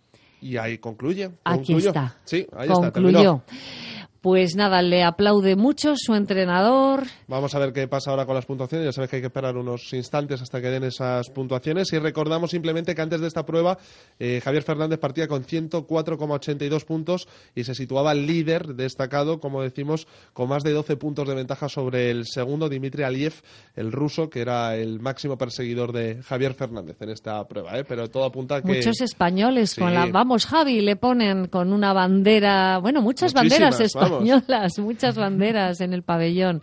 y ahí concluye. Aquí concluyó. está. Sí, ahí está. Concluyó. terminó. Pues nada, le aplaude mucho su entrenador. Vamos a ver qué pasa ahora con las puntuaciones. Ya sabes que hay que esperar unos instantes hasta que den esas puntuaciones. Y recordamos simplemente que antes de esta prueba, eh, Javier Fernández partía con ciento cuatro coma ochenta y dos puntos y se situaba líder destacado, como decimos, con más de doce puntos de ventaja sobre el segundo, Dmitry Aliev, el ruso, que era el máximo perseguidor de Javier Fernández en esta prueba. ¿eh? Pero todo apunta a que... Muchos españoles Sí. con la... Vamos, Javi, le ponen con una bandera... Bueno, muchas Muchísimas, banderas vamos. españolas, muchas banderas en el pabellón.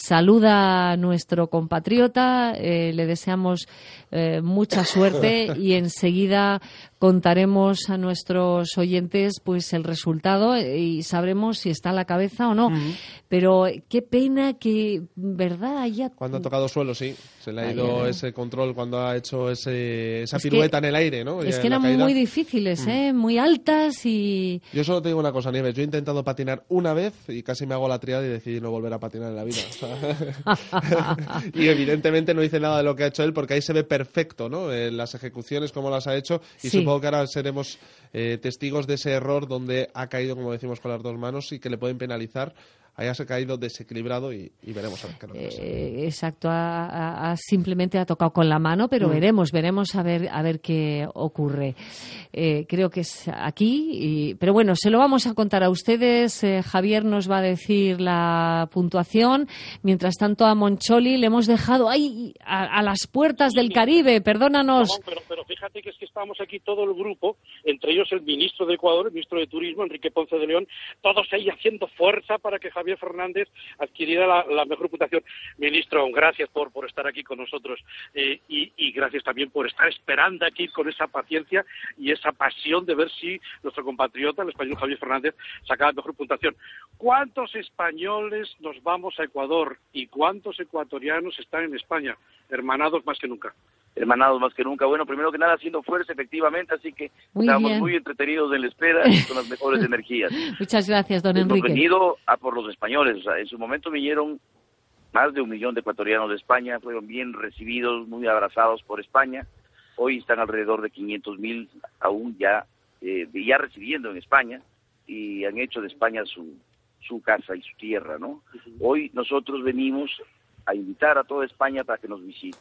Saluda a nuestro compatriota, eh, le deseamos eh, mucha suerte y enseguida contaremos a nuestros oyentes pues el resultado y sabremos si está a la cabeza o no. Pero qué pena que, ¿verdad? Haya... Cuando ha tocado suelo, sí. Se le ha Ay, ido ay. ese control cuando ha hecho ese, esa Es que- pirueta en el aire, ¿no? Y Es en que la eran caída. muy difíciles, ¿eh? Muy altas y... Yo solo te digo una cosa, Nieves. Yo he intentado patinar una vez y casi me hago la triada y decidí no volver a patinar en la vida. O sea, y evidentemente no hice nada de lo que ha hecho él porque ahí se ve perfecto, ¿no? Eh, las ejecuciones, cómo las ha hecho. Y Sí. supongo que ahora seremos eh, testigos de ese error donde ha caído, como decimos, con las dos manos y que le pueden penalizar. Ahí ha caído desequilibrado y, y veremos a ver qué es lo que pasa. Eh, exacto, ha, ha- ha- simplemente ha tocado con la mano, pero Mm. veremos, veremos a ver a ver qué ocurre. Eh, creo que es aquí, y- pero bueno, se lo vamos a contar a ustedes. Eh, Javier nos va a decir la puntuación. Mientras tanto, a Moncholi le hemos dejado ahí a, a las puertas del Caribe. Perdónanos. No, pero, pero fíjate que es que estábamos aquí todo el grupo, entre ellos el ministro de Ecuador, el ministro de Turismo, Enrique Ponce de León, todos ahí haciendo fuerza para que Javier Fernández adquiriera la, la mejor puntuación. Ministro, gracias por, por estar aquí con nosotros eh, y, y gracias también por estar esperando aquí con esa paciencia y esa pasión de ver si nuestro compatriota, el español Javier Fernández, sacaba la mejor puntuación. ¿Cuántos españoles nos vamos a Ecuador y cuántos ecuatorianos están en España? Hermanados más que nunca. Hermanados más que nunca. Bueno, primero que nada haciendo fuerza efectivamente, así que Muy estamos bien. muy entretenidos en la espera y con las mejores energías. Muchas gracias, don Hemos Enrique. venido a por los españoles. O sea, en su momento vinieron más de un millón de ecuatorianos de España, fueron bien recibidos, muy abrazados por España. Hoy están alrededor de quinientos mil aún ya, eh, ya recibiendo en España y han hecho de España su, su casa y su tierra, ¿no? Hoy nosotros venimos a invitar a toda España para que nos visite.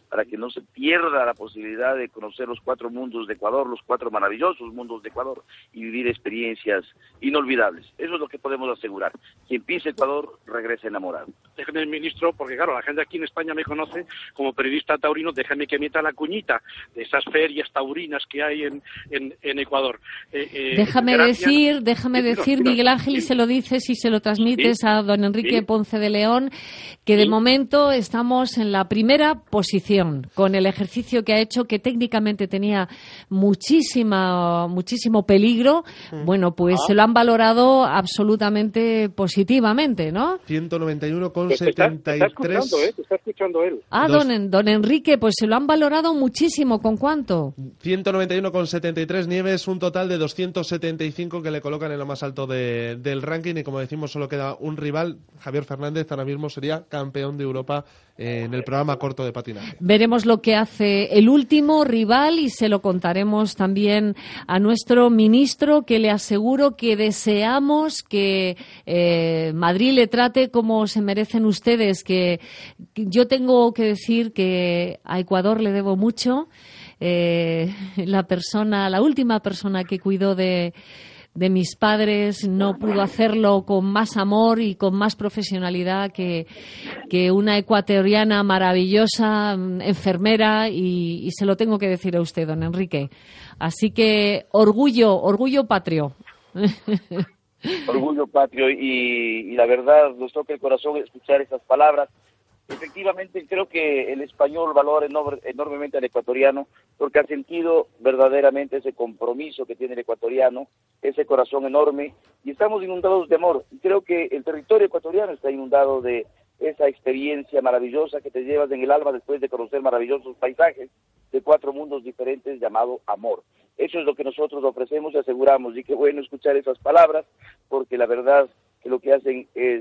para que no se pierda la posibilidad de conocer los cuatro mundos de Ecuador, los cuatro maravillosos mundos de Ecuador, y vivir experiencias inolvidables. Eso es lo que podemos asegurar. Quien pise Ecuador regrese enamorado. Déjeme, ministro, porque claro, la gente aquí en España me conoce como periodista taurino, déjame que meta la cuñita de esas ferias taurinas que hay en, en, en Ecuador. Eh, eh, déjame gracias. decir, déjame Sí, decir, mira, Miguel Ángel, sí. y se lo dices y se lo transmites Sí. a don Enrique Sí. Ponce de León, que de Sí. momento estamos en la primera posición con el ejercicio que ha hecho, que técnicamente tenía muchísima, muchísimo peligro. Bueno, pues Ah. se lo han valorado absolutamente positivamente, ¿no? ciento noventa y uno coma Te está, te setenta y está tres. escuchando, ¿eh? Te está escuchando él. Ah, Dos. don, En- don Enrique, pues se lo han valorado muchísimo. ¿Con cuánto? ciento noventa y uno coma setenta y tres Nieves, un total de doscientos setenta y cinco que le colocan en lo más alto de- del ranking, y como decimos solo queda un rival. Javier Fernández ahora mismo sería campeón de Europa en el programa corto de patinaje. Veremos lo que hace el último rival y se lo contaremos también a nuestro ministro, que le aseguro que deseamos que eh, Madrid le trate como se merecen ustedes, que, que yo tengo que decir que a Ecuador le debo mucho. Eh, la persona, la última persona que cuidó de de mis padres no pudo hacerlo con más amor y con más profesionalidad que, que una ecuatoriana maravillosa, mm, enfermera, y, y se lo tengo que decir a usted, don Enrique. Así que orgullo, orgullo patrio. Orgullo patrio, y, y la verdad nos toca el corazón escuchar estas palabras. Efectivamente, creo que el español valora enorme, enormemente al ecuatoriano, porque ha sentido verdaderamente ese compromiso que tiene el ecuatoriano, ese corazón enorme, y estamos inundados de amor. Y creo que el territorio ecuatoriano está inundado de esa experiencia maravillosa que te llevas en el alma después de conocer maravillosos paisajes de cuatro mundos diferentes, llamado amor. Eso es lo que nosotros ofrecemos y aseguramos, y qué bueno escuchar esas palabras, porque la verdad que lo que hacen es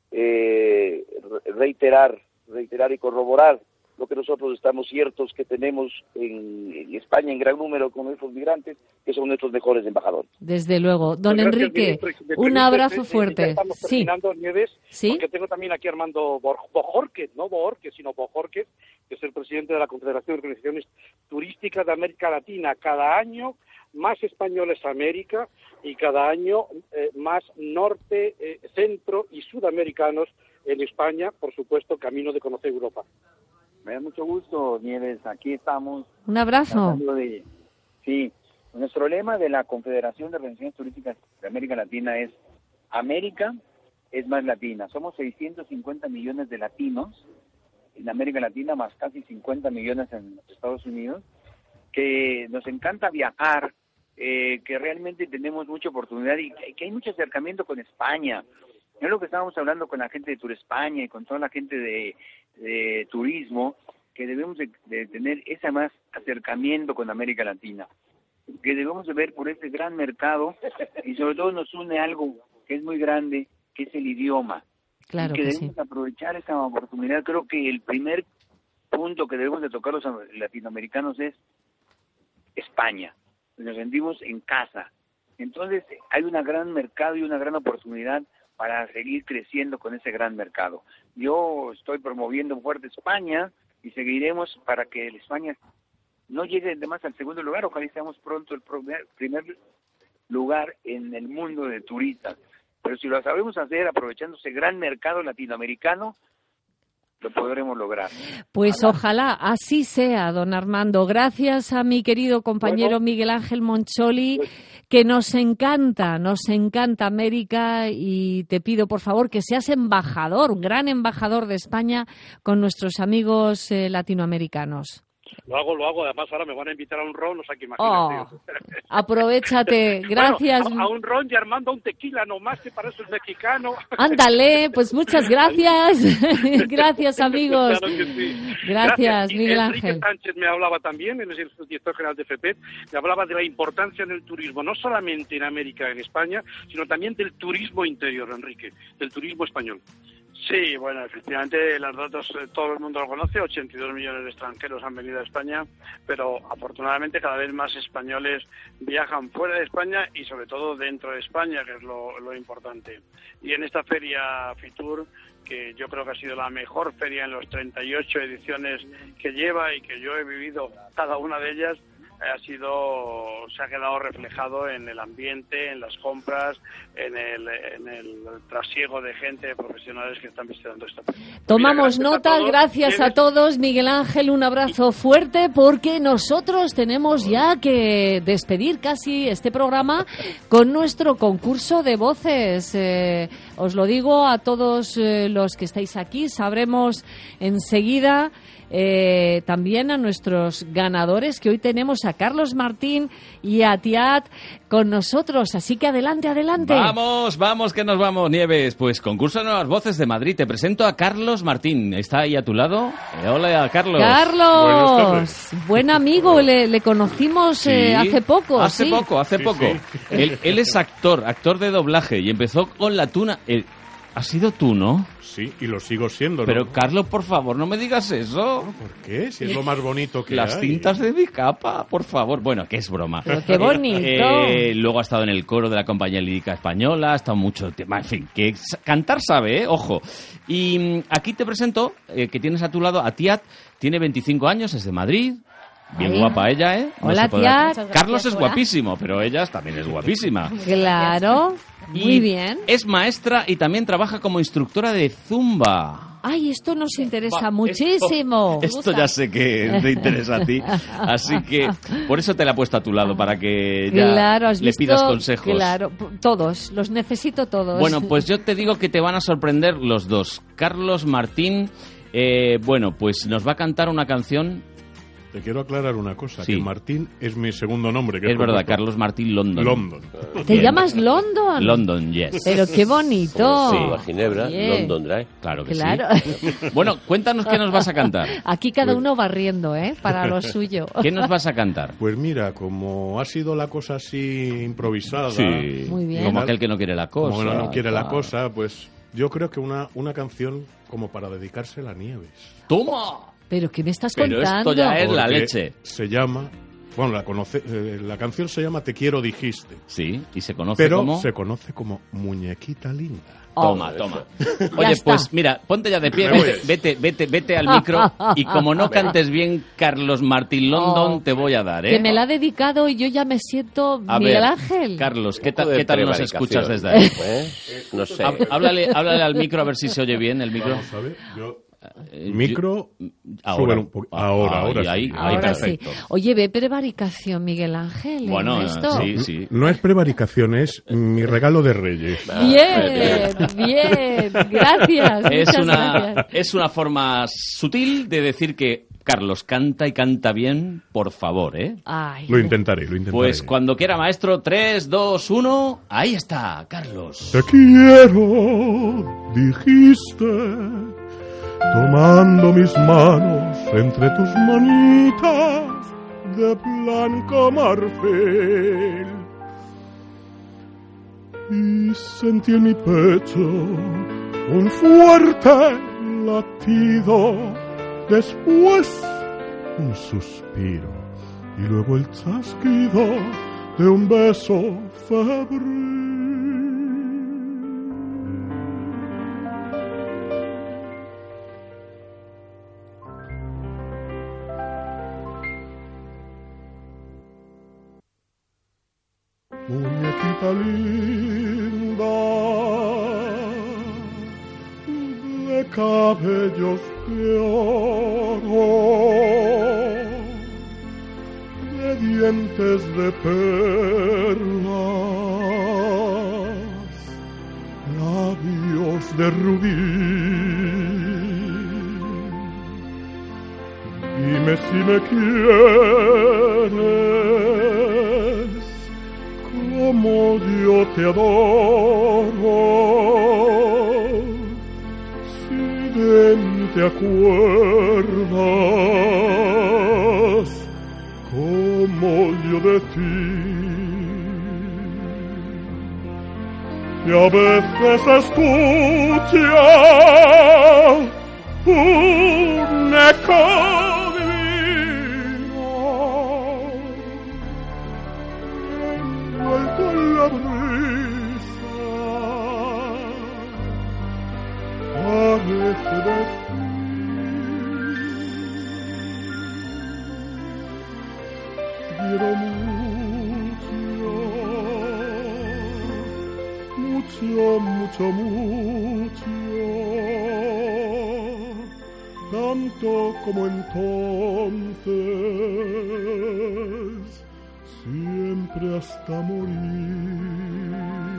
eh, reiterar reiterar y corroborar lo que nosotros estamos ciertos que tenemos en, en España en gran número con nuestros migrantes, que son nuestros mejores embajadores. Desde luego. Don Pues gracias, Enrique, ministro, y si me un permite, abrazo eh, eh, fuerte. ya estamos Sí. terminando, Nieves, ¿Sí? porque tengo también aquí a Armando Bor- Bojorquez, no Bojorquez, sino Bojorquez, que es el presidente de la Confederación de Organizaciones Turísticas de América Latina. Cada año más españoles a América, y cada año eh, más norte, eh, centro y sudamericanos en España, por supuesto, camino de conocer Europa. Me da mucho gusto, Nieves. Aquí estamos. Un abrazo. tratando de- Sí, nuestro lema de la Confederación de Organizaciones Turísticas de América Latina es: América es más latina. Somos seiscientos cincuenta millones de latinos en América Latina, más casi cincuenta millones en los Estados Unidos, que nos encanta viajar, eh, que realmente tenemos mucha oportunidad y que, que hay mucho acercamiento con España. Es lo que estábamos hablando con la gente de Tour España y con toda la gente de, de turismo, que debemos de, de tener ese más acercamiento con América Latina, que debemos de ver por este gran mercado, y sobre todo nos une algo que es muy grande, que es el idioma. Claro y que que debemos aprovechar esa oportunidad. Creo que el primer punto que debemos de tocar los latinoamericanos es España. Nos sentimos en casa. Entonces hay un gran mercado y una gran oportunidad para seguir creciendo con ese gran mercado. Yo estoy promoviendo fuerte España y seguiremos para que el España no llegue además al segundo lugar. Ojalá seamos pronto el primer, primer lugar en el mundo de turistas. Pero si lo sabemos hacer aprovechando ese gran mercado latinoamericano, lo podremos lograr. Pues ojalá así sea, don Armando. Gracias a mi querido compañero Bueno. Miguel Ángel Moncholi, que nos encanta, nos encanta América, y te pido por favor que seas embajador, un gran embajador de España con nuestros amigos eh, latinoamericanos. Lo hago, lo hago. Además, ahora me van a invitar a un ron, o sea que Oh, imagínate. aprovechate, gracias. Bueno, a, a un ron y Armando a un tequila nomás, que para eso es mexicano. Ándale, pues muchas gracias. Gracias, amigos. Claro que sí. Gracias, Y Miguel Enrique Ángel. Sánchez me hablaba también, él es el director general de F P, me hablaba de la importancia en el turismo, no solamente en América, en España, sino también del turismo interior, Enrique, del turismo español. Sí, bueno, efectivamente los datos eh, todo el mundo lo conoce, ochenta y dos millones de extranjeros han venido a España, pero afortunadamente cada vez más españoles viajan fuera de España y sobre todo dentro de España, que es lo, lo importante. Y en esta feria Fitur, que yo creo que ha sido la mejor feria en las treinta y ocho ediciones que lleva y que yo he vivido cada una de ellas, ha sido, se ha quedado reflejado en el ambiente, en las compras, en el, en el trasiego de gente, de profesionales que están visitando esta feria. Tomamos nota, gracias a todos. Miguel Ángel, un abrazo fuerte porque nosotros tenemos ya que despedir casi este programa con nuestro concurso de voces. Eh, os lo digo a todos eh, los que estáis aquí, sabremos enseguida. Eh, también a nuestros ganadores, que hoy tenemos a Carlos Martín y a Tiat con nosotros, así que adelante, adelante. Vamos, vamos, que nos vamos, Nieves. Pues concurso de Nuevas Voces de Madrid. Te presento a Carlos Martín. ¿Está ahí a tu lado? Eh, hola, Carlos. Carlos, buen amigo, le, le conocimos eh, Sí, hace poco. Hace sí. poco, hace Sí, poco. sí. Él, él es actor, actor de doblaje y empezó con la tuna. Eh, ¿Has sido tú, no? Sí, y lo sigo siendo, ¿no? Pero, Carlos, por favor, no me digas eso. ¿Por qué? Si es lo más bonito que Las hay. cintas de mi capa, por favor. Bueno, que es broma. Pero qué bonito. Eh, luego ha estado en el coro de la Compañía Lírica Española, ha estado mucho tiempo. En fin, que s- cantar sabe, ¿eh? Ojo. Y mm, aquí te presento, eh, que tienes a tu lado a Tiat, tiene veinticinco años, es de Madrid. Bien Ay. guapa ella, ¿eh? Hola, se podrá- Tiat. Muchas gracias, Carlos es hola. guapísimo, pero ella también es guapísima. Claro, muy Y bien. Es maestra y también trabaja como instructora de Zumba. Ay, esto nos interesa Va, muchísimo. Esto, esto ya sé que te interesa a ti. Así que por eso te la he puesto a tu lado, para que ya Claro, has le visto, pidas consejos. Claro, p- todos, los necesito todos. Bueno, pues yo te digo que te van a sorprender los dos. Carlos Martín, eh, bueno, pues nos va a cantar una canción. Te quiero aclarar una cosa, Sí. que Martín es mi segundo nombre. Que Es verdad, correcto. Carlos Martín London. London. ¿Te llamas London? London, yes. Pero qué bonito. Sí. A Ginebra, Oye. London Dry. Claro que Claro. sí. Bueno, cuéntanos qué nos vas a cantar. Aquí cada uno va riendo, ¿eh? Para lo suyo. ¿Qué nos vas a cantar? Pues mira, como ha sido la cosa así improvisada... Sí. Muy bien. Como aquel que no quiere la cosa. Como no quiere la claro. cosa, pues yo creo que una, una canción como para dedicársela a Nieves. ¡Toma! ¿Pero qué me estás Pero contando? esto ya es la Porque leche. Se llama... Bueno, la, conoce, eh, la canción se llama Te quiero dijiste. Sí, y se conoce Pero como... se conoce como Muñequita Linda. Toma, toma. Oye, está. pues mira, ponte ya de pie, Me voy. vete, vete, vete, vete al micro y como no cantes bien Carlos Martín London, Oh. te voy a dar, ¿eh? Que me la ha dedicado y yo ya me siento A Miguel ver, Ángel. Carlos, ¿qué Un poco tal, de ¿qué tal nos prevaricación, escuchas desde ahí? ¿eh? No sé. Há- Háblale, háblale al micro a ver si se oye bien el micro. Vamos a ver, yo... Eh, Micro, yo- ahora, súbelo un poco. Ahora, ahí, ahora sí. ahí, ahí, Ahora sí. perfecto. Oye, ve prevaricación, Miguel Ángel. ¿eh? Bueno, esto. sí, sí. No es prevaricación, es mi regalo de Reyes. Bien, bien. Gracias. Es muchas una, gracias. es una forma sutil de decir que Carlos canta y canta bien, por favor, ¿eh? Ay, Lo intentaré, lo intentaré. Pues cuando quiera, maestro, tres, dos, uno, ahí está, Carlos. Te quiero, dijiste, tomando mis manos entre tus manitas de blanco marfil. Y sentí en mi pecho un fuerte latido, después un suspiro y luego el chasquido de un beso febril. Muñequita linda, de cabellos de oro, de dientes de perlas, labios de rubí. Dime si me quieres como yo te adoro, si de mí te acuerdas como yo de ti. y a veces escucha un eco divino envuelto en la brisa, parece decir quiero mucho, mucho, mucho, mucho, tanto como entonces, siempre hasta morir.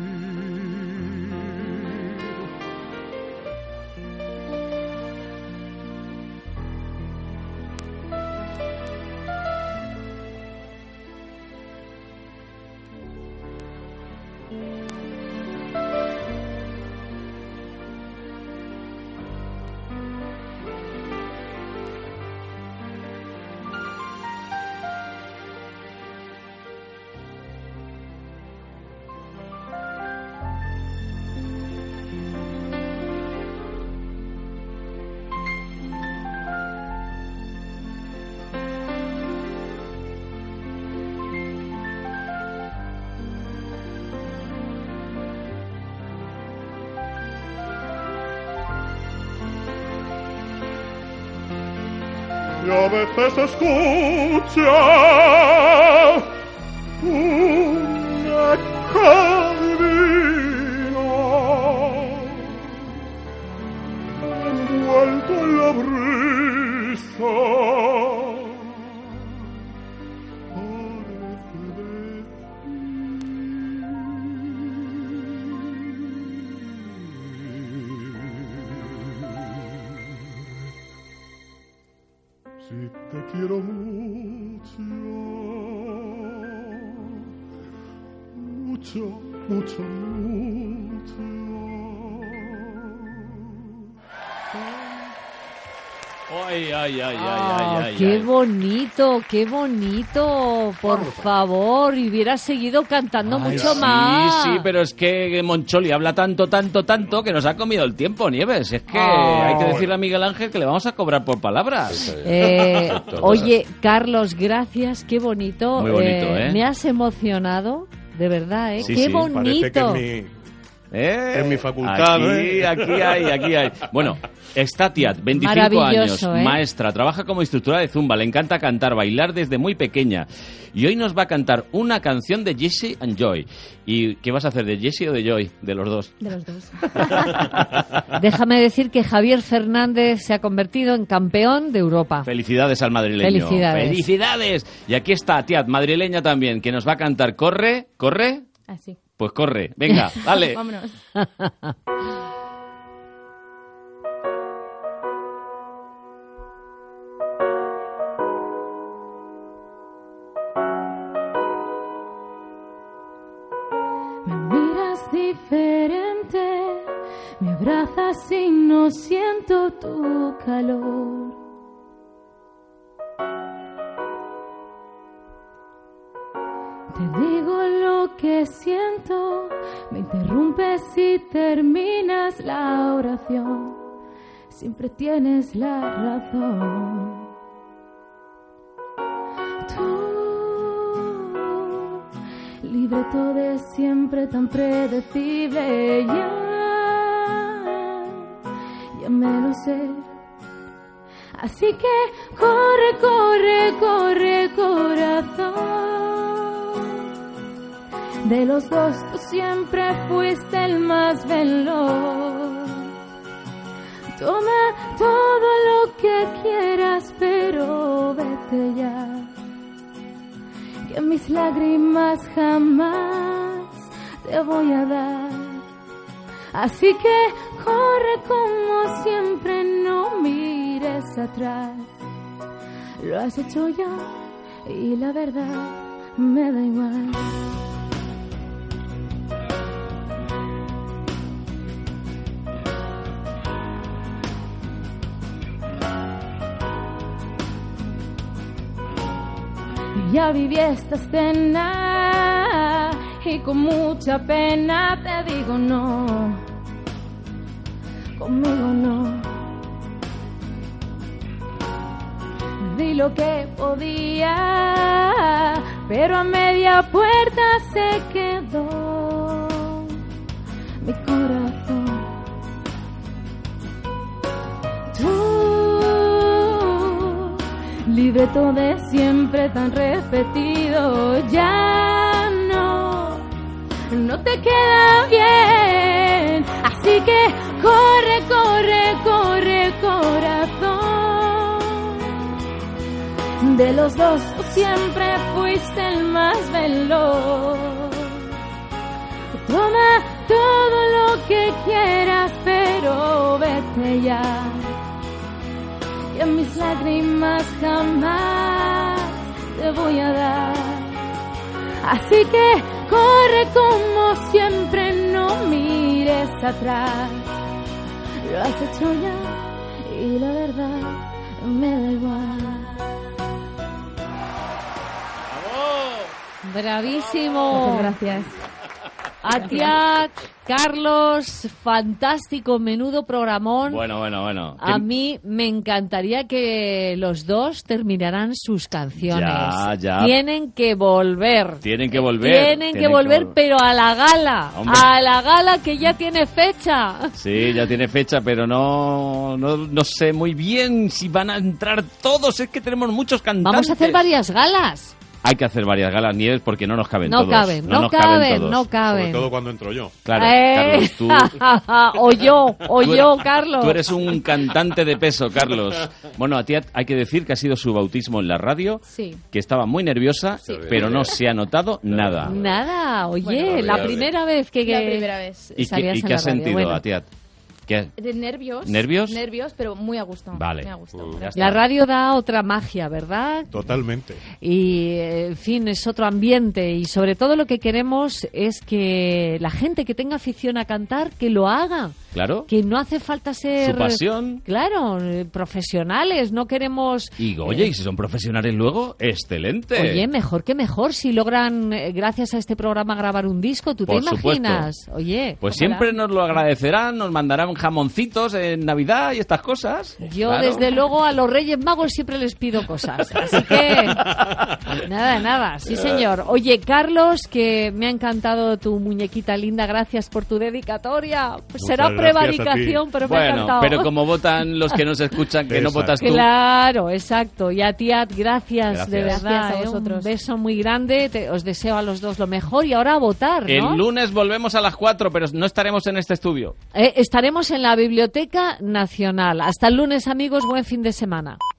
Y a veces escucha un eco divino envuelto en la brisa, parece decir si te quiero mucho, mucho, mucho, mucho. Ay, ay, ay, ay, Ah, ay, ay, qué ay. bonito, qué bonito. Por favor, y hubiera seguido cantando Ay, mucho sí, más. Sí, pero es que Moncholi habla tanto, tanto, tanto que nos ha comido el tiempo, Nieves. Es que Oh. hay que decirle a Miguel Ángel que le vamos a cobrar por palabras. Eh, oye, Carlos, gracias, qué bonito. Muy bonito, ¿eh? Me has emocionado, de verdad, ¿eh? Sí, qué sí. bonito. Parece que es mi, ¿Eh? es mi facultad, aquí, ¿eh? aquí hay, aquí hay. Bueno, está Tiat, veinticinco Maravilloso, años, ¿eh? maestra, trabaja como instructora de Zumba, le encanta cantar, bailar desde muy pequeña. Y hoy nos va a cantar una canción de Jesse and Joy. ¿Y qué vas a hacer, de Jesse o de Joy? De los dos. De los dos. Déjame decir que Javier Fernández se ha convertido en campeón de Europa. Felicidades al madrileño. Felicidades. ¡Felicidades! Y aquí está Tiat, madrileña también, que nos va a cantar Corre, ¿corre? Así. Pues corre. Venga, dale. Vámonos. Me miras diferente, me abrazas y no siento tu calor. Te digo lo que siento, me interrumpes y terminas la oración. Siempre tienes la razón. Tú, libreto de siempre tan predecible, ya, ya me lo sé. Así que corre, corre, corre, corazón. De los dos tú siempre fuiste el más veloz. Toma todo lo que quieras, pero vete ya. Que mis lágrimas jamás te voy a dar. Así que corre como siempre, no mires atrás. Lo has hecho ya y la verdad me da igual. Ya viví esta escena y con mucha pena te digo no, conmigo no. Di lo que podía, pero a media puerta se quedó mi corazón. Tú, libreto de siempre tan repetido, ya no, no te queda bien. Así que corre, corre, corre, corazón. De los dos tú siempre fuiste el más veloz. Toma todo lo que quieras, pero vete ya, que mis lágrimas jamás te voy a dar. Así que corre como siempre, no mires atrás. Lo has hecho ya y la verdad me da igual. ¡Bravísimo! Muchas gracias. Atiat, Carlos, fantástico, menudo programón. Bueno, bueno, bueno. A mí me encantaría que los dos terminaran sus canciones. Ya, ya. Tienen que volver. Tienen que volver. Tienen, que volver, vol- pero a la gala. Hombre. A la gala que ya tiene fecha. Sí, ya tiene fecha, pero no, no, no sé muy bien si van a entrar todos. Es que tenemos muchos cantantes. Vamos a hacer varias galas. Hay que hacer varias galas, Nieves, porque no nos caben No todos. caben, no nos caben, todos. no caben. Sobre todo cuando entro yo. Claro, Eh, Carlos, tú... o yo, o tú yo, eres- Carlos. Tú eres un cantante de peso, Carlos. Bueno, a ti hay que decir que ha sido su bautismo en la radio, Sí. que estaba muy nerviosa, Sí. pero no se ha notado nada. Nada, oye, Bueno, la ya primera vez que... La primera vez. ¿Y qué, salías y en qué la has radio? sentido, Bueno. Atiat? ¿Qué? De nervios. ¿Nervios? Nervios, pero muy a gusto. Vale. Muy a gusto. Ya está. La radio da otra magia, ¿verdad? Totalmente. Y, en fin, es otro ambiente y sobre todo lo que queremos es que la gente que tenga afición a cantar, que lo haga. Claro. Que no hace falta ser... Su pasión. Claro, eh, profesionales, no queremos... Y oye, y si son profesionales luego, excelente. Oye, mejor que mejor si logran, eh, gracias a este programa, grabar un disco. ¿Tú te Por supuesto. imaginas? Oye, Pues ojalá. siempre nos lo agradecerán, nos mandarán jamoncitos en Navidad y estas cosas. Yo, Claro. desde luego, a los Reyes Magos siempre les pido cosas. Así que, nada, nada. Sí, señor. Oye, Carlos, que me ha encantado tu muñequita linda. Gracias por tu dedicatoria. Pues será Muchas gracias prevaricación, a ti. pero me ha Bueno, encantado. pero como votan los que nos escuchan, que no Exacto. votas tú. Claro, exacto. Y a ti, Ad, gracias, Gracias. de verdad. Gracias a ¿eh? vosotros. Un beso muy grande. Te- os deseo a los dos lo mejor. Y ahora a votar, ¿no? El lunes volvemos a las cuatro, pero no estaremos en este estudio. Eh, estaremos en la Biblioteca Nacional. Hasta el lunes, amigos. Buen fin de semana.